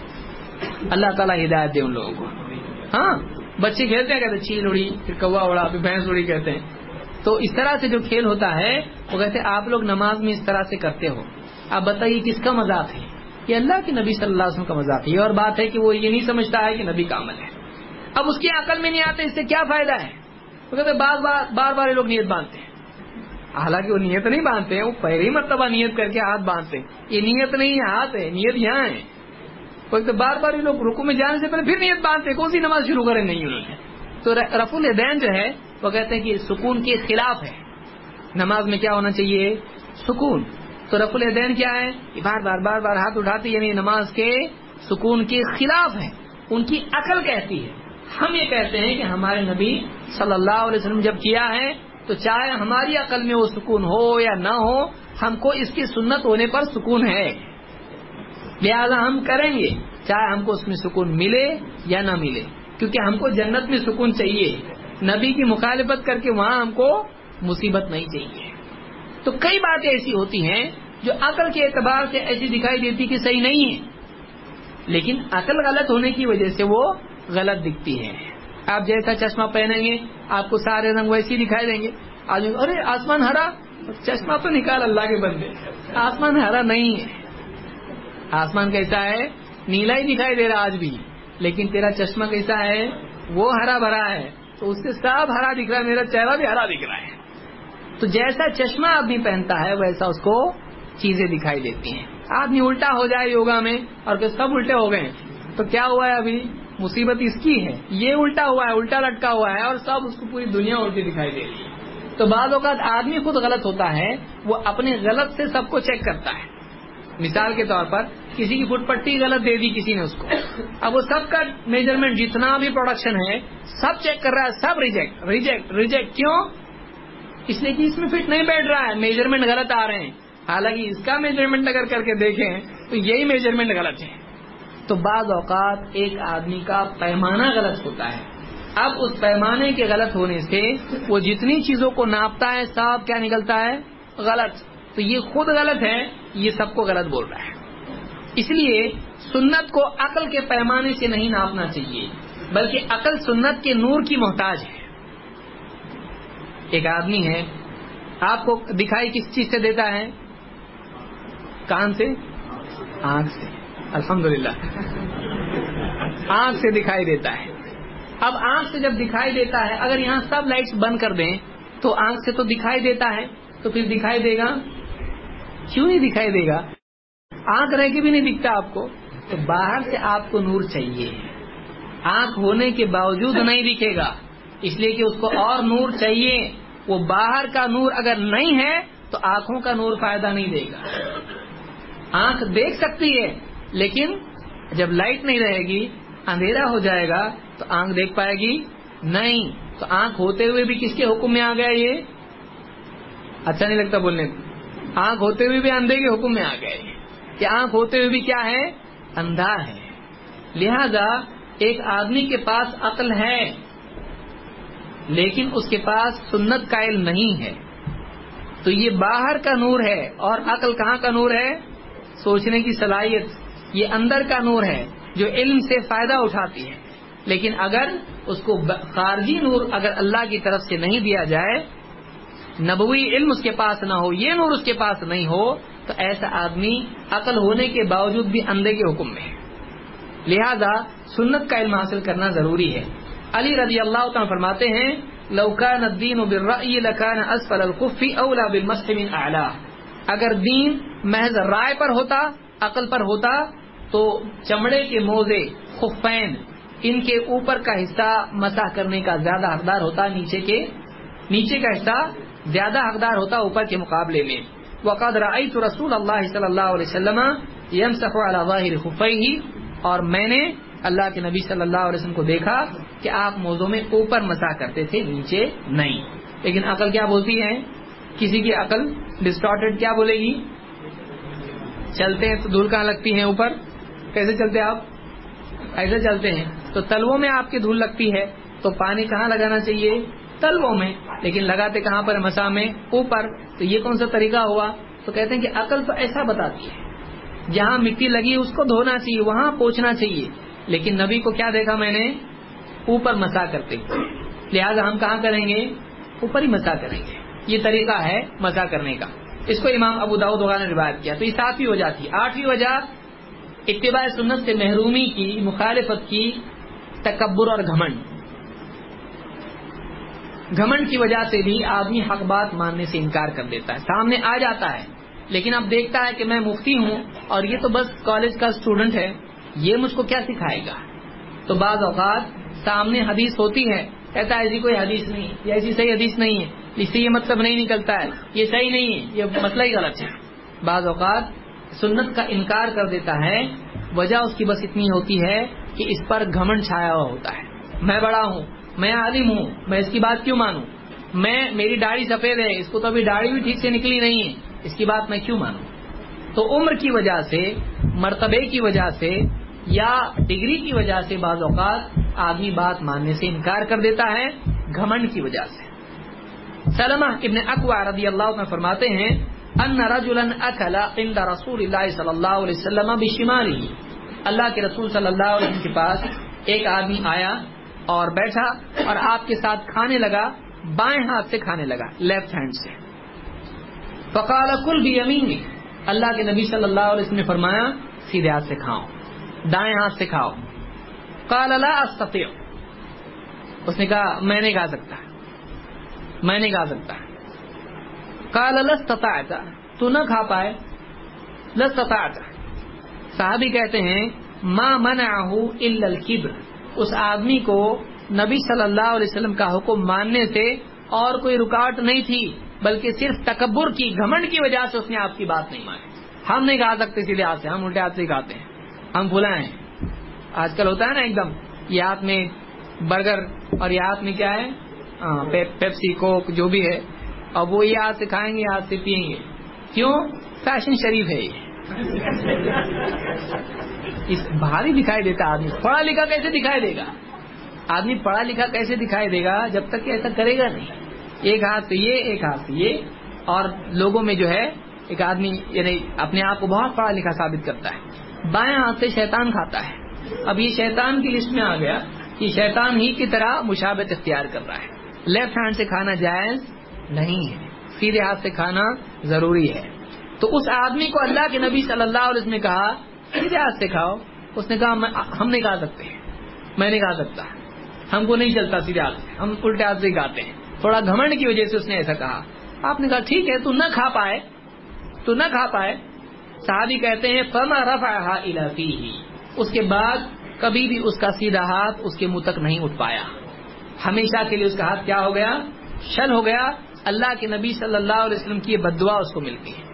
اللہ تعالیٰ ہدایت دے ان لوگوں کو. ہاں بچے کھیلتے ہیں، کہتے ہیں چیل اڑی، پھر کوا اڑا، پھر بھینس اڑی کہتے ہیں. تو اس طرح سے جو کھیل ہوتا ہے وہ کہتے ہیں آپ لوگ نماز میں اس طرح سے کرتے ہو. آپ بتائیے کس کا مذاق ہے؟ یہ اللہ کے نبی صلی اللہ علیہ وسلم کا مذاق ہے. یہ اور بات ہے کہ وہ یہ نہیں سمجھتا ہے کہ نبی کا عمل ہے. اب اس کی عقل میں نہیں آتے، اس سے کیا فائدہ ہے؟ وہ کہتے ہیں بار بار بار بار لوگ نیت باندھتے ہیں. حالانکہ وہ نیت نہیں باندھتے ہیں، وہ پہلی مرتبہ نیت کر کے ہاتھ باندھتے ہیں. یہ نیت نہیں ہے، ہاتھ ہے، نیت یہاں ہے. تو بار بار لوگ رکوع میں جانے سے پہلے پھر نیت باندھتے ہیں. کون سی نماز شروع کریں؟ نہیں انہوں نے. تو رفع الیدین جو ہے وہ کہتے ہیں کہ سکون کے خلاف ہے. نماز میں کیا ہونا چاہیے؟ سکون. تو رفع الیدین کیا ہے؟ بار بار بار بار ہاتھ اٹھاتے، یعنی نماز کے سکون کے خلاف ہے. ان کی عقل کہتی ہے. ہم یہ کہتے ہیں کہ ہمارے نبی صلی اللہ علیہ وسلم جب کیا ہے تو چاہے ہماری عقل میں وہ سکون ہو یا نہ ہو، ہم کو اس کی سنت ہونے پر سکون ہے. لہذا ہم کریں گے چاہے ہم کو اس میں سکون ملے یا نہ ملے، کیونکہ ہم کو جنت میں سکون چاہیے، نبی کی مخالفت کر کے وہاں ہم کو مصیبت نہیں چاہیے۔ تو کئی باتیں ایسی ہوتی ہیں جو عقل کے اعتبار سے ایسی دکھائی دیتی کہ صحیح نہیں ہے، لیکن عقل غلط ہونے کی وجہ سے وہ غلط دکھتی ہے۔ آپ جیسا چشمہ پہنیں گے آپ کو سارے رنگ ویسے دکھائی دیں گے، آج ارے آسمان ہرا، چشمہ تو نکال اللہ کے بندے، آسمان ہرا نہیں ہے، آسمان کیسا ہے؟ نیلا ہی دکھائی دے رہا آج بھی، لیکن تیرا چشمہ کیسا ہے؟ وہ ہرا بھرا ہے، تو اس سے سب ہرا دکھ رہا ہے، میرا چہرہ بھی ہرا دکھ رہا ہے۔ تو جیسا چشمہ آدمی پہنتا ہے ویسا اس کو چیزیں دکھائی دیتی ہیں۔ آدمی الٹا ہو جائے یوگا میں اور کہ سب الٹے ہو گئے تو کیا ہوا ہے؟ ابھی مصیبت اس کی ہے، یہ الٹا ہوا ہے، الٹا لٹکا ہوا ہے اور سب اس کو پوری دنیا الٹی دکھائی دے رہی ہے۔ تو بعض اوقات آدمی خود غلط ہوتا ہے، وہ اپنے غلط سے سب کو چیک کرتا ہے۔ مثال کے طور پر کسی کی فٹ پٹی غلط دے دی کسی نے اس کو، اب وہ سب کا میجرمنٹ جتنا بھی پروڈکشن ہے سب چیک کر رہا ہے، سب ریجیکٹ ریجیکٹ ریجیکٹ کیوں؟ اس لیے کہ اس میں فٹ نہیں بیٹھ رہا ہے، میجرمنٹ غلط آ رہے ہیں، حالانکہ اس کا میجرمنٹ اگر کر کے دیکھیں تو یہی میجرمنٹ غلط ہے۔ تو بعض اوقات ایک آدمی کا پیمانہ غلط ہوتا ہے، اب اس پیمانے کے غلط ہونے سے وہ جتنی چیزوں کو ناپتا ہے سب کیا نکلتا ہے؟ غلط۔ تو یہ خود غلط ہے، یہ سب کو غلط بول رہا ہے۔ اس لیے سنت کو عقل کے پیمانے سے نہیں ناپنا چاہیے، بلکہ عقل سنت کے نور کی محتاج ہے۔ ایک آدمی ہے، آپ کو دکھائی کس چیز سے دیتا ہے؟ کان سے؟ آنکھ سے، الحمدللہ آنکھ سے دکھائی دیتا ہے۔ اب آنکھ سے جب دکھائی دیتا ہے، اگر یہاں سب لائٹس بند کر دیں تو آنکھ سے تو دکھائی دیتا ہے، تو پھر دکھائی دے گا؟ کیوں نہیں دکھائی دے گا؟ آنکھ رہ کے بھی نہیں دکھتا آپ کو۔ تو باہر سے آپ کو نور چاہیے، آنکھ ہونے کے باوجود نہیں دکھے گا، اس لیے کہ اس کو اور نور چاہیے۔ وہ باہر کا نور اگر نہیں ہے تو آنکھوں کا نور فائدہ نہیں دے گا۔ آنکھ دیکھ سکتی ہے، لیکن جب لائٹ نہیں رہے گی، اندھیرا ہو جائے گا تو آنکھ دیکھ پائے گی نہیں۔ تو آنکھ ہوتے ہوئے بھی کس کے حکم میں آ گیا؟ یہ اچھا نہیں لگتا بولنے کو، آنکھ ہوتے ہوئے بھی اندھے کے حکم میں آ گئے کہ آنکھ ہوتے ہوئے بھی کیا ہے؟ اندھا ہے۔ لہذا ایک آدمی کے پاس عقل ہے لیکن اس کے پاس سنت کا علم نہیں ہے، تو یہ باہر کا نور ہے، اور عقل کہاں کا نور ہے؟ سوچنے کی صلاحیت، یہ اندر کا نور ہے جو علم سے فائدہ اٹھاتی ہے۔ لیکن اگر اس کو خارجی نور اگر اللہ کی طرف سے نہیں دیا جائے، نبوی علم اس کے پاس نہ ہو، یہ نور اس کے پاس نہیں ہو، تو ایسا آدمی عقل ہونے کے باوجود بھی اندھے کے حکم میں ہے۔ لہذا سنت کا علم حاصل کرنا ضروری ہے۔ علی رضی اللہ تعالیٰ فرماتے ہیں لو کان الدین بالرأی لکان اسفل الخف اولی بالمسح من اعلی، اگر دین محض رائے پر ہوتا، عقل پر ہوتا، تو چمڑے کے موزے خفین ان کے اوپر کا حصہ مسح کرنے کا زیادہ حقدار ہوتا، نیچے کے نیچے کا حصہ زیادہ حقدار ہوتا اوپر کے مقابلے میں۔ وقد رأیت رسول اللہ صلی اللہ علیہ وسلم یمسح علی ظاہر خفیہ، اور میں نے اللہ کے نبی صلی اللہ علیہ وسلم کو دیکھا کہ آپ موزوں میں اوپر مسح کرتے تھے، نیچے نہیں۔ لیکن عقل کیا بولتی ہے؟ کسی کی عقل ڈسٹارٹڈ کیا بولے گی؟ چلتے ہیں تو دھول کہاں لگتی ہے؟ اوپر۔ کیسے چلتے آپ؟ ایسے چلتے ہیں تو تلووں میں آپ کی دھول لگتی ہے، تو پانی کہاں لگانا چاہیے؟ تلووں میں، لیکن لگاتے کہاں پر؟ مسح میں اوپر۔ تو یہ کون سا طریقہ ہوا؟ تو کہتے ہیں کہ عقل تو ایسا بتاتی ہے جہاں مٹی لگی اس کو دھونا چاہیے، وہاں پوچھنا چاہیے، لیکن نبی کو کیا دیکھا میں نے؟ اوپر مسح کرتے، لہذا ہم کہاں کریں گے؟ اوپر ہی مسح کریں گے۔ یہ طریقہ ہے مسح کرنے کا، اس کو امام ابو داؤد وغیرہ نے روایت کیا۔ تو یہ ساتویں وجہ تھی۔ آٹھویں وجہ اتباع سنت سے محرومی کی، مخالفت کی، تکبر اور گھمنڈ۔ گھمنڈ کی وجہ سے بھی آدمی حق بات ماننے سے انکار کر دیتا ہے، سامنے آ جاتا ہے لیکن اب دیکھتا ہے کہ میں مفتی ہوں اور یہ تو بس کالج کا اسٹوڈنٹ ہے، یہ مجھ کو کیا سکھائے گا۔ تو بعض اوقات سامنے حدیث ہوتی ہے، کہتا ہے ایسی کوئی حدیث نہیں، یا ایسی صحیح حدیث نہیں ہے، اس سے یہ مطلب نہیں نکلتا ہے، یہ صحیح نہیں ہے، یہ مسئلہ ہی غلط ہے۔ بعض اوقات سنت کا انکار کر دیتا ہے، وجہ اس کی بس اتنی ہوتی ہے کہ اس پر گھمنڈ چھایا ہوا ہوتا ہے، میں بڑا ہوں، میں عالم ہوں، میں اس کی بات کیوں مانوں، میں میری داڑھی سفید ہے، اس کو تو ابھی داڑھی بھی ٹھیک سے نکلی نہیں ہے، اس کی بات میں کیوں مانوں۔ تو عمر کی وجہ سے مرتبے کی وجہ سے یا ڈگری کی وجہ سے بعض اوقات آدمی بات ماننے سے انکار کر دیتا ہے گھمنڈ کی وجہ سے. سلمہ ابن اکوع رضی اللہ عنہ فرماتے ہیں ان رجلا اکل عند رسول اللہ صلی اللہ علیہ وسلم بشماله. اللہ کے رسول صلی اللہ علیہ وسلم کے پاس ایک آدمی آیا اور بیٹھا اور آپ کے ساتھ کھانے لگا, بائیں ہاتھ سے کھانے لگا, لیفٹ ہینڈ سے. فقال کل بیمینک. اللہ کے نبی صلی اللہ علیہ وسلم نے فرمایا سیدھے ہاتھ سے کھاؤ, دائیں ہاتھ سے کھاؤ. قال لا استطيع. اس نے کہا میں نہیں کھا سکتا, میں نہیں کھا سکتا. قال لا استطعت. تو نہ کھا پائے, لا استطعت. صحابی کہتے ہیں ما منعه الا الكبر. اس آدمی کو نبی صلی اللہ علیہ وسلم کا حکم ماننے سے اور کوئی رکاوٹ نہیں تھی, بلکہ صرف تکبر کی, گھمنڈ کی وجہ سے اس نے آپ کی بات نہیں مانی. ہم نہیں کھا سکتے سیدھے ہاتھ سے, ہم الٹے ہاتھ سے ہی کھاتے ہیں, ہم بھلا ہیں. آج کل ہوتا ہے نا ایک دم, یہ ہاتھ میں برگر اور یہ ہاتھ میں کیا ہے پیپسی کوک جو بھی ہے, اور وہ یہ ہاتھ سے کھائیں گے, ہاتھ سے پیئیں گے. کیوں؟ فیشن شریف ہے یہ. اس بھاری دکھائی دیتا آدمی. پڑھا لکھا کیسے دکھائی دے گا آدمی, پڑھا لکھا کیسے دکھائی دے گا جب تک کہ ایسا کرے گا نہیں. ایک ہاتھ سے یہ, ایک ہاتھ سے یہ, اور لوگوں میں جو ہے ایک آدمی یعنی اپنے آپ کو بہت پڑھا لکھا ثابت کرتا ہے. بائیں ہاتھ سے شیطان کھاتا ہے. اب یہ شیطان کی لسٹ میں آ گیا کہ شیطان ہی کی طرح مشابہت اختیار کر رہا ہے. لیفٹ ہینڈ سے کھانا جائز نہیں ہے, سیدھے ہاتھ سے کھانا ضروری ہے. تو اس آدمی کو اللہ کے نبی صلی اللہ علیہ وسلم نے کہا سیدھے ہاتھ سے کھاؤ. اس نے کہا ہم نہیں کھا سکتے, میں نہیں کھا سکتا, ہم کو نہیں چلتا سیدھے ہاتھ سے, ہم الٹے ہاتھ سے ہی کھاتے ہیں. تھوڑا گھمنڈ کی وجہ سے اس نے ایسا کہا. آپ نے کہا ٹھیک ہے, تو نہ کھا پائے, تو نہ کھا پائے. صحابی کہتے ہیں فما رفعها الى فیہ. اس کے بعد کبھی بھی اس کا سیدھا ہاتھ اس کے منہ تک نہیں اٹھ پایا. ہمیشہ کے لیے اس کا ہاتھ کیا ہو گیا؟ شل ہو گیا. اللہ کے نبی صلی اللہ علیہ وسلم کی یہ بد دعا اس کو ملتی ہے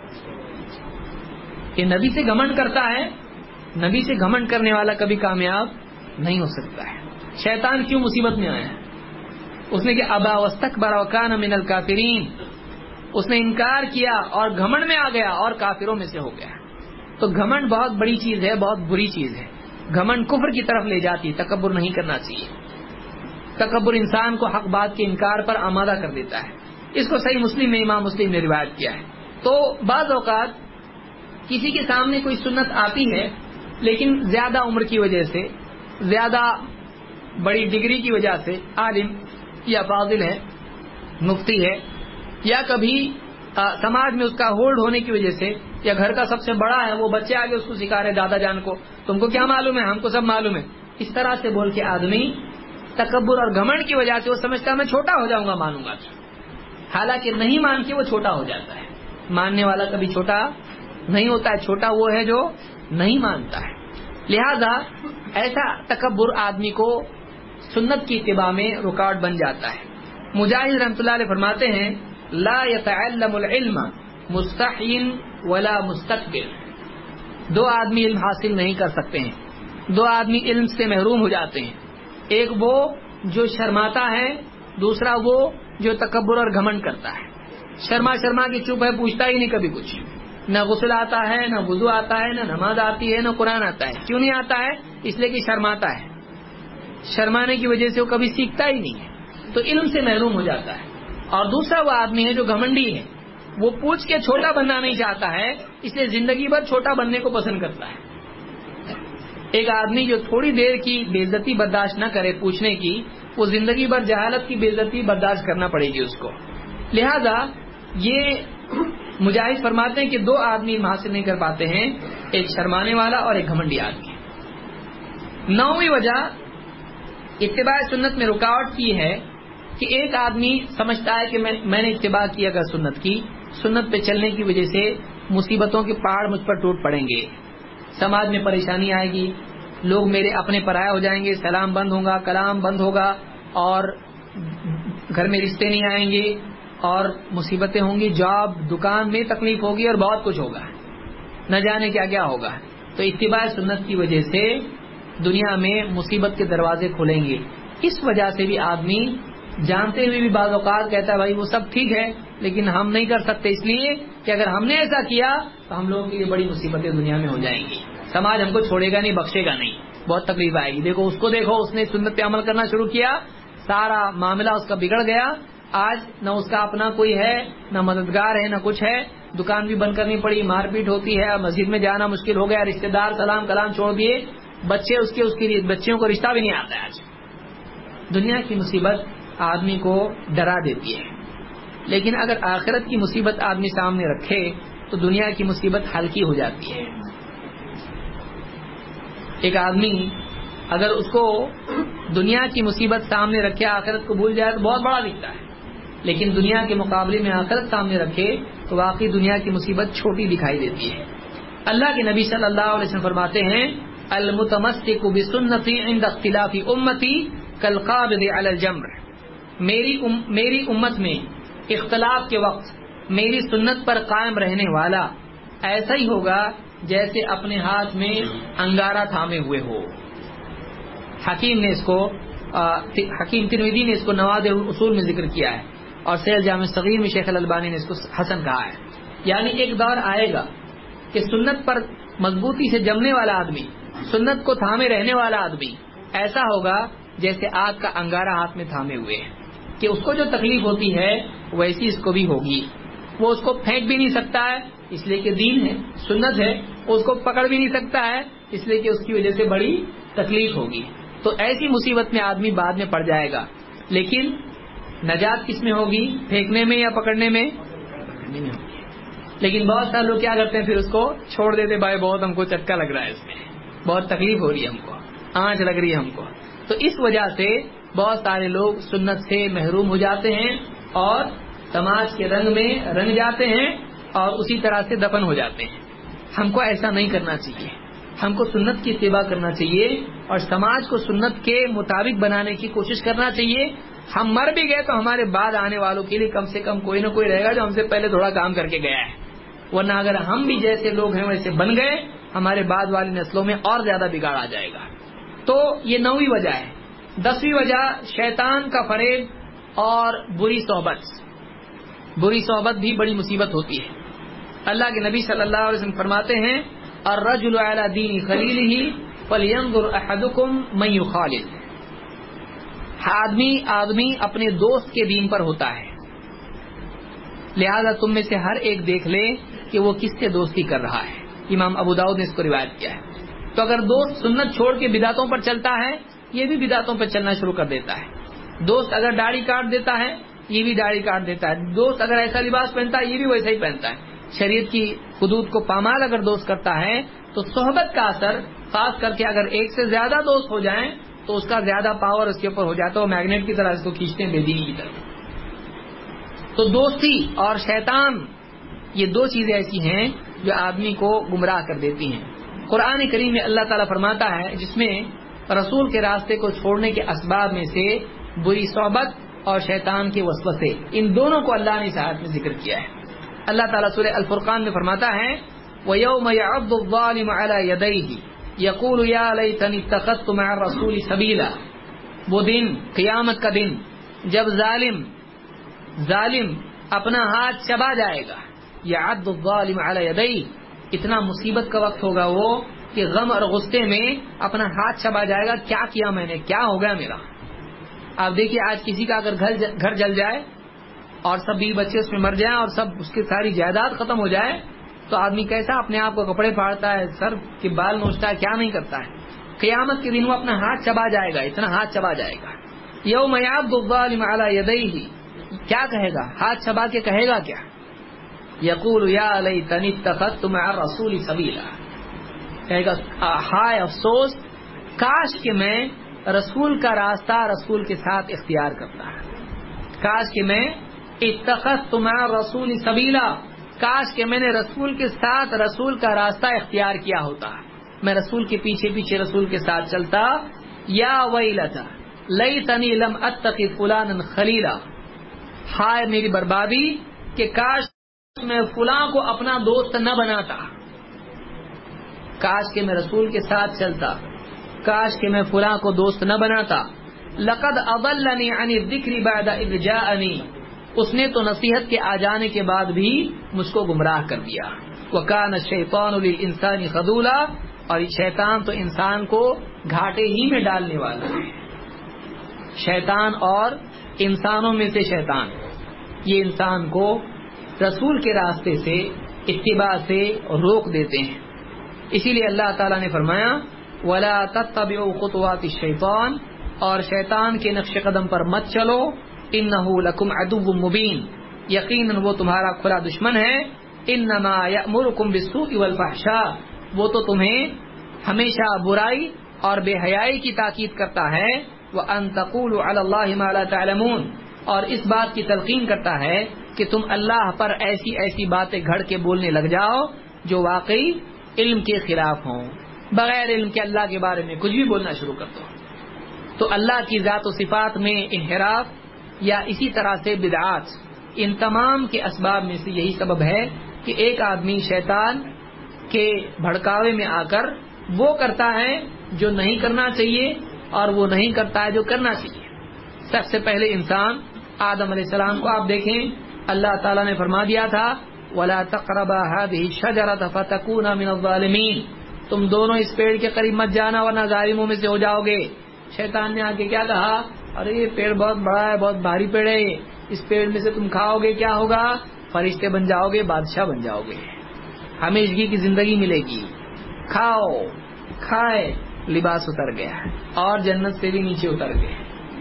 کہ نبی سے گھمنڈ کرتا ہے, نبی سے گھمنڈ کرنے والا کبھی کامیاب نہیں ہو سکتا ہے. شیطان کیوں مصیبت میں آیا ہے؟ اس نے کہ ابا واستکبر وکان من الکافرین. اس نے انکار کیا اور گھمنڈ میں آ گیا اور کافروں میں سے ہو گیا. تو گھمنڈ بہت بڑی چیز ہے, بہت بری چیز ہے. گھمنڈ کفر کی طرف لے جاتی ہے, تکبر نہیں کرنا چاہیے. تکبر انسان کو حق بات کے انکار پر آمادہ کر دیتا ہے. اس کو صحیح مسلم میں امام مسلم نے روایت کیا ہے. تو بعض اوقات کسی کے سامنے کوئی سنت آتی ہے لیکن زیادہ عمر کی وجہ سے, زیادہ بڑی ڈگری کی وجہ سے, عالم یا فاضل ہے, مفتی ہے, یا کبھی آ, سماج میں اس کا ہولڈ ہونے کی وجہ سے, یا گھر کا سب سے بڑا ہے, وہ بچے آگے اس کو سکھا رہے دادا جان کو, تم کو کیا معلوم ہے, ہم کو سب معلوم ہے. اس طرح سے بول کے آدمی تکبر اور گھمنڈ کی وجہ سے وہ سمجھتا ہے میں چھوٹا ہو جاؤں گا مانوں گا, حالانکہ نہیں مان کے وہ چھوٹا ہو جاتا ہے. ماننے والا کبھی چھوٹا نہیں ہوتا ہے, چھوٹا وہ ہے جو نہیں مانتا ہے. لہذا ایسا تکبر آدمی کو سنت کی اتباع میں رکاوٹ بن جاتا ہے. مجاہد رحمۃ اللہ علیہ فرماتے ہیں لا يتعلم العلم مستحی ولا مستكبر. دو آدمی علم حاصل نہیں کر سکتے ہیں, دو آدمی علم سے محروم ہو جاتے ہیں. ایک وہ جو شرماتا ہے, دوسرا وہ جو تکبر اور گھمنڈ کرتا ہے. شرما شرما کی چپ ہے, پوچھتا ہی نہیں کبھی کچھ. نہ غسل آتا ہے, نہ وضو آتا ہے, نہ نماز آتی ہے, نہ قرآن آتا ہے. کیوں نہیں آتا ہے؟ اس لیے کہ شرماتا ہے. شرمانے کی وجہ سے وہ کبھی سیکھتا ہی نہیں ہے, تو علم سے محروم ہو جاتا ہے. اور دوسرا وہ آدمی ہے جو گھمنڈی ہے, وہ پوچھ کے چھوٹا بننا نہیں چاہتا ہے, اس لیے زندگی بھر چھوٹا بننے کو پسند کرتا ہے. ایک آدمی جو تھوڑی دیر کی بے عزتی برداشت نہ کرے پوچھنے کی, وہ زندگی بھر جہالت کی بے عزتی برداشت کرنا پڑے گی اس کو. لہذا یہ مجاہد فرماتے ہیں کہ دو آدمی علم حاصل نہیں کر پاتے ہیں, ایک شرمانے والا اور ایک گھمنڈی آدمی. نویں وجہ اتباع سنت میں رکاوٹ کی ہے کہ ایک آدمی سمجھتا ہے کہ میں میں نے اتباع کی اگر سنت کی, سنت پہ چلنے کی وجہ سے مصیبتوں کے پہاڑ مجھ پر ٹوٹ پڑیں گے, سماج میں پریشانی آئے گی, لوگ میرے اپنے پرائے ہو جائیں گے, سلام بند ہوگا, کلام بند ہوگا, اور گھر میں رشتے نہیں آئیں گے, اور مصیبتیں ہوں گی, جاب دکان میں تکلیف ہوگی, اور بہت کچھ ہوگا, نہ جانے کیا کیا ہوگا. تو اتباع سنت کی وجہ سے دنیا میں مصیبت کے دروازے کھلیں گے. اس وجہ سے بھی آدمی جانتے ہوئے بھی بعض اوقات کہتا ہے بھائی وہ سب ٹھیک ہے لیکن ہم نہیں کر سکتے, اس لیے کہ اگر ہم نے ایسا کیا تو ہم لوگوں کے لیے بڑی مصیبتیں دنیا میں ہو جائیں گی. سماج ہم کو چھوڑے گا نہیں، بخشے گا نہیں، بہت تکلیف آئے گی. دیکھو اس کو، دیکھو اس نے سنت پہ عمل کرنا شروع کیا، سارا معاملہ اس کا بگڑ گیا. آج نہ اس کا اپنا کوئی ہے، نہ مددگار ہے، نہ کچھ ہے. دکان بھی بند کرنی پڑی، مار پیٹ ہوتی ہے، مسجد میں جانا مشکل ہو گیا، رشتہ دار سلام کلام چھوڑ دیے، بچے اس کے اس کی بچیوں کو رشتہ بھی نہیں آتا ہے. آج دنیا کی مصیبت آدمی کو ڈرا دیتی ہے، لیکن اگر آخرت کی مصیبت آدمی سامنے رکھے تو دنیا کی مصیبت ہلکی ہو جاتی ہے. ایک آدمی اگر اس کو دنیا کی مصیبت سامنے رکھے، آخرت کو بھول جائے تو بہت بڑا دکھتا ہے، لیکن دنیا کے مقابلے میں آخرت سامنے رکھے تو واقعی دنیا کی مصیبت چھوٹی دکھائی دیتی ہے. اللہ کے نبی صلی اللہ علیہ وسلم فرماتے ہیں المتمسک بسنتی عند اختلاف امتی کالقابض علی الجمر. میری ام میری امت میں اختلاف کے وقت میری سنت پر قائم رہنے والا ایسا ہی ہوگا جیسے اپنے ہاتھ میں انگارہ تھامے ہوئے ہو. حکیم نے اس کو حکیم ترمذی نے اس کو نوادر الاصول میں ذکر کیا ہے، اور سیل جامع صغیر میں شیخ الالبانی نے اس کو حسن کہا ہے. یعنی ایک دور آئے گا کہ سنت پر مضبوطی سے جمنے والا آدمی، سنت کو تھامے رہنے والا آدمی ایسا ہوگا جیسے آگ کا انگارہ ہاتھ میں تھامے ہوئے ہیں، کہ اس کو جو تکلیف ہوتی ہے ویسی اس کو بھی ہوگی. وہ اس کو پھینک بھی نہیں سکتا ہے اس لیے کہ دین ہے، سنت ہے. اس کو پکڑ بھی نہیں سکتا ہے اس لیے کہ اس کی وجہ سے بڑی تکلیف ہوگی. تو ایسی مصیبت میں آدمی بعد میں پڑ جائے گا، لیکن نجات کس میں ہوگی؟ پھینکنے میں یا پکڑنے میں؟ پکڑنے میں ہوگی. لیکن بہت سارے لوگ کیا کرتے ہیں، پھر اس کو چھوڑ دیتے، بھائی بہت ہم کو چٹکا لگ رہا ہے، اس میں بہت تکلیف ہو رہی ہے، ہم کو آنچ لگ رہی ہے ہم کو. تو اس وجہ سے بہت سارے لوگ سنت سے محروم ہو جاتے ہیں اور سماج کے رنگ میں رنگ جاتے ہیں اور اسی طرح سے دفن ہو جاتے ہیں. ہم کو ایسا نہیں کرنا چاہیے. ہم کو سنت کی اتباع کرنا چاہیے اور سماج کو سنت کے مطابق بنانے کی کوشش کرنا چاہیے. ہم مر بھی گئے تو ہمارے بعد آنے والوں کے لیے کم سے کم کوئی نہ کوئی رہے گا جو ہم سے پہلے تھوڑا کام کر کے گیا ہے. ورنہ اگر ہم بھی جیسے لوگ ہیں ویسے بن گئے، ہمارے بعد والی نسلوں میں اور زیادہ بگاڑ آ جائے گا. تو یہ نویں وجہ ہے. دسویں وجہ شیطان کا فریب اور بری صحبت. بری صحبت بھی بڑی مصیبت ہوتی ہے. اللہ کے نبی صلی اللہ علیہ وسلم فرماتے ہیں الرجل علی دین خلیلہ فلینظر احدکم من یخالل. آدمی آدمی اپنے دوست کے دین پر ہوتا ہے، لہذا تم میں سے ہر ایک دیکھ لے کہ وہ کس سے دوستی کر رہا ہے. امام ابو داؤد نے اس کو روایت کیا ہے. تو اگر دوست سنت چھوڑ کے بدعتوں پر چلتا ہے، یہ بھی بدعتوں پر چلنا شروع کر دیتا ہے. دوست اگر داڑھی کاٹ دیتا ہے، یہ بھی داڑھی کاٹ دیتا ہے. دوست اگر ایسا لباس پہنتا ہے، یہ بھی ویسا ہی پہنتا ہے. شریعت کی حدود کو پامال اگر دوست کرتا ہے تو صحبت کا اثر، خاص کر کے اگر ایک سے زیادہ دوست ہو جائیں تو اس کا زیادہ پاور اس کے اوپر ہو جاتا ہے. وہ میگنیٹ کی طرح اس کو کھینچتے ہیں بے دینی کی طرف. تو دوستی اور شیطان یہ دو چیزیں ایسی ہیں جو آدمی کو گمراہ کر دیتی ہیں. قرآن کریم میں اللہ تعالیٰ فرماتا ہے جس میں رسول کے راستے کو چھوڑنے کے اسباب میں سے بری صحبت اور شیطان کے وسوسے، ان دونوں کو اللہ نے اس آیت میں ذکر کیا ہے. اللہ تعالیٰ سورہ الفرقان میں فرماتا ہے وَيَوْمَ يَعَضُّ الظَّالِمُ عَلَى يَدَيْهِ يَقُولُ يَا لَيْتَنِي اتَّخَذْتُ مَعَ الرَّسُولِ سَبِيلًا. وہ دن، قیامت کا دن، جب ظالم ظالم اپنا ہاتھ چبا جائے گا. يَعَضُّ الظَّالِمُ عَلَى يَدَيْهِ، اتنا مصیبت کا وقت ہوگا وہ کہ غم اور غصے میں اپنا ہاتھ چبا جائے گا. کیا کیا میں نے، کیا ہو گیا میرا. آپ دیکھیے آج کسی کا اگر گھر گھر جل جائے اور سب بیوی بچے اس میں مر جائیں اور سب اس کی ساری جائیداد ختم ہو جائے تو آدمی کیسا اپنے آپ کو کپڑے پھاڑتا ہے، سر کے بال نوچتا ہے، کیا نہیں کرتا ہے. قیامت کے دن وہ اپنا ہاتھ چبا جائے گا، اتنا ہاتھ چبا جائے گا. یوم یعض الظالم علی یدیہ، کیا کہے گا، ہاتھ چبا کے کہے گا کیا، یقول یا لیتنی اتخذت مع الرسول سبیلا، کہے گا ہائے افسوس، کاش کہ میں رسول کا راستہ رسول کے ساتھ اختیار کرتا ہے. کاش کہ میں اتخذت مع الرسول سبیلا، کاش کہ میں نے رسول کے ساتھ رسول کا راستہ اختیار کیا ہوتا، میں رسول کے پیچھے پیچھے رسول کے ساتھ چلتا. یا ویلتا لیتنی لم اتخذ فلانا خلیلا، ہائے میری بربادی کہ کاش میں فلاں کو اپنا دوست نہ بناتا، کاش کہ میں رسول کے ساتھ چلتا، کاش کہ میں فلاں کو دوست نہ بناتا. لقد اضلنی عن الذکر بعد اذ جاءنی، اس نے تو نصیحت کے آ جانے کے بعد بھی مجھ کو گمراہ کر دیا. وکان الشیطان للانسان خذولا، اور شیطان تو انسان کو گھاٹے ہی میں ڈالنے والا ہے. شیطان اور انسانوں میں سے شیطان یہ انسان کو رسول کے راستے سے اتباع سے روک دیتے ہیں. اسی لیے اللہ تعالیٰ نے فرمایا وَلَا تَتَّبِعُوا خُطُوَاتِ الشَّيْطَانِ اور شیطان کے نقش قدم پر مت چلو. إِنَّهُ لَكُمْ عَدُوٌّ مُبِينٌ یقیناً وہ تمہارا کھلا دشمن ہے. إِنَّمَا يَأْمُرُكُمْ بِالسُّوءِ وَالْفَحْشَاءِ وہ تو تمہیں ہمیشہ برائی اور بے حیائی کی تاکید کرتا ہے. وَأَن تَقُولُوا عَلَى اللَّهِ مَا لَا تَعْلَمُونَ اور اس بات کی تلقین کرتا ہے کہ تم اللہ پر ایسی ایسی باتیں گھڑ کے بولنے لگ جاؤ جو واقعی علم کے خلاف ہوں. بغیر علم کے اللہ کے بارے میں کچھ بھی بولنا شروع کر دو. تو اللہ کی ذات و صفات میں انحراف یا اسی طرح سے بدعات ان تمام کے اسباب میں سے یہی سبب ہے کہ ایک آدمی شیطان کے بھڑکاوے میں آ کر وہ کرتا ہے جو نہیں کرنا چاہیے اور وہ نہیں کرتا ہے جو کرنا چاہیے. سب سے پہلے انسان آدم علیہ السلام کو آپ دیکھیں اللہ تعالیٰ نے فرما دیا تھا وَلَا تَقْرَبَا هَذِهِ الشَّجَرَةَ فَتَكُونَا مِنَ الظَّالِمِينَ تم دونوں اس پیڑ کے قریب مت جانا ورنہ ظالموں میں سے ہو جاؤ گے. شیطان نے آ کے کیا کہا ارے یہ پیڑ بہت بڑا ہے بہت بھاری پیڑ ہے اس پیڑ میں سے تم کھاؤ گے کیا ہوگا فرشتے بن جاؤ گے بادشاہ بن جاؤ گے ہمیشگی کی زندگی ملے گی. کھاؤ کھائے لباس اتر گیا اور جنت سے بھی نیچے اتر گئے.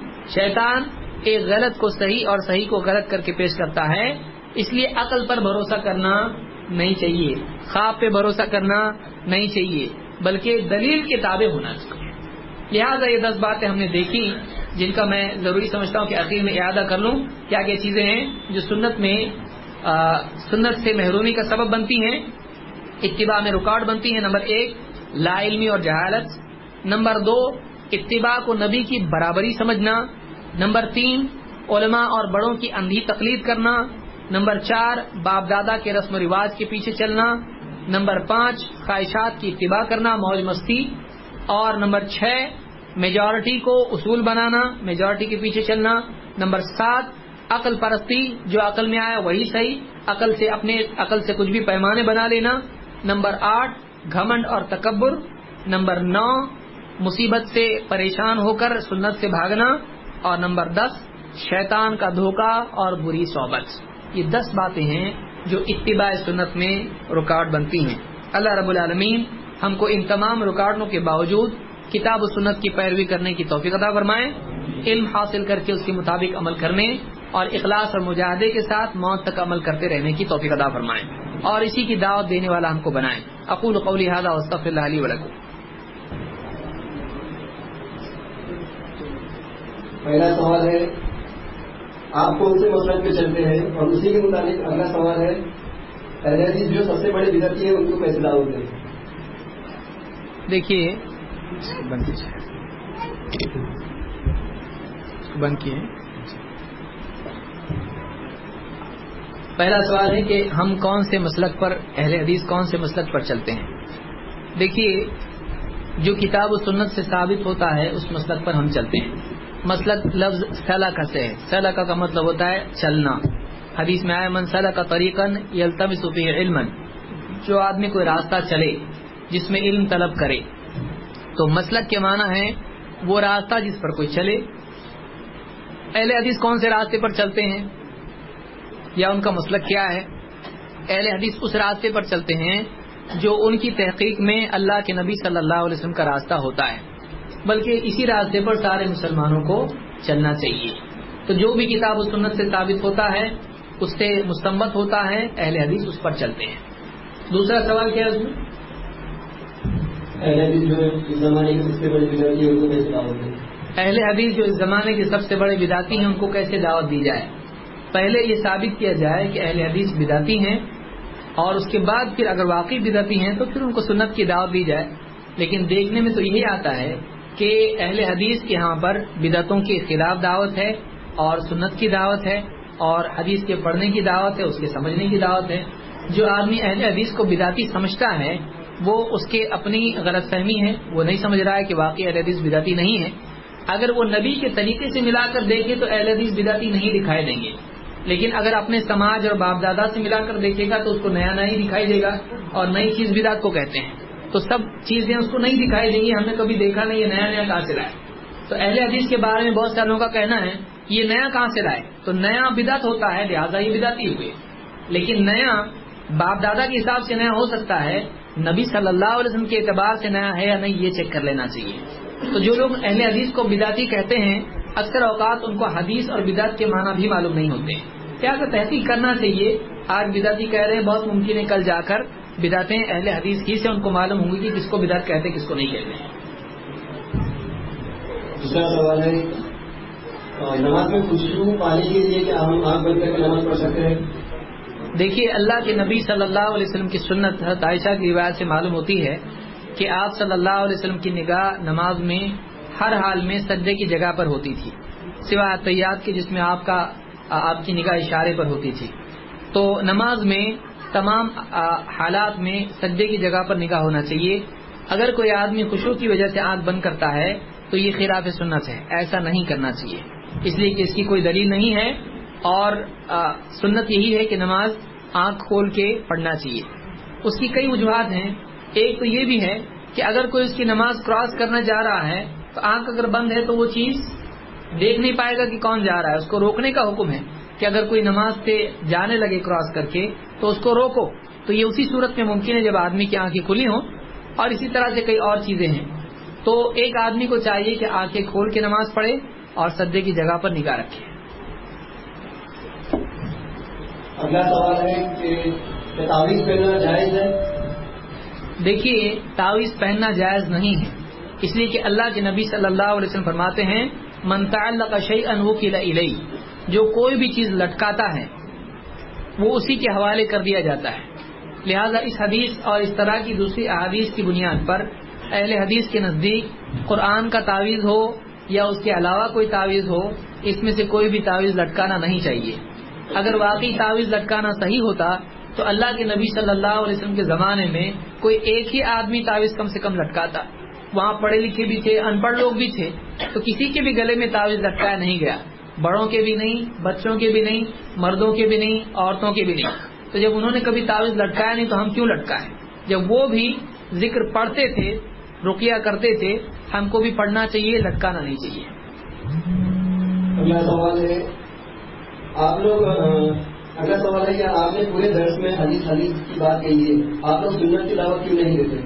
شیطان ایک غلط کو صحیح اور صحیح کو غلط کر کے پیش کرتا ہے. اس لیے عقل پر بھروسہ کرنا نہیں چاہیے خواب پہ بھروسہ کرنا نہیں چاہیے بلکہ دلیل کے تابع ہونا چاہیے. لہٰذا یہ دس باتیں ہم نے دیکھی جن کا میں ضروری سمجھتا ہوں کہ آخر میں اعادہ کر لوں. کیا کیا چیزیں ہیں جو سنت میں آ, سنت سے محرومی کا سبب بنتی ہیں اتباع میں رکاوٹ بنتی ہیں. نمبر ایک لا علمی اور جہالت. نمبر دو اتباع کو نبی کی برابری سمجھنا. نمبر تین علماء اور بڑوں کی اندھی تقلید کرنا. نمبر چار باپ دادا کے رسم و رواج کے پیچھے چلنا. نمبر پانچ خواہشات کی اتباع کرنا موج مستی. اور نمبر چھ میجورٹی کو اصول بنانا میجورٹی کے پیچھے چلنا. نمبر سات عقل پرستی جو عقل میں آیا وہی صحیح عقل سے اپنے عقل سے کچھ بھی پیمانے بنا لینا. نمبر آٹھ گھمنڈ اور تکبر. نمبر نو مصیبت سے پریشان ہو کر سنت سے بھاگنا. اور نمبر دس شیطان کا دھوکہ اور بری صحبت. یہ دس باتیں ہیں جو اتباع سنت میں رکاوٹ بنتی ہیں. اللہ رب العالمین ہم کو ان تمام رکاوٹوں کے باوجود کتاب و سنت کی پیروی کرنے کی توفیق عطا فرمائے. علم حاصل کر کے اس کے مطابق عمل کرنے اور اخلاص اور مجاہدے کے ساتھ موت تک عمل کرتے رہنے کی توفیق عطا فرمائے اور اسی کی دعوت دینے والا ہم کو بنائیں. اقول قولی ھذا واستغفر اللہ لی ولکم. پہلا سوال ہے آپ کون سے مسلک پہ چلتے ہیں اور اسی کے مطابق اگلا سوال ہے اہل حدیث جو سب سے بڑے بدعتی ہیں ان کو کیسے دعوت دیں. دیکھیے بند کیجیے بند کیے. پہلا سوال ہے کہ ہم کون سے مسلک پر اہل حدیث کون سے مسلک پر چلتے ہیں. دیکھیے جو کتاب و سنت سے ثابت ہوتا ہے اس مسلک پر ہم چلتے ہیں. مسلک لفظ سلک سے ہے. سلک کا مطلب ہوتا ہے چلنا. حدیث میں آیا من سلک طریقا یلتمس فیہ علما جو آدمی کوئی راستہ چلے جس میں علم طلب کرے. تو مسلک کے معنی ہے وہ راستہ جس پر کوئی چلے. اہل حدیث کون سے راستے پر چلتے ہیں یا ان کا مسلک کیا ہے. اہل حدیث اس راستے پر چلتے ہیں جو ان کی تحقیق میں اللہ کے نبی صلی اللہ علیہ وسلم کا راستہ ہوتا ہے بلکہ اسی راستے پر سارے مسلمانوں کو چلنا چاہیے. تو جو بھی کتاب و سنت سے ثابت ہوتا ہے اس سے مستنبط ہوتا ہے اہل حدیث اس پر چلتے ہیں. دوسرا سوال کیا ہے اس میں اہل حدیث جو اس زمانے کے سب سے بڑے بدعتی ہیں ان کو کیسے دعوت دیں. اہل حدیث جو اس زمانے کے سب سے بڑے بدعتی ہیں ان کو کیسے دعوت دی جائے. پہلے یہ ثابت کیا جائے کہ اہل حدیث بدعتی ہیں اور اس کے بعد پھر اگر واقعی بدعتی ہیں تو پھر ان کو سنت کی دعوت دی جائے. لیکن دیکھنے میں تو یہی آتا ہے کہ اہل حدیث کے یہاں پر بدعتوں کے خلاف دعوت ہے اور سنت کی دعوت ہے اور حدیث کے پڑھنے کی دعوت ہے اس کے سمجھنے کی دعوت ہے. جو آدمی اہل حدیث کو بدعتی سمجھتا ہے وہ اس کے اپنی غلط فہمی ہے. وہ نہیں سمجھ رہا ہے کہ واقعی اہل حدیث بدعتی نہیں ہے. اگر وہ نبی کے طریقے سے ملا کر دیکھے تو اہل حدیث بدعتی نہیں دکھائی دیں گے. لیکن اگر اپنے سماج اور باپ دادا سے ملا کر دیکھے گا تو اس کو نیا نیا ہی دکھائی دے گا اور نئی چیز بدعت کو کہتے ہیں. تو سب چیزیں اس کو نہیں دکھائی دیں گی، ہم نے کبھی دیکھا نہیں، یہ نیا نیا کہاں سے لائے. تو اہل حدیث کے بارے میں بہت سارے لوگوں کا کہنا ہے یہ نیا کہاں سے لائے، تو نیا بدعت ہوتا ہے، لہٰذا یہ بدعتی ہوئے. لیکن نیا باپ دادا کے حساب سے نیا ہو سکتا ہے، نبی صلی اللہ علیہ وسلم کے اعتبار سے نیا ہے یا نہیں یہ چیک کر لینا چاہیے. تو جو لوگ اہل حدیث کو بدعتی کہتے ہیں اکثر اوقات ان کو حدیث اور بدعت کے معنی بھی معلوم نہیں ہوتے ہیں. لہٰذا تحقیق کرنا چاہیے. آج بدعتی کہہ رہے ہیں، بہت ممکن ہے کل جا کر بدعتیں اہل حدیث ہی سے ان کو معلوم ہوں گی کہ کس کو بدعت کہتے ہیں کس کو نہیں کہتے ہیں. دوسرا سوال ہے نماز میں خوشبو پانے کے لیے کیا ہم آنکھ بند کر کے نماز پڑھ سکتے ہیں؟ دیکھیے اللہ کے نبی صلی اللہ علیہ وسلم کی سنت حضرت عائشہ کی روایت سے معلوم ہوتی ہے کہ آپ صلی اللہ علیہ وسلم کی نگاہ نماز میں ہر حال میں سجدے کی جگہ پر ہوتی تھی، سوائے تحیات کے جس میں آپ کا آپ کی نگاہ اشارے پر ہوتی تھی. تو نماز میں تمام حالات میں سجدے کی جگہ پر نگاہ ہونا چاہیے. اگر کوئی آدمی خشوع کی وجہ سے آنکھ بند کرتا ہے تو یہ خلاف سنت ہے، ایسا نہیں کرنا چاہیے، اس لیے کہ اس کی کوئی دلیل نہیں ہے. اور سنت یہی ہے کہ نماز آنکھ کھول کے پڑھنا چاہیے. اس کی کئی وجوہات ہیں. ایک تو یہ بھی ہے کہ اگر کوئی اس کی نماز کراس کرنا جا رہا ہے تو آنکھ اگر بند ہے تو وہ چیز دیکھ نہیں پائے گا کہ کون جا رہا ہے. اس کو روکنے کا حکم ہے کہ اگر کوئی نماز سے جانے لگے کراس کر کے تو اس کو روکو. تو یہ اسی صورت میں ممکن ہے جب آدمی کی آنکھیں کھلی ہوں. اور اسی طرح سے کئی اور چیزیں ہیں. تو ایک آدمی کو چاہیے کہ آنکھیں کھول کے نماز پڑھے اور سجدے کی جگہ پر نگاہ رکھے. اگلا سوال ہے کہ تعویذ پہننا جائز ہے؟ دیکھیے تعویذ پہننا جائز نہیں ہے، اس لیے کہ اللہ کے نبی صلی اللہ علیہ وسلم فرماتے ہیں من تعلق شیئا وکل الیہ، جو کوئی بھی چیز لٹکاتا ہے وہ اسی کے حوالے کر دیا جاتا ہے. لہذا اس حدیث اور اس طرح کی دوسری احادیث کی بنیاد پر اہل حدیث کے نزدیک قرآن کا تعویذ ہو یا اس کے علاوہ کوئی تعویذ ہو، اس میں سے کوئی بھی تعویذ لٹکانا نہیں چاہیے. اگر واقعی تعویذ لٹکانا صحیح ہوتا تو اللہ کے نبی صلی اللہ علیہ وسلم کے زمانے میں کوئی ایک ہی آدمی تعویذ کم سے کم لٹکاتا. وہاں پڑھے لکھے بھی تھے، ان پڑھ لوگ بھی تھے، تو کسی کے بھی گلے میں تعویذ لٹکایا نہیں گیا، بڑوں کے بھی نہیں، بچوں کے بھی نہیں، مردوں کے بھی نہیں، عورتوں کے بھی نہیں. تو جب انہوں نے کبھی تعویذ لٹکایا نہیں تو ہم کیوں لٹکائیں؟ جب وہ بھی ذکر پڑھتے تھے، رقیہ کرتے تھے، ہم کو بھی پڑھنا چاہیے، لٹکانا نہیں چاہیے. اگلا سوال ہے آپ لوگ اگلا سوال ہے کہ آپ نے پورے درس میں حدیث حدیث کی بات کہی ہے، آپ لوگ سنت کی دعوت کیوں نہیں دیتے؟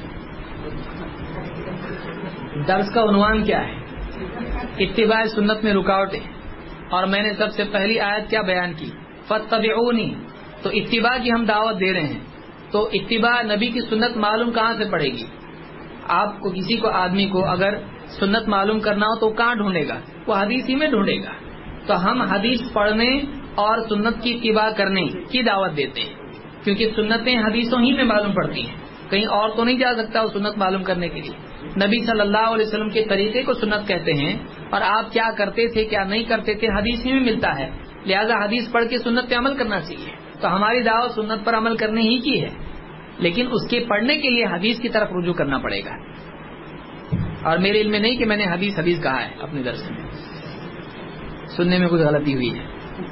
درس کا عنوان کیا ہے؟ اتباع سنت میں رکاوٹیں. اور میں نے سب سے پہلی آیت کیا بیان کی؟ فاتبعونی. تو اتباع کی ہم دعوت دے رہے ہیں، تو اتباع نبی کی سنت معلوم کہاں سے پڑے گی؟ آپ کو کسی کو آدمی کو اگر سنت معلوم کرنا ہو تو کہاں ڈھونڈے گا؟ وہ حدیث ہی میں ڈھونڈے گا. تو ہم حدیث پڑھنے اور سنت کی اتباع کرنے کی دعوت دیتے ہیں، کیونکہ سنتیں حدیثوں ہی میں معلوم پڑتی ہیں، کہیں اور تو نہیں جا سکتا وہ سنت معلوم کرنے کے لیے. نبی صلی اللہ علیہ وسلم کے طریقے کو سنت کہتے ہیں، اور آپ کیا کرتے تھے کیا نہیں کرتے تھے حدیث ہی میں ملتا ہے. لہذا حدیث پڑھ کے سنت پہ عمل کرنا چاہیے. تو ہماری دعوت سنت پر عمل کرنے ہی کی ہے، لیکن اس کے پڑھنے کے لیے حدیث کی طرف رجوع کرنا پڑے گا. اور میرے علم میں نہیں کہ میں نے حدیث حدیث کہا ہے اپنے درس میں، سننے میں کچھ غلطی ہوئی ہے.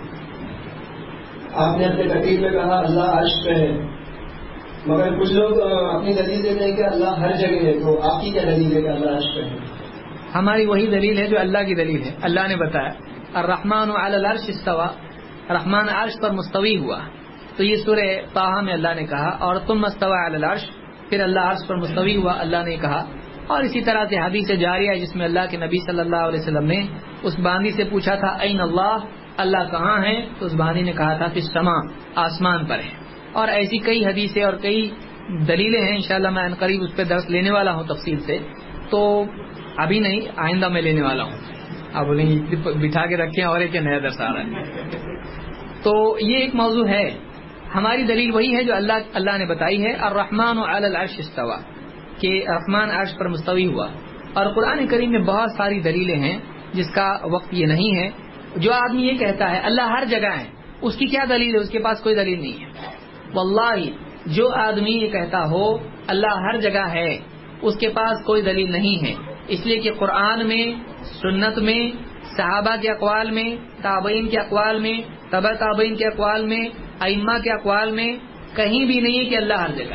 آپ نے اپنے تقریر میں کہا اللہ عرش پہ ہے، مگر کچھ لوگ اپنی دلیل دیتے ہیں کہ اللہ ہر جگہ ہے، تو آپ کی کیا دلیل ہے کہ اللہ عرش پہ ہے؟ ہماری وہی دلیل ہے جو اللہ کی دلیل ہے. اللہ نے بتایا الرحمن علی العرش استوى، رحمان عرش پر مستوی ہوا. تو یہ سورہ طٰہٰ میں اللہ نے کہا، اور تم استوى علی العرش، پھر اللہ عرش پر مستوی ہوا اللہ نے کہا. اور اسی طرح سے حدیث جاریہ ہے جس میں اللہ کے نبی صلی اللہ علیہ وسلم نے اس باندی سے پوچھا تھا این اللہ، اللہ کہاں ہے؟ تو اس باندی نے کہا تھا فی السماء، آسمان پر ہے. اور ایسی کئی حدیثیں اور کئی دلیلیں ہیں. انشاءاللہ میں ان قریب اس پہ درس لینے والا ہوں تفصیل سے، تو ابھی نہیں آئندہ میں لینے والا ہوں. آپ بولیں گے بٹھا کے رکھیں اور ایک نیا درس آ رہا ہے. تو یہ ایک موضوع ہے. ہماری دلیل وہی ہے جو اللہ اللہ نے بتائی ہے، الرحمن علی العرش استوى، کہ رحمان عرش پر مستوی ہوا. اور قرآن کریم میں بہت ساری دلیلیں ہیں جس کا وقت یہ نہیں ہے. جو آدمی یہ کہتا ہے اللہ ہر جگہ ہے، اس کی کیا دلیل ہے؟ اس کے پاس کوئی دلیل نہیں ہے. واللہ جو آدمی یہ کہتا ہو اللہ ہر جگہ ہے، اس کے پاس کوئی دلیل نہیں ہے. اس لیے کہ قرآن میں، سنت میں، صحابہ کے اقوال میں، تابعین کے اقوال میں، تبع تابعین کے اقوال میں، ائمہ کے اقوال میں کہیں بھی نہیں ہے کہ اللہ ہر جگہ ہے.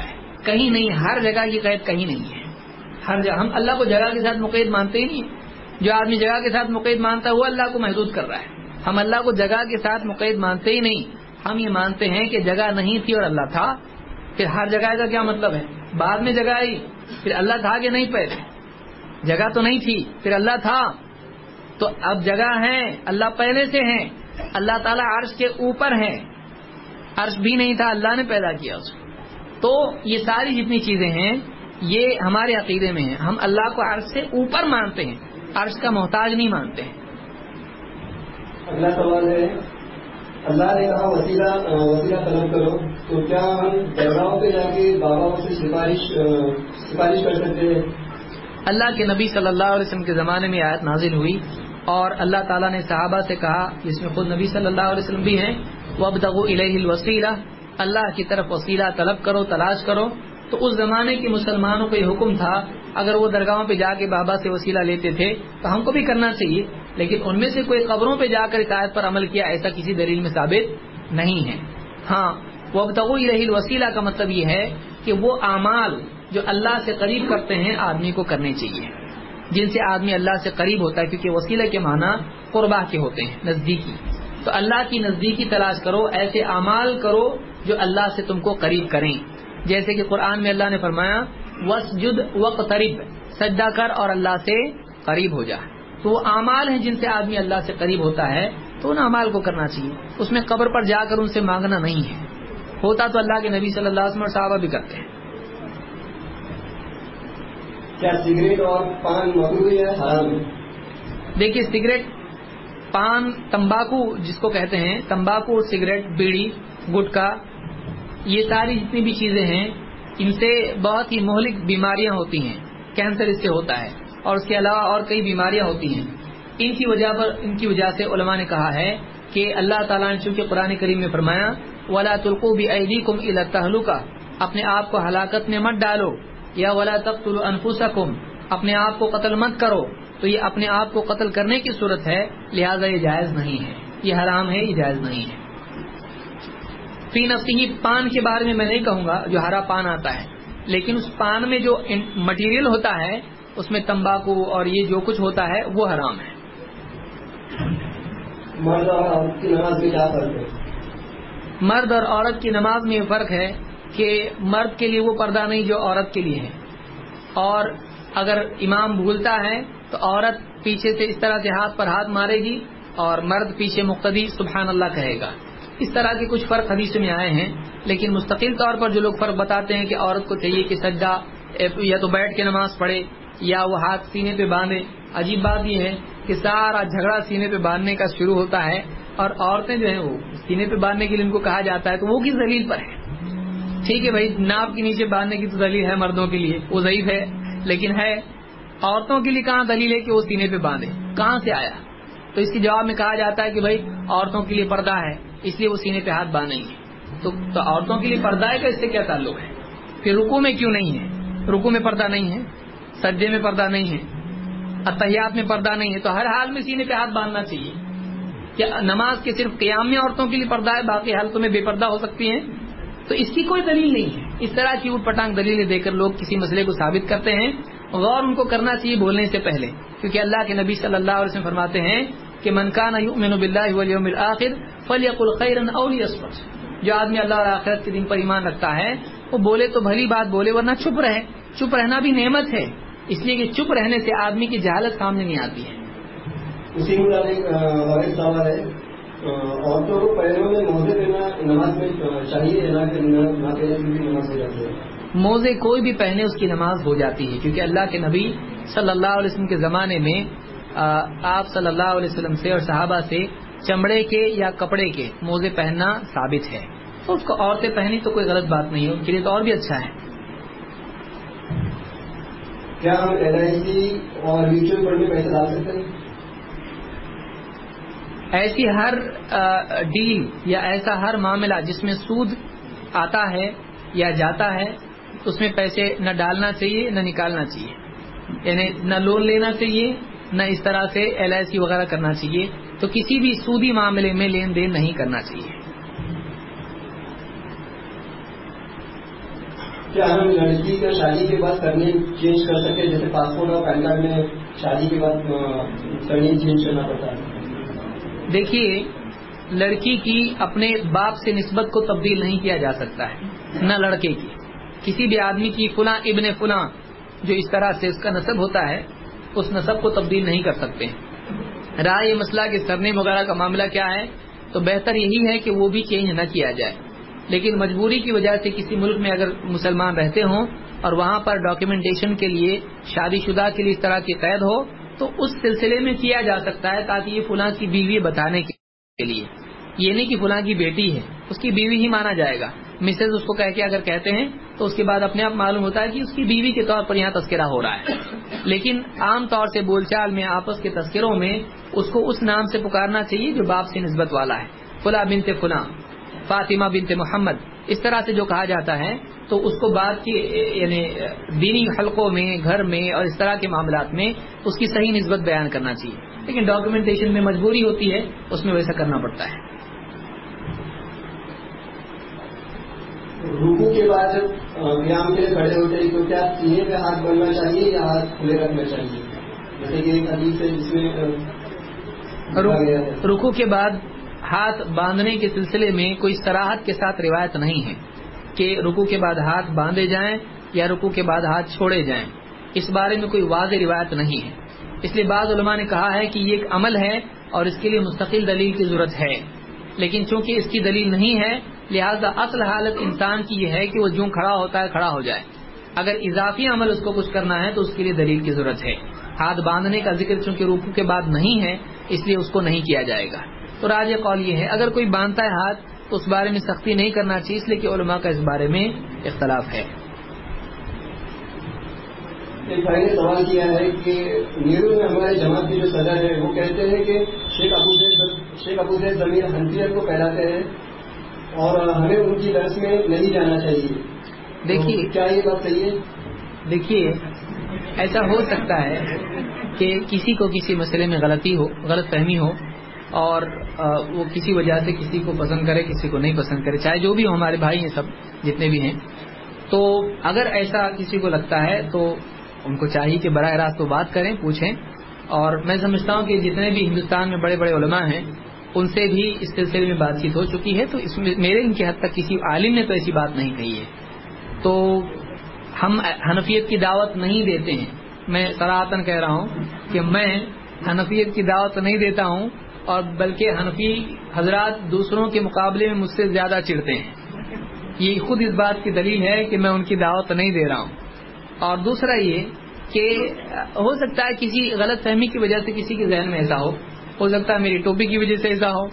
کہیں نہیں, ہر جگہ کی قید کہیں نہیں ہے. ہر جگہ ہم اللہ کو جگہ کے ساتھ مقید مانتے ہی نہیں ہیں. جو آدمی جگہ کے ساتھ مقید مانتا ہے وہ اللہ کو محدود کر رہا ہے. ہم اللہ کو جگہ کے ساتھ مقید مانتے ہی نہیں. ہم یہ مانتے ہیں کہ جگہ نہیں تھی اور اللہ تھا. پھر ہر جگہ کا کیا مطلب ہے؟ بعد میں جگہ آئی, پھر اللہ تھا کہ نہیں؟ پہلے جگہ تو نہیں تھی, پھر اللہ تھا, تو اب جگہ ہے, اللہ پہلے سے ہیں. اللہ تعالیٰ عرش کے اوپر ہے, عرش بھی نہیں تھا, اللہ نے پیدا کیا اس کو. تو یہ ساری جتنی چیزیں ہیں یہ ہمارے عقیدے میں ہیں. ہم اللہ کو عرش سے اوپر مانتے ہیں, عرش کا محتاج نہیں مانتے ہیں. اگلا سوال ہے, اللہ نے کہا وسیلہ وسیلہ طلب کرو, تو کیا ہم درگاہوں پہ جا کے بابا سے سفارش سفارش کر سکتے ہیں؟ اللہ کے نبی صلی اللہ علیہ وسلم کے زمانے میں آیت نازل ہوئی اور اللہ تعالیٰ نے صحابہ سے کہا, جس میں خود نبی صلی اللہ علیہ وسلم بھی ہیں, وَابْتَغُوا إِلَيْهِ الْوَسِيلَةَ, اللہ کی طرف وسیلہ طلب کرو, تلاش کرو. تو اس زمانے کے مسلمانوں کو یہ حکم تھا, اگر وہ درگاہوں پہ جا کے بابا سے وسیلہ لیتے تھے تو ہم کو بھی کرنا چاہیے. لیکن ان میں سے کوئی قبروں پہ جا کر اس آیت پر عمل کیا, ایسا کسی دلیل میں ثابت نہیں ہے. ہاں, وَابْتَغُوا إِلَيْهِ الْوَسِيلَةَ کا مطلب یہ ہے کہ وہ اعمال جو اللہ سے قریب کرتے ہیں آدمی کو کرنے چاہیے, جن سے آدمی اللہ سے قریب ہوتا ہے, کیونکہ وسیلہ کے معنی قربا کے ہوتے ہیں, نزدیکی. تو اللہ کی نزدیکی تلاش کرو, ایسے اعمال کرو جو اللہ سے تم کو قریب کریں. جیسے کہ قرآن میں اللہ نے فرمایا وَاسْجُدْ وَاقْتَرِبْ, سجدہ کر اور اللہ سے قریب ہو جا. تو وہ اعمال ہیں جن سے آدمی اللہ سے قریب ہوتا ہے, تو ان اعمال کو کرنا چاہیے. اس میں قبر پر جا کر ان سے مانگنا نہیں ہے. ہوتا تو اللہ کے نبی صلی اللہ علیہ وسلم اور صحابہ بھی کرتے ہیں. کیا سگریٹ اور پان مکروہ ہے, حرام ہے؟ دیکھیے, سگریٹ, پان, تمباکو جس کو کہتے ہیں, تمباکو, سگریٹ, بیڑی, گٹکا, یہ ساری جتنی بھی چیزیں ہیں ان سے بہت ہی مہلک بیماریاں ہوتی ہیں. کینسر اس سے ہوتا ہے اور اس کے علاوہ اور کئی بیماریاں ہوتی ہیں. ان کی وجہ پر ان کی وجہ سے علماء نے کہا ہے کہ اللہ تعالیٰ نے چونکہ قرآن کریم میں فرمایا وَلَا تُلْقُوا بِأَيْدِيكُمْ إِلَى التَّهْلُكَةِ, اپنے آپ کو ہلاکت میں مت ڈالو, یا وَلَا تَقْتُلُوا أَنفُسَكُمْ, اپنے آپ کو قتل مت کرو. تو یہ اپنے آپ کو قتل کرنے کی صورت ہے, لہذا یہ جائز نہیں ہے, یہ حرام ہے, یہ جائز نہیں ہے. فی نفسہ, پان کے بارے میں میں نہیں کہوں گا جو ہرا پان آتا ہے, لیکن اس پان میں جو مٹیریل ہوتا ہے اس میں تمباکو اور یہ جو کچھ ہوتا ہے وہ حرام ہے. مرد اور عورت کی نماز میں کیا فرق ہے؟ مرد اور عورت کی نماز میں یہ فرق ہے کہ مرد کے لیے وہ پردہ نہیں جو عورت کے لیے ہے, اور اگر امام بھولتا ہے تو عورت پیچھے سے اس طرح سے ہاتھ پر ہاتھ مارے گی اور مرد پیچھے مقتدی سبحان اللہ کہے گا. اس طرح کے کچھ فرق حدیث میں آئے ہیں, لیکن مستقل طور پر جو لوگ فرق بتاتے ہیں کہ عورت کو چاہیے کہ سجدہ یا تو بیٹھ کے نماز پڑھے یا وہ ہاتھ سینے پہ باندھے. عجیب بات یہ ہے کہ سارا جھگڑا سینے پہ باندھنے کا شروع ہوتا ہے, اور عورتیں جو ہیں وہ سینے پہ باندھنے کے لیے ان کو کہا جاتا ہے, تو وہ کس دلیل پر ہے؟ ٹھیک ہے بھائی, ناف کے نیچے باندھنے کی تو دلیل ہے مردوں کے لیے, وہ ضعیف ہے, لیکن ہے عورتوں کے لیے کہاں دلیل ہے کہ وہ سینے پہ باندھے؟ کہاں سے آیا؟ تو اس کے جواب میں کہا جاتا ہے کہ بھائی عورتوں کے لیے پردہ ہے اس لیے وہ سینے پہ ہاتھ باندھیں گے. تو, تو عورتوں کے لیے پردہ ہے کہ اس سے کیا تعلق ہے؟ پھر رکوع میں کیوں نہیں ہے؟ رکوع میں پردہ نہیں ہے, سجدے میں پردہ نہیں ہے, اتحیات میں پردہ نہیں ہے, تو ہر حال میں سینے پہ ہاتھ باندھنا چاہیے. کیا نماز کے صرف قیام میں عورتوں کے لیے پردہ ہے, باقی حالتوں میں بے پردہ ہو سکتی ہیں؟ تو اس کی کوئی دلیل نہیں ہے. اس طرح کی اوٹ پٹانگ دلیلیں دے کر لوگ کسی مسئلے کو ثابت کرتے ہیں, غور ان کو کرنا چاہیے بولنے سے پہلے, کیونکہ اللہ کے نبی صلی اللہ علیہ وسلم فرماتے ہیں کہ من کان یؤمن باللہ والیوم الآخر فلیقل خیرا او لیصمت, جو آدمی اللہ اور آخرت کے دن پر ایمان رکھتا ہے وہ بولے تو بھلی بات بولے, ورنہ چپ رہے. چپ رہنا بھی نعمت ہے, اس لیے کہ چپ رہنے سے آدمی کی جہالت سامنے نہیں آتی ہے. اسی مطابق سوال ہے, عورتوں کو پیروں میں موزے پہننا نماز میں چاہیے یا نہ پہنے کی نماز ہو جاتی ہے؟ موزے کوئی بھی پہنے اس کی نماز ہو جاتی ہے, کیونکہ اللہ کے نبی صلی اللہ علیہ وسلم کے زمانے میں آپ صلی اللہ علیہ وسلم سے اور صحابہ سے چمڑے کے یا کپڑے کے موزے پہننا ثابت ہے, تو اس کو عورتیں پہنی تو کوئی غلط بات نہیں ہے, ان کے لیے تو اور بھی اچھا ہے. کیا ہم ایل آئی سی اور میوچل فنڈ میں پیسے ڈال سکتے ہیں؟ ایسی ہر ڈیل یا ایسا ہر معاملہ جس میں سود آتا ہے یا جاتا ہے اس میں پیسے نہ ڈالنا چاہیے نہ نکالنا چاہیے, یعنی نہ لون لینا چاہیے نہ اس طرح سے ایل آئی سی وغیرہ کرنا چاہیے. تو کسی بھی سودی معاملے میں لین دین نہیں کرنا چاہیے. کیا ہم لڑکی کا شادی کے بعد سرنیم چینج کر سکتے ہیں؟ جیسے پاسپورٹ اور پین کارڈ میں شادی کے بعد سرنیم چینج کرنا پڑتا ہے. دیکھیے، لڑکی کی اپنے باپ سے نسبت کو تبدیل نہیں کیا جا سکتا ہے، نہ لڑکے کی. کسی بھی آدمی کی فلاں ابن فلاں جو اس طرح سے اس کا نسب ہوتا ہے، اس نسب کو تبدیل نہیں کر سکتے. رہا یہ مسئلہ کہ سرنیم وغیرہ کا معاملہ کیا ہے، تو بہتر یہی ہے کہ وہ بھی چینج نہ کیا جائے. لیکن مجبوری کی وجہ سے کسی ملک میں اگر مسلمان رہتے ہوں اور وہاں پر ڈاکیومنٹیشن کے لیے شادی شدہ کے لیے اس طرح کی قید ہو، تو اس سلسلے میں کیا جا سکتا ہے، تاکہ یہ فلاں کی بیوی بتانے کے لیے. یہ نہیں کہ فلاں کی بیٹی ہے، اس کی بیوی ہی مانا جائے گا. مسز اس کو کہہ کے اگر کہتے ہیں تو اس کے بعد اپنے آپ معلوم ہوتا ہے کہ اس کی بیوی کے طور پر یہاں تذکرہ ہو رہا ہے. لیکن عام طور سے بول چال میں آپس کے تذکروں میں اس کو اس نام سے پکارنا چاہیے جو باپ سے نسبت والا ہے. فلاں بنت فلاں، فاطمہ بنت محمد، اس طرح سے جو کہا جاتا ہے، تو اس کو بعد کی یعنی دینی حلقوں میں، گھر میں اور اس طرح کے معاملات میں اس کی صحیح نسبت بیان کرنا چاہیے. لیکن ڈاکیومنٹیشن میں مجبوری ہوتی ہے، اس میں ویسا کرنا پڑتا ہے. رکوع کے بعد جب قیام کے لیے کھڑے ہوتے ہیں تو کیا سینے پہ ہاتھ بننا چاہیے یا ہاتھ کھلے رکھنا چاہیے؟ جیسے کہ ایک حدیث ہے جس میں رکوع کے بعد ہاتھ باندھنے کے سلسلے میں کوئی صراحت کے ساتھ روایت نہیں ہے کہ رکوع کے بعد ہاتھ باندھے جائیں یا رکوع کے بعد ہاتھ چھوڑے جائیں. اس بارے میں کوئی واضح روایت نہیں ہے. اس لیے بعض علماء نے کہا ہے کہ یہ ایک عمل ہے اور اس کے لیے مستقل دلیل کی ضرورت ہے. لیکن چونکہ اس کی دلیل نہیں ہے، لہذا اصل حالت انسان کی یہ ہے کہ وہ جو کھڑا ہوتا ہے کھڑا ہو جائے. اگر اضافی عمل اس کو کچھ کرنا ہے تو اس کے لیے دلیل کی ضرورت ہے. ہاتھ باندھنے کا ذکر چونکہ رکوع کے بعد نہیں ہے، اس لیے اس کو نہیں کیا جائے گا. تو راجح قول یہ ہے اگر کوئی باندھتا ہے ہاتھ تو اس بارے میں سختی نہیں کرنا چاہیے، اس لیے کہ علماء کا اس بارے میں اختلاف ہے. ایک بھائی نے سوال کیا ہے کہ نیرو میں ہمارے جماعت کے جو صدر ہے وہ کہتے ہیں کہ شیخ ابو زید شیخ ابو زید ضمیر حنفیت کو کہلاتے ہیں اور ہمیں ان کی درس میں نہیں جانا چاہیے. دیکھیے کیا یہ بات صحیح ہے؟ دیکھیے ایسا ہو سکتا ہے کہ کسی کو کسی مسئلے میں غلطی ہو، غلط فہمی ہو، اور وہ کسی وجہ سے کسی کو پسند کرے کسی کو نہیں پسند کرے، چاہے جو بھی ہو، ہمارے بھائی ہیں سب جتنے بھی ہیں. تو اگر ایسا کسی کو لگتا ہے تو ان کو چاہیے کہ براہ راست وہ بات کریں، پوچھیں. اور میں سمجھتا ہوں کہ جتنے بھی ہندوستان میں بڑے بڑے علماء ہیں ان سے بھی اس سلسلے میں بات چیت ہو چکی ہے، تو اس میں میرے ان کی حد تک کسی عالم نے تو ایسی بات نہیں کہی ہے. تو ہم حنفیت کی دعوت نہیں دیتے ہیں. میں صراحتاً کہہ رہا ہوں کہ میں حنفیت کی دعوت نہیں دیتا ہوں، اور بلکہ حنفی حضرات دوسروں کے مقابلے میں مجھ سے زیادہ چڑھتے ہیں. یہ خود اس بات کی دلیل ہے کہ میں ان کی دعوت نہیں دے رہا ہوں. اور دوسرا یہ کہ ہو سکتا ہے کسی غلط فہمی کی وجہ سے کسی کے ذہن میں ایسا ہو ہو سکتا ہے میری ٹوپی کی وجہ سے ایسا ہو،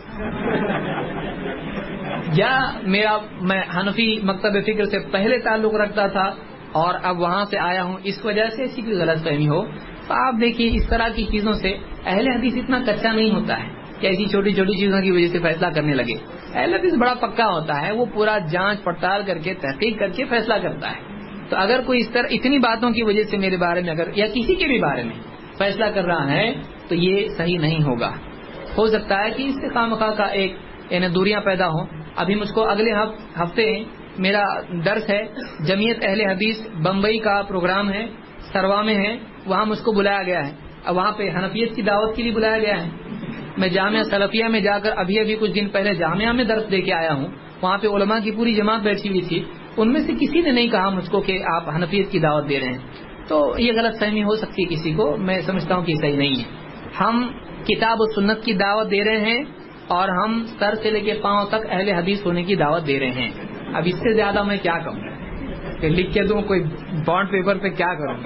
یا میرا میں حنفی مکتب فکر سے پہلے تعلق رکھتا تھا اور اب وہاں سے آیا ہوں، اس وجہ سے ایسی کوئی غلط فہمی ہو. تو آپ دیکھیے اس طرح کی چیزوں سے اہل حدیث اتنا کچا نہیں ہوتا ہے کہ ایسی چھوٹی چھوٹی چیزوں کی وجہ سے فیصلہ کرنے لگے. اہل حدیث بڑا پکا ہوتا ہے، وہ پورا جانچ پڑتال کر کے تحقیق کر کے فیصلہ کرتا ہے. تو اگر کوئی اس طرح اتنی باتوں کی وجہ سے میرے بارے میں اگر یا کسی کے بھی بارے میں فیصلہ کر رہا ہے تو یہ صحیح نہیں ہوگا. ہو سکتا ہے کہ اس سے خواہ کا ایک یعنی دوریاں پیدا ہوں. ابھی مجھ کو اگلے ہفتے میرا درس ہے، جمعیت اہل حدیث بمبئی کا پروگرام ہے، سروا میں ہے، وہاں مجھ کو بلایا گیا ہے. اب وہاں پہ حنفیت کی دعوت کے لیے بلایا گیا ہے. میں جامعہ سلفیہ میں جا کر ابھی ابھی کچھ دن پہلے جامعہ میں درس دے کے آیا ہوں. وہاں پہ علماء کی پوری جماعت بیٹھی ہوئی تھی، ان میں سے کسی نے نہیں کہا مجھ کو کہ آپ حنفیت کی دعوت دے رہے ہیں. تو یہ غلط فہمی ہو سکتی ہے کسی کو، میں سمجھتا ہوں کہ صحیح نہیں ہے. ہم کتاب و سنت کی دعوت دے رہے ہیں اور ہم سر سے لے کے پاؤں تک اہل حدیث ہونے کی دعوت دے رہے ہیں. اب اس سے زیادہ میں کیا کہوں کہ لکھ کے دوں کوئی بانڈ پیپر پہ کیا کروں.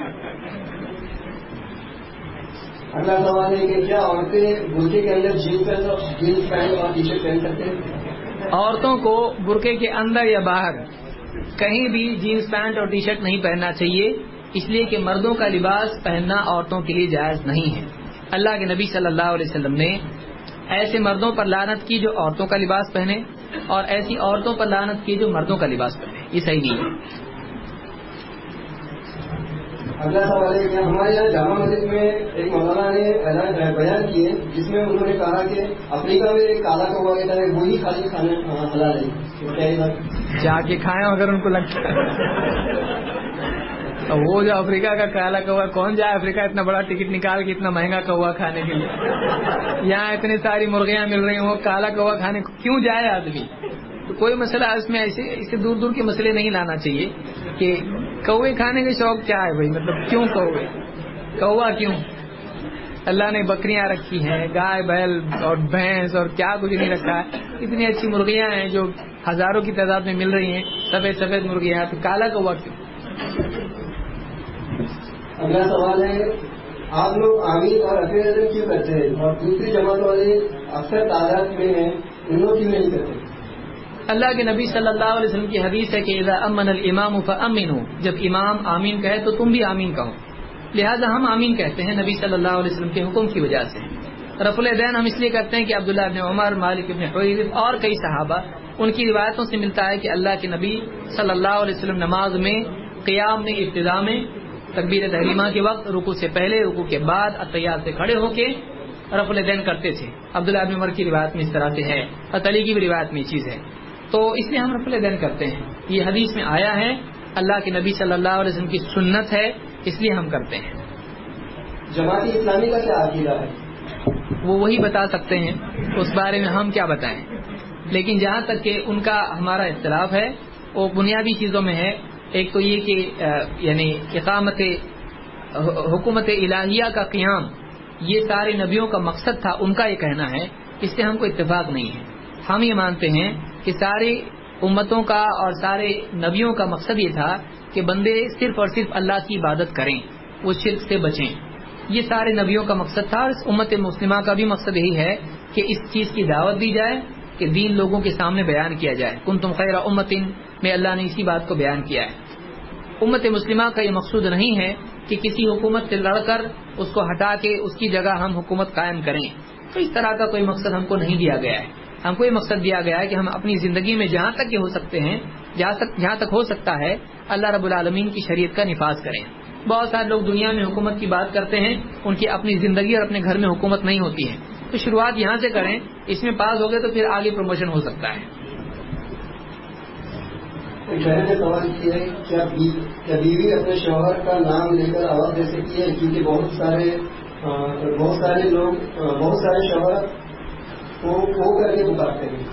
اگلا سوال ہے کہ کیا عورتیں برقعے کے اندر جینس پینٹ اور ٹی شرٹ پہن سکتے ہیں؟ عورتوں کو برقعے کے اندر یا باہر کہیں بھی جینس پینٹ اور ٹی شرٹ نہیں پہننا چاہیے، اس لیے کہ مردوں کا لباس پہننا عورتوں کے لیے جائز نہیں ہے. اللہ کے نبی صلی اللہ علیہ وسلم نے ایسے مردوں پر لعنت کی جو عورتوں کا لباس پہنے، اور ایسی عورتوں پر لعنت کی جو مردوں کا لباس پہنے. یہ صحیح نہیں ہے. اگلا سوال ہے کہ ہمارے یہاں جامع مسجد میں ایک مولانا نے اعلان بیان کیے جس میں انہوں نے کہا کہ افریقہ میں ایک کالا کوا کہتا ہے وہی خالی کھانا حلال ہے. جا کے کھائیں اگر ان کو لگتا ہے. وہ جو افریقہ کا کالا کوا، کون جائے افریقہ اتنا بڑا ٹکٹ نکال کے اتنا مہنگا کوا کھانے کے لیے؟ یہاں اتنی ساری مرغیاں مل رہی ہیں، وہ کالا کوا کھانے کو کیوں جائے آدمی؟ تو کوئی مسئلہ اس میں ایسے اسے دور دور کے مسئلے نہیں لانا چاہیے کہ کوے کھانے کا شوق کیا ہے بھائی، مطلب کیوں کوے کوا کیوں؟ اللہ نے بکریاں رکھی ہیں، گائے بیل اور بھینس اور کیا کچھ نہیں رکھا ہے. اتنی اچھی مرغیاں ہیں جو ہزاروں کی تعداد میں مل رہی ہیں، سفید سفید مرغیاں، تو کالا کوا کیوں؟ اگلا سوال ہے آپ لوگ آمین اور افیل کیوں کرتے ہیں اور دوسری جماعت والے اکثر تعداد میں ہیں ان لوگ کیوں نہیں کرتے؟ اللہ کے نبی صلی اللہ علیہ وسلم کی حدیث ہے کہ اذا امن الامام فامنوا، جب امام آمین کہے تو تم بھی آمین کہو. لہذا ہم آمین کہتے ہیں نبی صلی اللہ علیہ وسلم کے حکم کی وجہ سے. رفع الیدین ہم اس لیے کرتے ہیں کہ عبداللہ ابن عمر، مالک ابن حویرث اور کئی صحابہ ان کی روایتوں سے ملتا ہے کہ اللہ کے نبی صلی اللہ علیہ وسلم نماز میں قیام میں ابتدا میں تکبیر تحریمہ کے وقت، رکوع سے پہلے، رکوع کے بعد، اتحیات سے کھڑے ہو کے رفع الیدین کرتے تھے. عبداللہ ابن عمر کی روایت میں اس طرح سے ہے، اور علی کی بھی روایت میں یہ چیز ہے. تو اس لیے ہم رفع الیدین کرتے ہیں. یہ حدیث میں آیا ہے، اللہ کے نبی صلی اللہ علیہ وسلم کی سنت ہے، اس لیے ہم کرتے ہیں. جماعت اسلامی کا کیا عقیدہ ہے؟ وہ وہی بتا سکتے ہیں، اس بارے میں ہم کیا بتائیں. لیکن جہاں تک کہ ان کا ہمارا اختلاف ہے وہ بنیادی چیزوں میں ہے. ایک تو یہ کہ یعنی اقامت حکومت الہیہ کا قیام یہ سارے نبیوں کا مقصد تھا، ان کا یہ کہنا ہے، اس سے ہم کو اتفاق نہیں ہے. ہم یہ مانتے ہیں کہ ساری امتوں کا اور سارے نبیوں کا مقصد یہ تھا کہ بندے صرف اور صرف اللہ کی عبادت کریں، وہ شرک سے بچیں. یہ سارے نبیوں کا مقصد تھا، اور اس امت مسلمہ کا بھی مقصد یہی ہے کہ اس چیز کی دعوت دی جائے کہ دین لوگوں کے سامنے بیان کیا جائے. کنتم خیر امت میں اللہ نے اسی بات کو بیان کیا ہے. امت مسلمہ کا یہ مقصود نہیں ہے کہ کسی حکومت سے لڑ کر اس کو ہٹا کے اس کی جگہ ہم حکومت قائم کریں. تو اس طرح کا کوئی مقصد ہم کو نہیں دیا گیا ہے. ہم کو یہ مقصد دیا گیا ہے کہ ہم اپنی زندگی میں جہاں تک یہ ہو سکتے ہیں، جہاں تک ہو سکتا ہے، اللہ رب العالمین کی شریعت کا نفاذ کریں. بہت سارے لوگ دنیا میں حکومت کی بات کرتے ہیں، ان کی اپنی زندگی اور اپنے گھر میں حکومت نہیں ہوتی ہے. تو شروعات یہاں سے کریں، اس میں پاس ہو گئے تو پھر آگے پروموشن ہو سکتا ہے. بہن نے سوال کیا ہے کیا بیوی اپنے شوہر کا نام لے کر آواز دے سکتی ہے؟ کیونکہ بہت سارے بہت سارے لوگ بہت سارے شوہر کو کر کے پکارتے ہیں.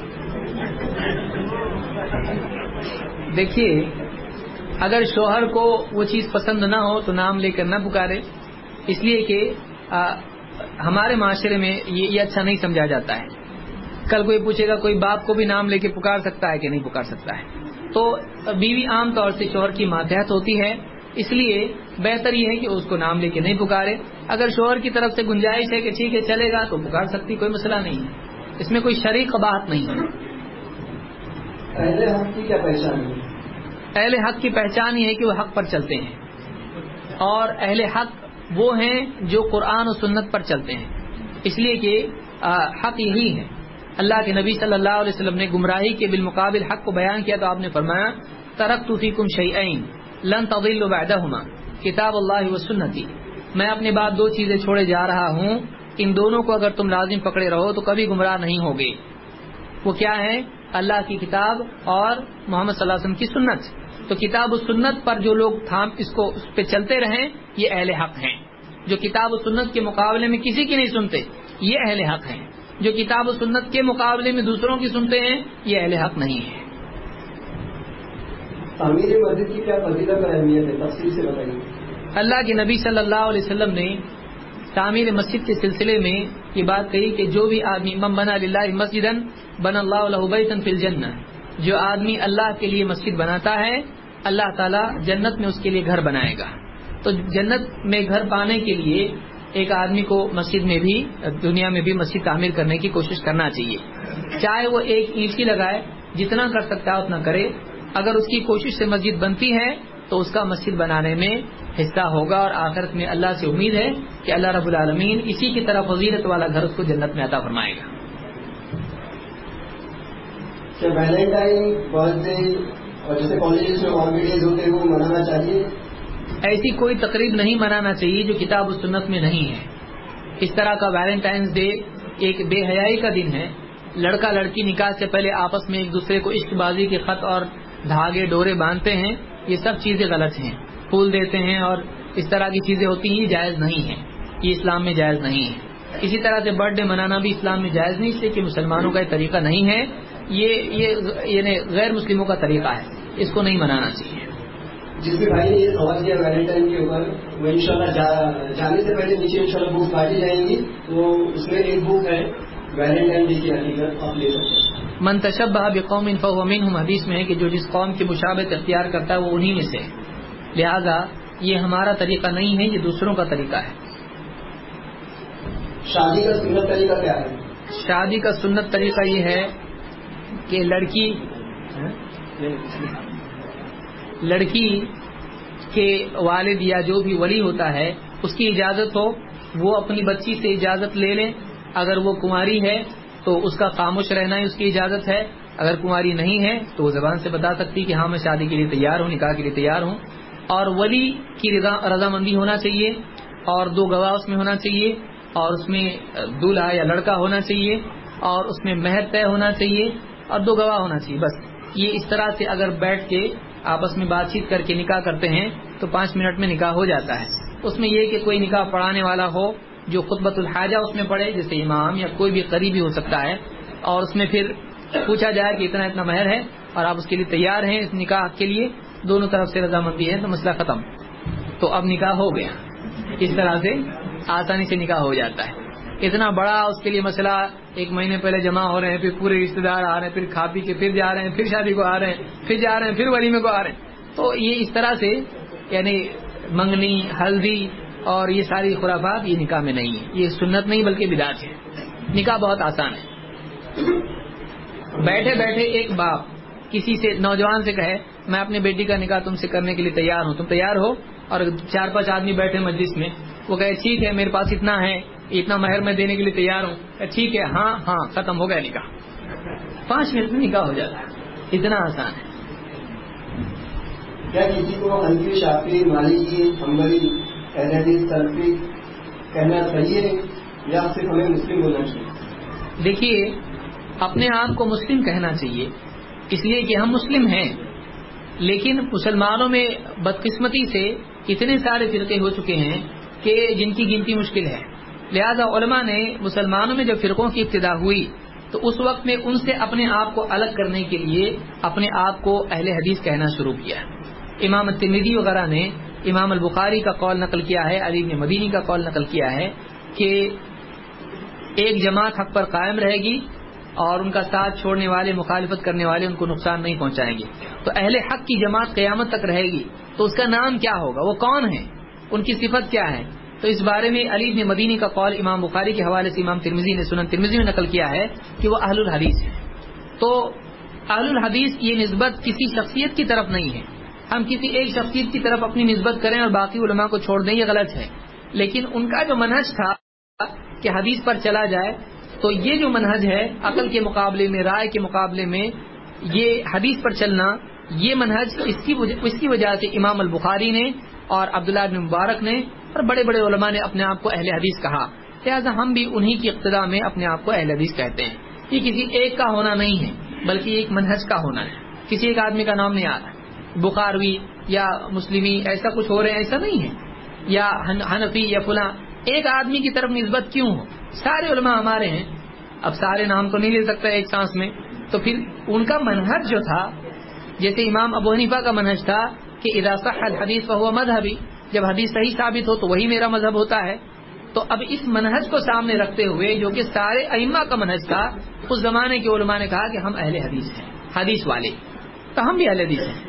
دیکھیے، اگر شوہر کو وہ چیز پسند نہ ہو تو نام لے کر نہ پکارے، اس لیے کہ آ, ہمارے معاشرے میں یہ, یہ اچھا نہیں سمجھا جاتا ہے. کل کوئی پوچھے گا کوئی باپ کو بھی نام لے کے پکار سکتا ہے کہ نہیں پکار سکتا ہے؟ تو بیوی عام طور سے شوہر کی ماتحت ہوتی ہے، اس لیے بہتر یہ ہے کہ اس کو نام لے کے نہیں پکارے. اگر شوہر کی طرف سے گنجائش ہے کہ ٹھیک ہے چلے گا تو پکار سکتی، کوئی مسئلہ نہیں ہے. اس میں کوئی شرعی قباحت نہیں ہے. اہل حق کی کیا پہچان ہے؟ اہل حق کی پہچان یہ ہے کہ وہ حق پر چلتے ہیں، اور اہل حق وہ ہیں جو قرآن و سنت پر چلتے ہیں. اس لیے کہ حق یہی ہے. اللہ کے نبی صلی اللہ علیہ وسلم نے گمراہی کے بالمقابل حق کو بیان کیا تو آپ نے فرمایا ترکت فیکم شیئین لن تضلوا بعدہما کتاب اللہ و سنتی. میں اپنے بعد دو چیزیں چھوڑے جا رہا ہوں، ان دونوں کو اگر تم لازم پکڑے رہو تو کبھی گمراہ نہیں ہوگے. وہ کیا ہے؟ اللہ کی کتاب اور محمد صلی اللہ علیہ وسلم کی سنت. تو کتاب و سنت پر جو لوگ تھام اس کو اس پہ چلتے رہیں یہ اہل حق ہیں. جو کتاب و سنت کے مقابلے میں کسی کی نہیں سنتے یہ اہل حق ہیں. جو کتاب و سنت کے مقابلے میں دوسروں کی سنتے ہیں یہ اہل حق نہیں ہے. تعمیر مسجد کی کیا فضیلت اور اہمیت ہے؟ تفصیل سے بتائیے. اللہ کے نبی صلی اللہ علیہ وسلم نے تعمیر مسجد کے سلسلے میں یہ بات کہی کہ جو بھی آدمی من بنا للہ مسجدا بنا اللہ له بیتا فی الجنہ، جو آدمی اللہ کے لیے مسجد بناتا ہے اللہ تعالیٰ جنت میں اس کے لیے گھر بنائے گا. تو جنت میں گھر پانے کے لیے ایک آدمی کو مسجد میں بھی دنیا میں بھی مسجد تعمیر کرنے کی کوشش کرنا چاہیے. چاہے وہ ایک اینٹ ہی لگائے، جتنا کر سکتا ہے اتنا کرے. اگر اس کی کوشش سے مسجد بنتی ہے تو اس کا مسجد بنانے میں حصہ ہوگا، اور آخرت میں اللہ سے امید ہے کہ اللہ رب العالمین اسی کی طرح فضیلت والا گھر اس کو جنت میں عطا فرمائے گا. کیا ویلنٹائن برتھ ڈے اور جیسے کالجز میں اور بھی ڈیز ہوتے ہیں وہ منانا چاہیے؟ ایسی کوئی تقریب نہیں منانا چاہیے جو کتاب و سنت میں نہیں ہے. اس طرح کا ویلنٹائنس ڈے ایک بے حیائی کا دن ہے. لڑکا لڑکی نکاح سے پہلے آپس میں ایک دوسرے کو عشق بازی کے خط اور دھاگے ڈورے باندھتے ہیں. یہ سب چیزیں غلط ہیں. پھول دیتے ہیں اور اس طرح کی چیزیں ہوتی ہیں، یہ جائز نہیں ہے. یہ اسلام میں جائز نہیں ہے. اسی طرح سے برتھ ڈے منانا بھی اسلام میں جائز نہیں، اس لیے کہ مسلمانوں کا یہ طریقہ نہیں ہے. یہ یہ یعنی غیر مسلموں کا طریقہ ہے، اس کو نہیں منانا چاہیے. جس بھی بھائی نے یہ سوال کیا ویلنٹائن کے اوپر، وہ ان شاء اللہ جانے سے پہلے نیچے ان شاء اللہ بک بانٹی جائیں گی. تو اس میں ایک بک ہے ویلنٹائن ڈے کی حقیقت، آپ لے سکتے ہیں. من تشبہ بقوم فهو منهم، حدیث میں ہے کہ جو جس قوم کی مشابہت اختیار کرتا ہے وہ انہی میں سے. لہذا یہ ہمارا طریقہ نہیں ہے، یہ دوسروں کا طریقہ ہے. شادی کا سنت طریقہ کیا ہے؟ شادی کا سنت طریقہ یہ ہے کہ لڑکی لڑکی کے والد یا جو بھی ولی ہوتا ہے اس کی اجازت ہو، وہ اپنی بچی سے اجازت لے لیں. اگر وہ کنواری ہے تو اس کا خاموش رہنا ہی اس کی اجازت ہے. اگر کنواری نہیں ہے تو وہ زبان سے بتا سکتی کہ ہاں میں شادی کے لیے تیار ہوں، نکاح کے لیے تیار ہوں. اور ولی کی رضا رضامندی ہونا چاہیے، اور دو گواہ اس میں ہونا چاہیے، اور اس میں دولہا یا لڑکا ہونا چاہیے، اور اس میں مہر طے ہونا چاہیے، اور دو گواہ ہونا چاہیے. بس یہ اس طرح سے اگر بیٹھ کے آپس میں بات چیت کر کے نکاح کرتے ہیں تو پانچ منٹ میں نکاح ہو جاتا ہے. اس میں یہ کہ کوئی نکاح پڑھانے والا ہو جو خطبۃ الحاجہ اس میں پڑھے، جیسے امام یا کوئی بھی قریبی ہو سکتا ہے، اور اس میں پھر پوچھا جائے کہ اتنا اتنا مہر ہے اور آپ اس کے لیے تیار ہیں اس نکاح کے لیے، دونوں طرف سے رضامندی ہے تو مسئلہ ختم. تو اب نکاح ہو گیا. اس طرح سے آسانی سے نکاح ہو جاتا ہے. اتنا بڑا اس کے لیے مسئلہ ایک مہینے پہلے جمع ہو رہے ہیں، پھر پورے رشتے دار آ رہے ہیں، پھر کھا پی کے پھر جا رہے ہیں، پھر شادی کو آ رہے ہیں، پھر جا رہے ہیں، پھر ولیمے کو آ رہے ہیں. تو یہ اس طرح سے یعنی منگنی، ہلدی اور یہ ساری خرافات یہ نکاح میں نہیں ہے. یہ سنت نہیں بلکہ بدعت ہے. نکاح بہت آسان ہے. بیٹھے بیٹھے ایک باپ کسی سے نوجوان سے کہے میں اپنی بیٹی کا نکاح تم سے کرنے کے لیے تیار ہوں، تم تیار ہو؟ اور چار پانچ آدمی بیٹھے مجلس میں، وہ کہے ٹھیک ہے میرے پاس اتنا ہے، اتنا مہر میں دینے کے لیے تیار ہوں. ٹھیک ہے، ہاں ہاں، ختم ہو گیا نکاح. پانچ منٹ میں نکاح ہو جاتا ہے. اتنا آسان ہے. کیا کسی کو حنفی، شافعی، مالکی، حنبلی، اہل حدیث، سلفی کہنا صحیح ہے یا صرف ہمیں مسلم بولنا چاہیے؟ دیکھیے، اپنے آپ کو مسلم کہنا چاہیے اس لیے کہ ہم مسلم ہیں، لیکن مسلمانوں میں بدقسمتی سے اتنے سارے فرقے ہو چکے ہیں کہ جن کی گنتی مشکل ہے. لہذا علماء نے مسلمانوں میں جب فرقوں کی ابتدا ہوئی تو اس وقت میں ان سے اپنے آپ کو الگ کرنے کے لیے اپنے آپ کو اہل حدیث کہنا شروع کیا. امام ترمذی وغیرہ نے امام البخاری کا قول نقل کیا ہے، علی بن مدینی کا قول نقل کیا ہے کہ ایک جماعت حق پر قائم رہے گی اور ان کا ساتھ چھوڑنے والے، مخالفت کرنے والے ان کو نقصان نہیں پہنچائیں گے. تو اہل حق کی جماعت قیامت تک رہے گی تو اس کا نام کیا ہوگا، وہ کون ہے، ان کی صفت کیا ہے؟ تو اس بارے میں علی بن مدینی کا قول امام بخاری کے حوالے سے امام ترمذی نے سنن ترمذی میں نقل کیا ہے کہ وہ اہل الحدیث ہے. تو اہل الحدیث یہ نسبت کسی شخصیت کی طرف نہیں ہے. ہم کسی ایک شخصیت کی طرف اپنی نسبت کریں اور باقی علماء کو چھوڑ دیں، یہ غلط ہے. لیکن ان کا جو منہج تھا کہ حدیث پر چلا جائے، تو یہ جو منہج ہے عقل کے مقابلے میں، رائے کے مقابلے میں یہ حدیث پر چلنا، یہ منہج اس کی وجہ, اس کی وجہ سے امام البخاری نے اور عبداللہ بن مبارک نے اور بڑے بڑے علماء نے اپنے آپ کو اہل حدیث کہا. لہٰذا ہم بھی انہی کی اقتداء میں اپنے آپ کو اہل حدیث کہتے ہیں. یہ کسی ایک کا ہونا نہیں ہے بلکہ ایک منہج کا ہونا ہے. کسی ایک آدمی کا نام نہیں آ رہا، بخاروی یا مسلمی ایسا کچھ ہو رہے ہیں، ایسا نہیں ہے، یا حنفی یا فلاں. ایک آدمی کی طرف نسبت کیوں ہو؟ سارے علماء ہمارے ہیں. اب سارے نام تو نہیں لے سکتا ایک سانس میں، تو پھر ان کا منہج جو تھا، جیسے امام ابو حنیفہ کا منہج تھا کہ اذا صح الحدیث فهو مذهبی، جب حدیث صحیح ثابت ہو تو وہی میرا مذہب ہوتا ہے. تو اب اس منہج کو سامنے رکھتے ہوئے جو کہ سارے ائمہ کا منہج تھا، اس زمانے کے علماء نے کہا کہ ہم اہل حدیث ہیں، حدیث والے، تو ہم بھی اہل حدیث ہیں.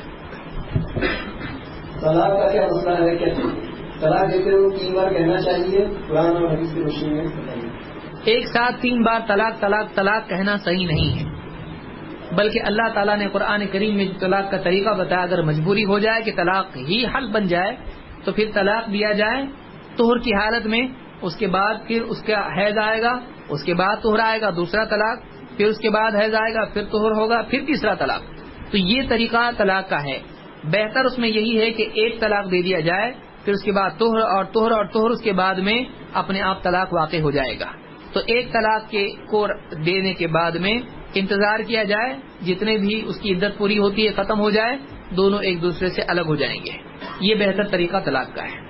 طلاق کا کیا مسئلہ ہے؟ کہ طلاق دیتے ہوئے تین بار کہنا چاہیے؟ قرآن اور حدیث کی روشنی میں ایک ساتھ تین بار طلاق طلاق طلاق کہنا صحیح نہیں ہے، بلکہ اللہ تعالیٰ نے قرآن کریم میں طلاق کا طریقہ بتایا. اگر مجبوری ہو جائے کہ طلاق ہی حل بن جائے تو پھر طلاق دیا جائے طہر کی حالت میں. اس کے بعد پھر اس کا حیض آئے گا، اس کے بعد طہر آئے گا، دوسرا طلاق، پھر اس کے بعد حیض آئے گا، پھر طہر ہوگا، پھر تیسرا طلاق. تو یہ طریقہ طلاق کا ہے. بہتر اس میں یہی ہے کہ ایک طلاق دے دیا جائے، پھر اس کے بعد طہر اور طہر اور طہر اس کے بعد میں اپنے آپ طلاق واقع ہو جائے گا. تو ایک طلاق کے کو دینے کے بعد میں انتظار کیا جائے، جتنے بھی اس کی عدت پوری ہوتی ہے ختم ہو جائے، دونوں ایک دوسرے سے الگ ہو جائیں گے. یہ بہتر طریقہ طلاق کا ہے.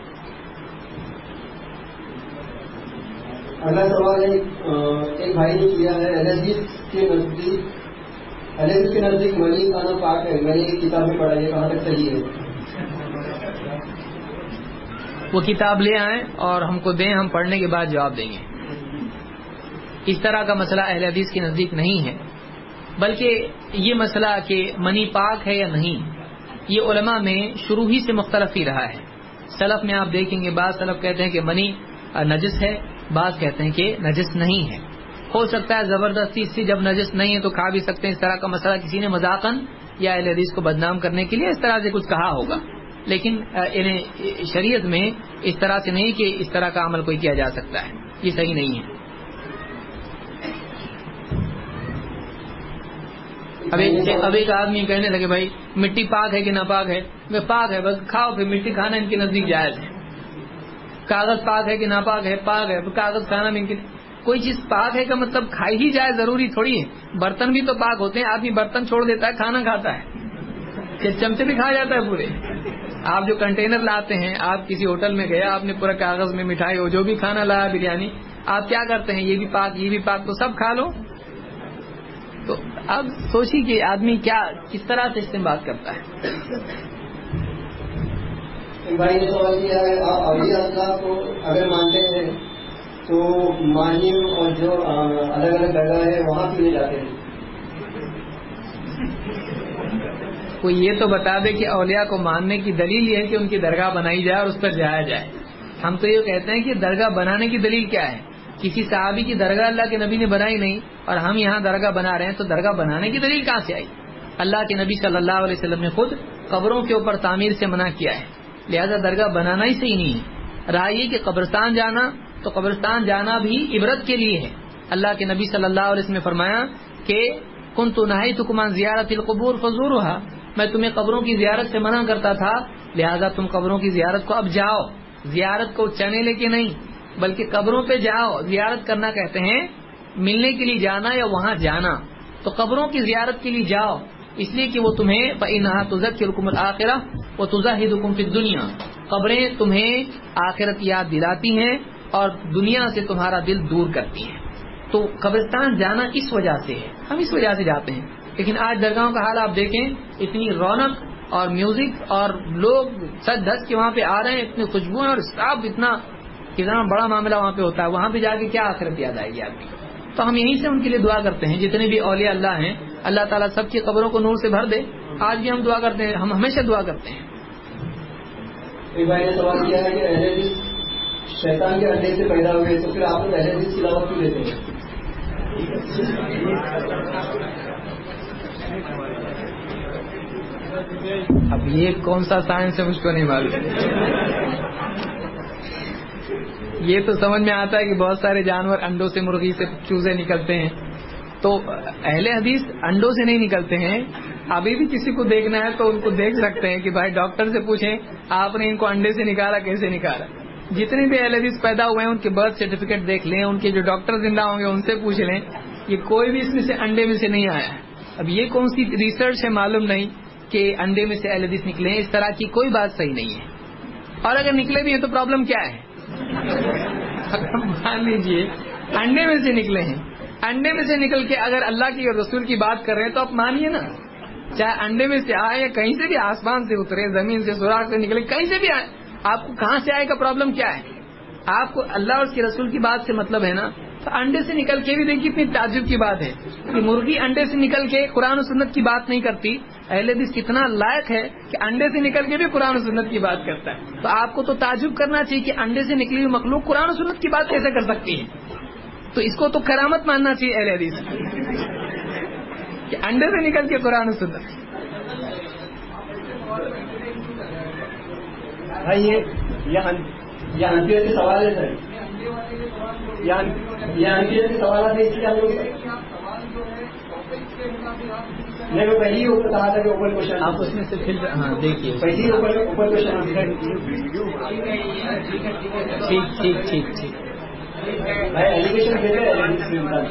اگلا سوال ایک بھائی نے کیا ہے، حدیث کے نزدیک حدیث کے نزدیک منی کھانا پاک ہے. میں نے ایک کتاب میں پڑھا، یہ کہاں تک صحیح ہے؟ وہ کتاب لے آئیں اور ہم کو دیں، ہم پڑھنے کے بعد جواب دیں گے. اس طرح کا مسئلہ اہل حدیث کے نزدیک نہیں ہے، بلکہ یہ مسئلہ کہ منی پاک ہے یا نہیں، یہ علماء میں شروع ہی سے مختلف ہی رہا ہے. سلف میں آپ دیکھیں گے بعض سلف کہتے ہیں کہ منی نجس ہے، بعض کہتے ہیں کہ نجس نہیں ہے. ہو سکتا ہے زبردستی سے جب نجس نہیں ہے تو کھا بھی سکتے ہیں، اس طرح کا مسئلہ کسی نے مذاقاً یا اہل حدیث کو بدنام کرنے کے لیے اس طرح سے کچھ کہا ہوگا، لیکن انہیں شریعت میں اس طرح سے نہیں کہ اس طرح کا عمل کوئی کیا جا سکتا ہے، یہ صحیح نہیں ہے. اب ایک اب ایک آدمی کہنے لگے بھائی مٹی پاک ہے کہ ناپاک ہے؟ میں پاک ہے، بس کھاؤ، پھر مٹی کھانا ان کے نزدیک جائز ہے. کاغذ پاک ہے کہ ناپاک ہے؟ پاک ہے، کاغذ کھانا بھی ان کے. کوئی چیز پاک ہے کا مطلب کھائی ہی جائے ضروری تھوڑی ہے. برتن بھی تو پاک ہوتے ہیں، آدمی برتن چھوڑ دیتا ہے کھانا کھاتا ہے کہ چمچے بھی کھا جاتا ہے پورے. آپ جو کنٹینر لاتے ہیں، آپ کسی ہوٹل میں گئے، آپ نے پورا کاغذ میں مٹھائی ہو جو بھی کھانا لایا بریانی، آپ کیا کرتے ہیں؟ یہ بھی پاک یہ بھی پاک تو سب کھا لو. تو اب سوچیے کہ آدمی کیا کس طرح سے استعمال کرتا ہے. بھائی نے سوال کیا ہے، آپ اولیاء اللہ کو اگر مانتے ہیں تو مانیم اور جو الگ الگ جگہ ہے وہاں کیوں نہیں جاتے ہیں؟ کوئی یہ تو بتا دے کہ اولیاء کو ماننے کی دلیل یہ ہے کہ ان کی درگاہ بنائی جائے اور اس پر جایا جائے. ہم تو یہ کہتے ہیں کہ درگاہ بنانے کی دلیل کیا ہے؟ کسی صحابی کی درگاہ اللہ کے نبی نے بنائی نہیں اور ہم یہاں درگاہ بنا رہے ہیں، تو درگاہ بنانے کی دلیل کہاں سے آئی؟ اللہ کے نبی صلی اللہ علیہ وسلم نے خود قبروں کے اوپر تعمیر سے منع کیا ہے، لہذا درگاہ بنانا ہی صحیح نہیں ہے. رہا یہ کہ قبرستان جانا، تو قبرستان جانا بھی عبرت کے لیے ہے. اللہ کے نبی صلی اللہ علیہ وسلم نے فرمایا کہ کنت نہیتکم عن زیارت القبور فزورها، میں تمہیں قبروں کی زیارت سے منع کرتا تھا، لہذا تم قبروں کی زیارت کو اب جاؤ. زیارت کو چنے لے کے نہیں بلکہ قبروں پہ جاؤ. زیارت کرنا کہتے ہیں ملنے کے لیے جانا یا وہاں جانا، تو قبروں کی زیارت کے لیے جاؤ، اس لیے کہ وہ تمہیں فإنها تذکرکم الآخرہ وتزہدکم فی الدنیا، قبریں تمہیں آخرت یاد دلاتی ہیں اور دنیا سے تمہارا دل دور کرتی ہیں. تو قبرستان جانا اس وجہ سے ہے، ہم اس وجہ سے جاتے ہیں. لیکن آج درگاہوں کا حال آپ دیکھیں، اتنی رونق اور میوزک اور لوگ سج دھج کے وہاں پہ آ رہے ہیں، اتنی خوشبوئیں اور اسٹاف اتنا کتنا بڑا معاملہ وہاں پہ ہوتا ہے، وہاں پہ جا کے کیا آخرت یاد آئے گی آدمی کو. تو ہم یہیں سے ان کے لیے دعا کرتے ہیں، جتنے بھی اولیاء اللہ ہیں اللہ تعالیٰ سب کی قبروں کو نور سے بھر دے. آج بھی ہم دعا کرتے ہیں، ہم ہمیشہ دعا کرتے ہیں. ایک بھائی نے سوال کیا ہے کہ اہل حدیث شیطان کے انڈے سے پیدا ہوئے، تو پھر آپ لوگ اہل حدیث کی دعوت کیوں دیتے ہیں؟ اب یہ کون سا سائنس ہے مجھ کو نہیں معلوم. یہ تو سمجھ میں آتا ہے کہ بہت سارے جانور انڈوں سے، مرغی سے چوزے نکلتے ہیں، تو اہل حدیث انڈوں سے نہیں نکلتے ہیں. ابھی بھی کسی کو دیکھنا ہے تو ان کو دیکھ سکتے ہیں کہ بھائی ڈاکٹر سے پوچھیں آپ نے ان کو انڈے سے نکالا کیسے نکالا. جتنے بھی اہل حدیث پیدا ہوئے ہیں ان کے برتھ سرٹیفکیٹ دیکھ لیں، ان کے جو ڈاکٹر زندہ ہوں گے ان سے پوچھ لیں، یہ کوئی بھی اس میں سے انڈے میں سے نہیں آیا ہے. اب یہ کون سی ریسرچ ہے معلوم نہیں کہ انڈے میں سے اہل حدیث نکلے ہیں، اس طرح کی کوئی بات صحیح نہیں ہے. اور اگر نکلے بھی ہیں تو پرابلم کیا ہے؟ مان لیجیے انڈے میں سے نکلے ہیں، انڈے میں سے نکل کے اگر اللہ کی اور رسول کی بات کر رہے ہیں تو آپ مانیے نا، چاہے انڈے میں سے آئے یا کہیں سے بھی آسمان سے اترے، زمین سے سوراخ سے نکلے، کہیں سے بھی آئے، آپ کو کہاں سے آئے کا پرابلم کیا ہے؟ آپ کو اللہ اور اس کے رسول کی بات سے مطلب ہے نا. تو انڈے سے نکل کے بھی دیکھیے اتنی تعجب کی بات ہے کہ مرغی انڈے سے نکل کے قرآن و سنت کی بات نہیں کرتی. اہل حدیث کتنا لائق ہے کہ انڈے سے نکل کے بھی قرآن و سنت کی بات کرتا ہے. تو آپ کو تو تعجب کرنا چاہیے کہ انڈے سے نکلی ہوئی مخلوق قرآن و سنت کی بات کیسے کر سکتی ہے. تو اس کو تو کرامت ماننا چاہیے اہل حدیث کہ انڈے سے نکل کے قرآن و سنت. یہ حنفیت کے سوال ہے سر، یہ حنفیت کے سوالات ہے، اس لیے ہم لوگ میں نے پہلے ہی اوپر کہا تھا کہ اوپن کوشچن آپ اس میں سے پھر ہاں دیکھیے پہلے ہی اوپن اوپن کوشچن ٹھیک ٹھیک ٹھیک ٹھیک بھائی ایجوکیشن دے رہے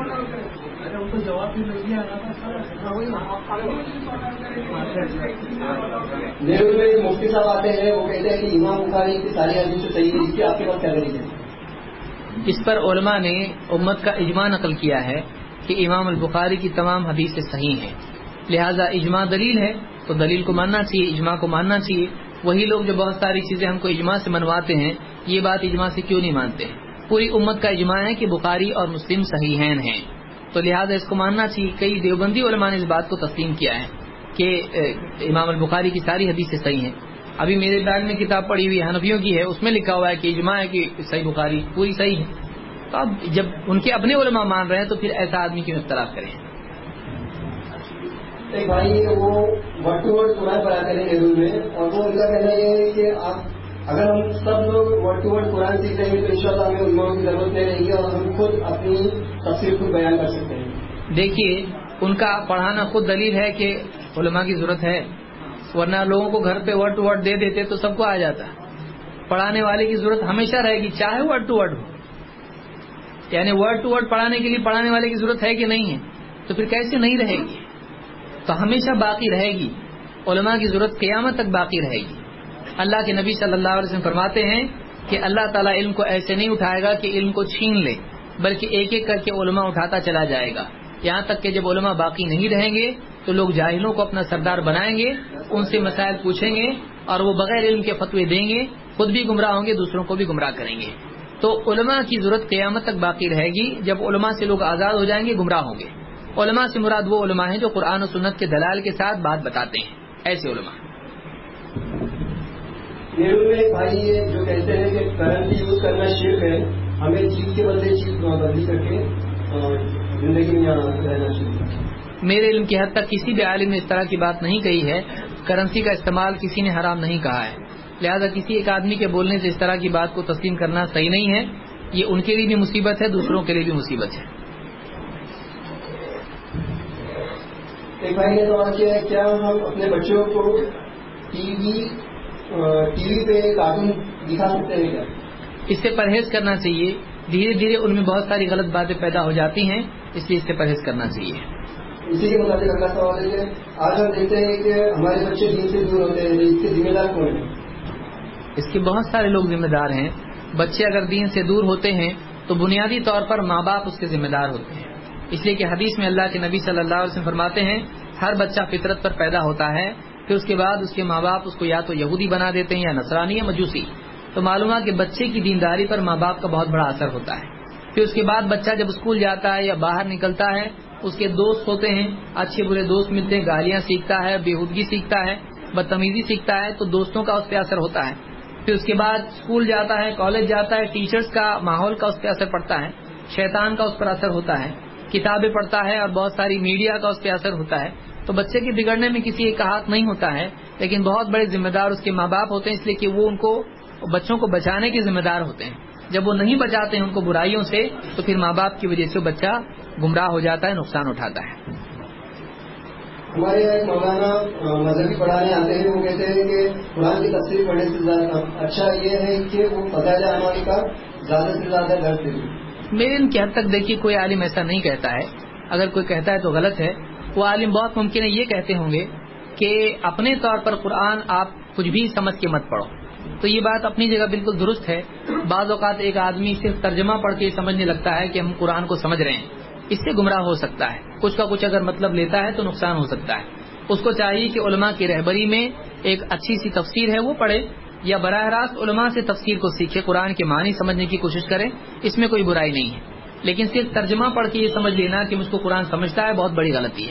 نیرو میں ایک مفتی صاحب آتے ہیں، وہ کہتے ہیں کہ امام بخاری کی ساری حدیث صحیح ہے، اس کی آپ کے پاس کیا دلیل ہے؟ اس پر علماء نے امت کا اجماع نقل کیا ہے کہ امام البخاری کی تمام حدیثیں صحیح ہیں، لہذا اجماع دلیل ہے تو دلیل کو ماننا چاہیے، اجماع کو ماننا چاہیے۔ وہی لوگ جو بہت ساری چیزیں ہم کو اجماع سے منواتے ہیں، یہ بات اجماع سے کیوں نہیں مانتے ہیں؟ پوری امت کا اجماع ہے کہ بخاری اور مسلم صحیحین ہیں، تو لہذا اس کو ماننا چاہیے۔ کئی دیوبندی علماء نے اس بات کو تسلیم کیا ہے کہ امام البخاری کی ساری حدیثیں صحیح ہیں۔ ابھی میرے بیگ میں کتاب پڑھی ہوئی حنفیوں کی ہے، اس میں لکھا ہوا ہے کہ اجماع ہے کہ صحیح بخاری پوری صحیح ہے۔ تو اب جب ان کے اپنے علماء مان رہے ہیں تو پھر ایسا آدمی کیوں اختلاف کریں؟ ایک بھائی وہ ورڈ ٹو ورڈ قرآن پڑھاتے ہیں نیرو میں، اور وہ ان کا کہنا یہ ہے کہ آپ اگر ہم سب لوگ ورڈ ٹو ورڈ قرآن سیکھ لیں گے تو انشاءاللہ ہمیں علماء کی ضرورت نہیں رہے گی اور ہم خود اپنی تفسیر خود بیان کر سکتے ہیں۔ دیکھیے ان کا پڑھانا خود دلیل ہے کہ علماء کی ضرورت ہے، ورنہ لوگوں کو گھر پہ ورڈ ٹو ورڈ دے دیتے تو سب کو آ جاتا۔ پڑھانے والے کی ضرورت ہمیشہ رہے گی، چاہے ورڈ ٹو ورڈ ہو، یعنی ورڈ ٹو ورڈ پڑھانے کے لیے پڑھانے والے کی ضرورت ہے کہ نہیں ہے؟ تو پھر کیسے نہیں رہے گی؟ تو ہمیشہ باقی رہے گی، علماء کی ضرورت قیامت تک باقی رہے گی۔ اللہ کے نبی صلی اللہ علیہ وسلم فرماتے ہیں کہ اللہ تعالیٰ علم کو ایسے نہیں اٹھائے گا کہ علم کو چھین لے، بلکہ ایک ایک کر کے علماء اٹھاتا چلا جائے گا، یہاں تک کہ جب علماء باقی نہیں رہیں گے تو لوگ جاہلوں کو اپنا سردار بنائیں گے، ان سے مسائل پوچھیں گے اور وہ بغیر علم کے فتوے دیں گے، خود بھی گمراہ ہوں گے، دوسروں کو بھی گمراہ کریں گے۔ تو علماء کی ضرورت قیامت تک باقی رہے گی۔ جب علماء سے لوگ آزاد ہو جائیں گے، گمراہ ہوں گے۔ علماء سے مراد وہ علماء ہیں جو قرآن و سنت کے دلائل کے ساتھ بات بتاتے ہیں، ایسے علماء۔ نیرو میں ایک بھائی ہے جو کہتے ہیں کہ کرنسی یوز کرنا شرک ہے، ہمیں چیز کے بدلے چیز بدلی کر کے زندگی میں رہنا چاہیے۔ میرے علم کی حد تک کسی بھی عالم نے اس طرح کی بات نہیں کہی ہے، کرنسی کا استعمال کسی نے حرام نہیں کہا ہے، لہذا کسی ایک آدمی کے بولنے سے اس طرح کی بات کو تسلیم کرنا صحیح نہیں ہے، یہ ان کے لیے بھی مصیبت ہے، دوسروں کے لیے بھی مصیبت ہے۔ ایک بھائی نے سوال کیا ہے کیا ہم اپنے بچوں کو ٹی وی ٹی وی پہ کارٹون دکھا سکتے ہیں کیا؟ اس سے پرہیز کرنا چاہیے، دھیرے دھیرے ان میں بہت ساری غلط باتیں پیدا ہو جاتی ہیں، اس لیے اس سے پرہیز کرنا چاہیے۔ اسی کے مطابق اگلا سوال ہے کہ آج ہم دیکھتے ہیں کہ ہمارے بچے دین سے دور ہوتے ہیں، اس کے ذمہ دار کون ہیں؟ اس کے بہت سارے لوگ ذمہ دار ہیں۔ بچے اگر دین سے دور ہوتے ہیں تو بنیادی طور پر ماں باپ اس کے ذمہ دار ہوتے ہیں، اس لیے کہ حدیث میں اللہ کے نبی صلی اللہ علیہ وسلم فرماتے ہیں ہر بچہ فطرت پر پیدا ہوتا ہے، پھر اس کے بعد اس کے ماں باپ اس کو یا تو یہودی بنا دیتے ہیں یا نصرانی یا مجوسی۔ تو معلوم ہے کہ بچے کی دینداری پر ماں باپ کا بہت بڑا اثر ہوتا ہے۔ پھر اس کے بعد بچہ جب اسکول جاتا ہے یا باہر نکلتا ہے، اس کے دوست ہوتے ہیں، اچھے برے دوست ملتے ہیں، گالیاں سیکھتا ہے، بےہودگی سیکھتا ہے، بدتمیزی سیکھتا ہے، تو دوستوں کا اس پہ اثر ہوتا ہے۔ پھر اس کے بعد اسکول جاتا ہے، کالج جاتا ہے، ٹیچرز کا ماحول کا اس پہ اثر پڑتا ہے، شیطان کا اس پر اثر ہوتا ہے، کتابیں پڑھتا ہے اور بہت ساری میڈیا کا اس پہ اثر ہوتا ہے۔ تو بچے کے بگڑنے میں کسی ایک کا ہاتھ نہیں ہوتا ہے، لیکن بہت بڑے ذمہ دار اس کے ماں باپ ہوتے ہیں، اس لیے کہ وہ ان کو بچوں کو بچانے کے ذمہ دار ہوتے ہیں۔ جب وہ نہیں بچاتے ہیں ان کو برائیوں سے تو پھر ماں باپ کی وجہ سے بچہ گمراہ ہو جاتا ہے، نقصان اٹھاتا ہے۔ ہمارے یہاں ایک مولانا مذہبی پڑھانے آتے ہیں، وہ کہتے ہیں کہ قرآن کی تفسیر پڑھنے سے زیادہ اچھا یہ ہے کہ وہ فضائل اعمال کا زیادہ سے زیادہ درد دے۔ میرے ان کی حد تک دیکھیے کوئی عالم ایسا نہیں کہتا ہے، اگر کوئی کہتا ہے تو غلط ہے۔ وہ عالم بہت ممکن ہے یہ کہتے ہوں گے کہ اپنے طور پر قرآن آپ کچھ بھی سمجھ کے مت پڑھو، تو یہ بات اپنی جگہ بالکل درست ہے۔ بعض اوقات ایک آدمی صرف ترجمہ پڑھ کے سمجھنے لگتا ہے کہ ہم قرآن کو سمجھ رہے ہیں، اس سے گمراہ ہو سکتا ہے، کچھ کا کچھ اگر مطلب لیتا ہے تو نقصان ہو سکتا ہے۔ اس کو چاہیے کہ علماء کی رہبری میں ایک اچھی سی تفسیر ہے وہ پڑھے، یا براہ راست علماء سے تفسیر کو سیکھے، قرآن کے معنی سمجھنے کی کوشش کرے، اس میں کوئی برائی نہیں ہے۔ لیکن صرف ترجمہ پڑھ کے یہ سمجھ لینا کہ مجھ کو قرآن سمجھتا ہے، بہت بڑی غلطی ہے۔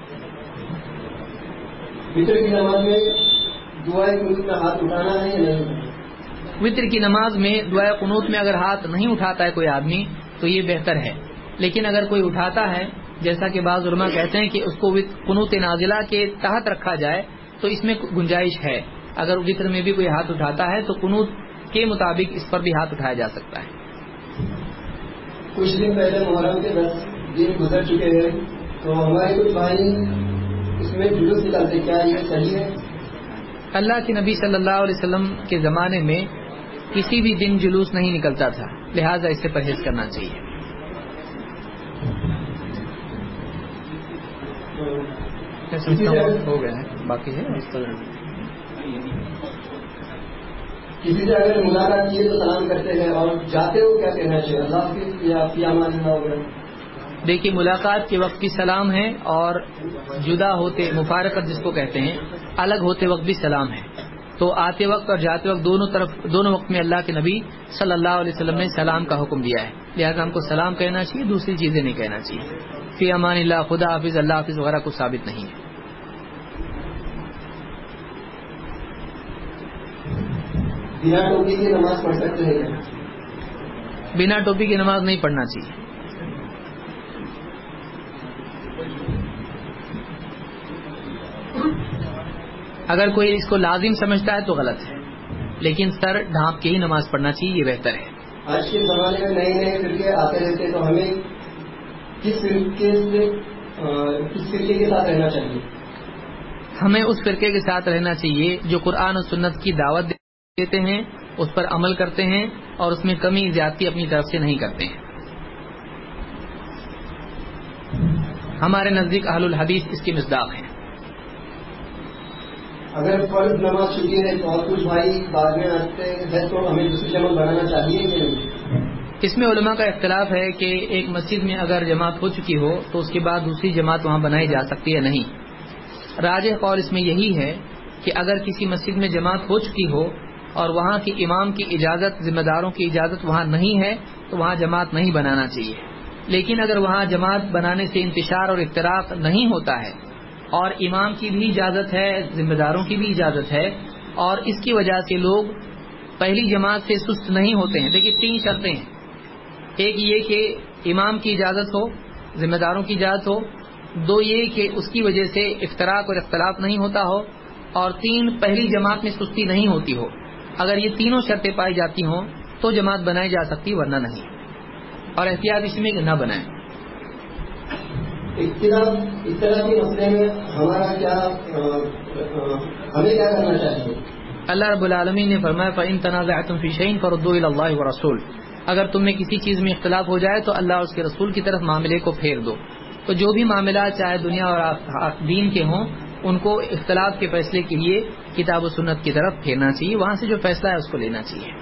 وطر کی نماز میں دعائے قنوت میں ہاتھ اٹھانا ہے یا نہیں؟ وطر کی نماز میں دعائے قنوت میں اگر ہاتھ نہیں اٹھاتا ہے کوئی آدمی تو یہ بہتر ہے، لیکن اگر کوئی اٹھاتا ہے، جیسا کہ بعض علماء کہتے ہیں کہ اس کو قنوت نازلہ کے تحت رکھا جائے، تو اس میں گنجائش ہے۔ اگر وطر میں بھی کوئی ہاتھ اٹھاتا ہے تو قنوت کے مطابق اس پر بھی ہاتھ اٹھایا جا سکتا ہے۔ کچھ دن پہلے محرم کے دس دن گزر چکے ہیں تو ہمارے کچھ بھائی اس میں جلوس نکالتے، کیا یہ صحیح ہے؟ اللہ کے نبی صلی اللہ علیہ وسلم کے زمانے میں کسی بھی دن جلوس نہیں نکلتا تھا، لہذا اس سے پرہیز کرنا چاہیے۔ ہو گیا ہے، باقی ہے کسی سے اگر ملاقات کیے تو سلام کرتے ہیں، اور جاتے ہو کیا کہنا چاہیے، اللہ حافظ یا فی امان اللہ وغیرہ؟ دیکھیے، ملاقات کے وقت بھی سلام ہے اور جدا ہوتے مفارقت جس کو کہتے ہیں الگ ہوتے وقت بھی سلام ہے۔ تو آتے وقت اور جاتے وقت دونوں طرف دونوں وقت میں اللہ کے نبی صلی اللہ علیہ وسلم نے سلام کا حکم دیا ہے، لہذا ہم کو سلام کہنا چاہیے، دوسری چیزیں نہیں کہنا چاہیے۔ فی امان اللہ، خدا حافظ، اللہ حافظ وغیرہ کچھ ثابت نہیں ہے۔ بنا ٹوپی کی نماز پڑھ سکتے ہیں؟ بنا ٹوپی کی نماز نہیں پڑھنا چاہیے۔ اگر کوئی اس کو لازم سمجھتا ہے تو غلط ہے، لیکن سر ڈھانپ کے ہی نماز پڑھنا چاہیے، یہ بہتر ہے۔ آج کے زمانے میں نئے نئے فرقے آتے رہتے، تو ہمیں کس فرقے سے کس فرقے کے ساتھ رہنا چاہیے؟ ہمیں اس فرقے کے ساتھ رہنا چاہیے جو قرآن و سنت کی دعوت دیتے ہیں، اس پر عمل کرتے ہیں اور اس میں کمی زیادتی اپنی طرف سے نہیں کرتے ہیں۔ ہمارے نزدیک اہل الحدیث اس کی مصداق ہیں۔ اگر فرض نماز چھوٹی ہے تو اور کچھ بھائی بعد میں آتے ہیں تو ہمیں دوسری جماعت بنانا چاہیے کہ نہیں؟ اس میں علماء کا اختلاف ہے کہ ایک مسجد میں اگر جماعت ہو چکی ہو تو اس کے بعد دوسری جماعت وہاں بنائی جا سکتی ہے نہیں۔ راجح قول اس میں یہی ہے کہ اگر کسی مسجد میں جماعت ہو چکی ہو اور وہاں کے امام کی اجازت، ذمہ داروں کی اجازت وہاں نہیں ہے تو وہاں جماعت نہیں بنانا چاہیے۔ لیکن اگر وہاں جماعت بنانے سے انتشار اور افتراق نہیں ہوتا ہے اور امام کی بھی اجازت ہے، ذمہ داروں کی بھی اجازت ہے، اور اس کی وجہ سے لوگ پہلی جماعت سے سست نہیں ہوتے ہیں، دیکھیے تین شرطیں ہیں۔ ایک یہ کہ امام کی اجازت ہو، ذمہ داروں کی اجازت ہو، دو یہ کہ اس کی وجہ سے افتراق اور اختلاف نہیں ہوتا ہو، اور تین پہلی جماعت میں سستی نہیں ہوتی ہو۔ اگر یہ تینوں شرطیں پائی جاتی ہوں تو جماعت بنائی جا سکتی، ورنہ نہیں، اور احتیاط اس میں کہ نہ بنائیں۔ اختلاف کے مسئلے میں ہمارا کیا ہمیں کیا کرنا چاہیے؟ اللہ رب العالمین نے فرمایا فَإِن تَنَازَعْتُمْ فِي شَيْءٍ فَرُدُّوهُ إِلَى اللَّهِ وَرَسُولِهِ، اگر تم میں کسی چیز میں اختلاف ہو جائے تو اللہ اور اس کے رسول کی طرف معاملے کو پھیر دو۔ تو جو بھی معاملات چاہے دنیا اور دین کے ہوں، ان کو اختلاف کے فیصلے کے لیے کتاب و سنت کی طرف پھیرنا چاہیے، وہاں سے جو فیصلہ ہے اس کو لینا چاہیے۔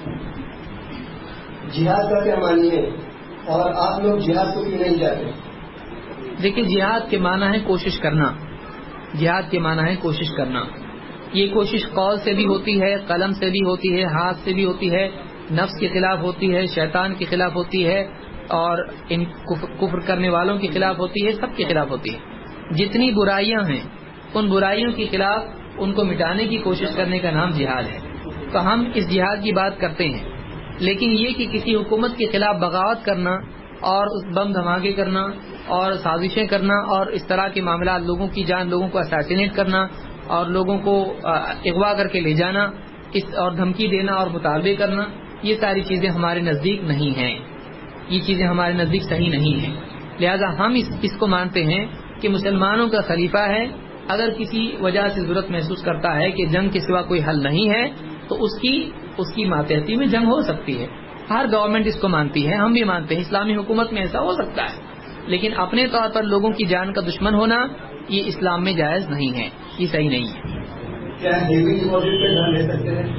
جہاد کا کیا معنی ہے اور آپ لوگ جہاد کو کیوں نہیں جاتے؟ دیکھیے، جہاد کے معنی ہے کوشش کرنا، جہاد کے معنی ہے کوشش کرنا۔ یہ کوشش قول سے بھی ہوتی ہے، قلم سے بھی ہوتی ہے، ہاتھ سے بھی ہوتی ہے، نفس کے خلاف ہوتی ہے، شیطان کے خلاف ہوتی ہے، اور ان کفر کرنے والوں کے خلاف ہوتی ہے، سب کے خلاف ہوتی ہے۔ جتنی برائیاں ہیں ان برائیوں کے خلاف ان کو مٹانے کی کوشش کرنے کا نام جہاد ہے۔ تو ہم اس جہاد کی بات کرتے ہیں، لیکن یہ کہ کسی حکومت کے خلاف بغاوت کرنا اور بم دھماکے کرنا اور سازشیں کرنا اور اس طرح کے معاملات، لوگوں کی جان، لوگوں کو اساسینیٹ کرنا اور لوگوں کو اغوا کر کے لے جانا، اس اور دھمکی دینا اور مطالبے کرنا، یہ ساری چیزیں ہمارے نزدیک نہیں ہیں، یہ چیزیں ہمارے نزدیک صحیح نہیں ہیں۔ لہذا ہم اس اس کو مانتے ہیں کہ مسلمانوں کا خلیفہ ہے، اگر کسی وجہ سے ضرورت محسوس کرتا ہے کہ جنگ کے سوا کوئی حل نہیں ہے تو اس کی اس کی ماتحتی میں جنگ ہو سکتی ہے۔ ہر گورنمنٹ اس کو مانتی ہے، ہم بھی مانتے ہیں، اسلامی حکومت میں ایسا ہو سکتا ہے، لیکن اپنے طور پر لوگوں کی جان کا دشمن ہونا یہ اسلام میں جائز نہیں ہے، یہ صحیح نہیں ہے۔ کیا ہیوی ڈپازٹ پہ گھر لے سکتے ہیں؟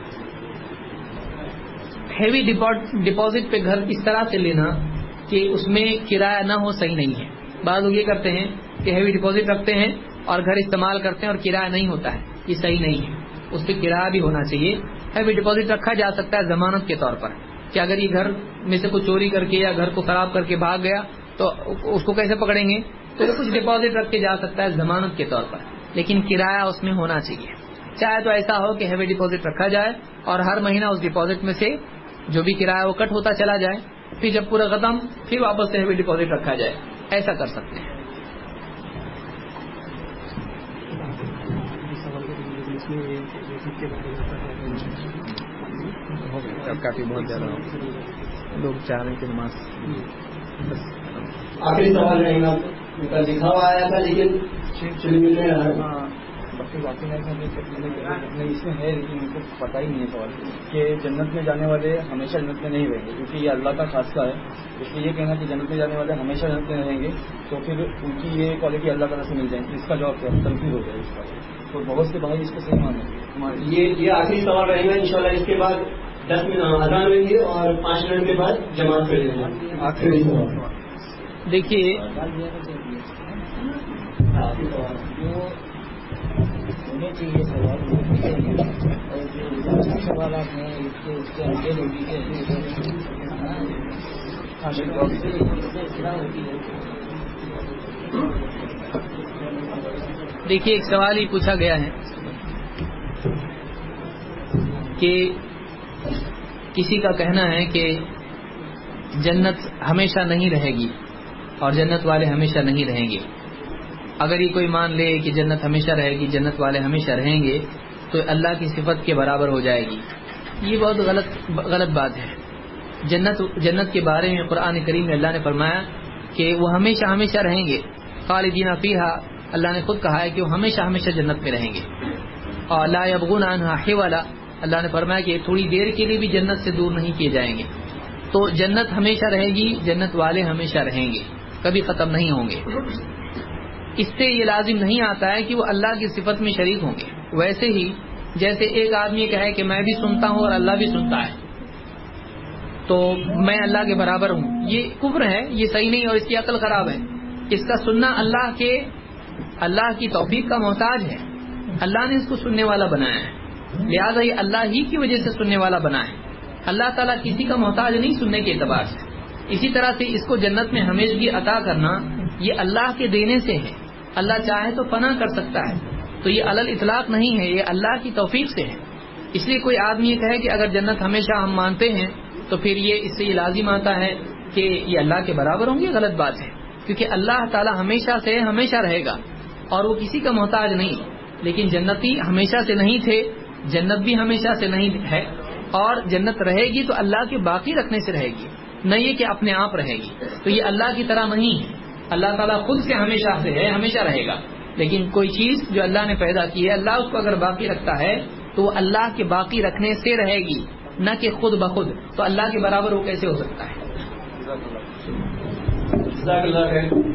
ہیوی ڈپازٹ پہ گھر اس طرح سے لینا کہ اس میں کرایہ نہ ہو، صحیح نہیں ہے۔ بعض لوگ یہ کرتے ہیں کہ ہیوی ڈپازٹ رکھتے ہیں اور گھر استعمال کرتے ہیں اور کرایہ نہیں ہوتا ہے، یہ صحیح نہیں ہے، اس پہ کرایہ بھی ہونا چاہیے۔ ہیوی ڈپازٹ رکھا جا سکتا ہے ضمانت کے طور پر، کہ اگر یہ گھر میں سے کوئی چوری کر کے یا گھر کو خراب کر کے بھاگ گیا تو اس کو کیسے پکڑیں گے، تو کچھ ڈپازٹ رکھ کے جا سکتا ہے ضمانت کے طور پر، لیکن کرایہ اس میں ہونا چاہیے۔ چاہے تو ایسا ہو کہ ہیوی ڈپازٹ رکھا جائے اور ہر مہینہ اس ڈپازٹ میں سے جو بھی کرایہ وہ کٹ ہوتا چلا جائے، پھر جب پورا ختم پھر واپس سے ہیوی ڈپازٹ رکھا جائے، ایسا کر سکتے ہیں۔ کافی بہت زیادہ لوگ چاہ رہے ہیں کہ نماز آخری سوال رہے گا. ان کا لکھا ہوا آیا تھا لیکن مل نہیں رہا. باقی میں اس میں ہے لیکن ان کو پتا ہی نہیں ہے سوال کہ جنت میں جانے والے ہمیشہ جنت میں نہیں رہیں گے کیونکہ یہ اللہ کا خاصہ ہے. اس لیے یہ کہنا کہ جنت میں جانے والے ہمیشہ جنت میں رہیں گے تو پھر ان کی یہ کوالٹی اللہ تعالیٰ سے مل جائیں گی. اس کا جواب کیا تنقید ہو جائے اس کا. تو بہت سے بھائی اس کو صحیح مانیں. یہ یہ آخری سوال رہے گا انشاءاللہ. اس کے بعد دس منٹ اذان ہوئیں گے اور پانچ منٹ کے بعد جماعت کریں گے. آخری سوال دیکھیے ہونے چاہیے سوال ہونے چاہیے اور جو اچھا سوالات ہیں اس کے اس کے آگے ہوتی ہے اطلاع ہوتی ہے. دیکھیے ایک سوال ہی پوچھا گیا ہے کہ کسی کا کہنا ہے کہ جنت ہمیشہ نہیں رہے گی اور جنت والے ہمیشہ نہیں رہیں گے. اگر یہ کوئی مان لے کہ جنت ہمیشہ رہے گی جنت والے ہمیشہ رہیں گے تو اللہ کی صفت کے برابر ہو جائے گی. یہ بہت غلط غلط بات ہے. جنت جنت کے بارے میں قرآن کریم میں اللہ نے فرمایا کہ وہ ہمیشہ ہمیشہ رہیں گے. خالدین فیہا اللہ نے خود کہا ہے کہ وہ ہمیشہ ہمیشہ جنت میں رہیں گے. اور لا یبغون عنہا حولا اللہ نے فرمایا کہ تھوڑی دیر کے لیے بھی جنت سے دور نہیں کیے جائیں گے. تو جنت ہمیشہ رہے گی جنت والے ہمیشہ رہیں گے کبھی ختم نہیں ہوں گے. اس سے یہ لازم نہیں آتا ہے کہ وہ اللہ کی صفت میں شریک ہوں گے. ویسے ہی جیسے ایک آدمی کہے کہ میں بھی سنتا ہوں اور اللہ بھی سنتا ہے تو میں اللہ کے برابر ہوں, یہ کفر ہے, یہ صحیح نہیں اور اس کی عقل خراب ہے. اس کا سننا اللہ کے اللہ کی توفیق کا محتاج ہے. اللہ نے اس کو سننے والا بنایا ہے, لہذا یہ اللہ ہی کی وجہ سے سننے والا بنا ہے. اللہ تعالیٰ کسی کا محتاج نہیں سننے کے اعتبار سے. اسی طرح سے اس کو جنت میں ہمیشگی عطا کرنا یہ اللہ کے دینے سے ہے. اللہ چاہے تو فنا کر سکتا ہے, تو یہ علل اطلاق نہیں ہے, یہ اللہ کی توفیق سے ہے. اس لیے کوئی آدمی یہ کہے کہ اگر جنت ہمیشہ ہم مانتے ہیں تو پھر یہ اس سے یہ لازم آتا ہے کہ یہ اللہ کے برابر ہوں گے, غلط بات ہے. کیونکہ اللہ تعالیٰ ہمیشہ سے ہمیشہ رہے گا اور وہ کسی کا محتاج نہیں. لیکن جنتی ہمیشہ سے نہیں تھے, جنت بھی ہمیشہ سے نہیں ہے, اور جنت رہے گی تو اللہ کے باقی رکھنے سے رہے گی, نہ یہ کہ اپنے آپ رہے گی. تو یہ اللہ کی طرح نہیں ہے. اللہ تعالیٰ خود سے ہمیشہ سے ہے, ہمیشہ رہے گا. لیکن کوئی چیز جو اللہ نے پیدا کی ہے اللہ اس کو اگر باقی رکھتا ہے تو وہ اللہ کے باقی رکھنے سے رہے گی, نہ کہ خود بخود. تو اللہ کے برابر وہ کیسے ہو سکتا ہے؟ جزاک اللہ خیر.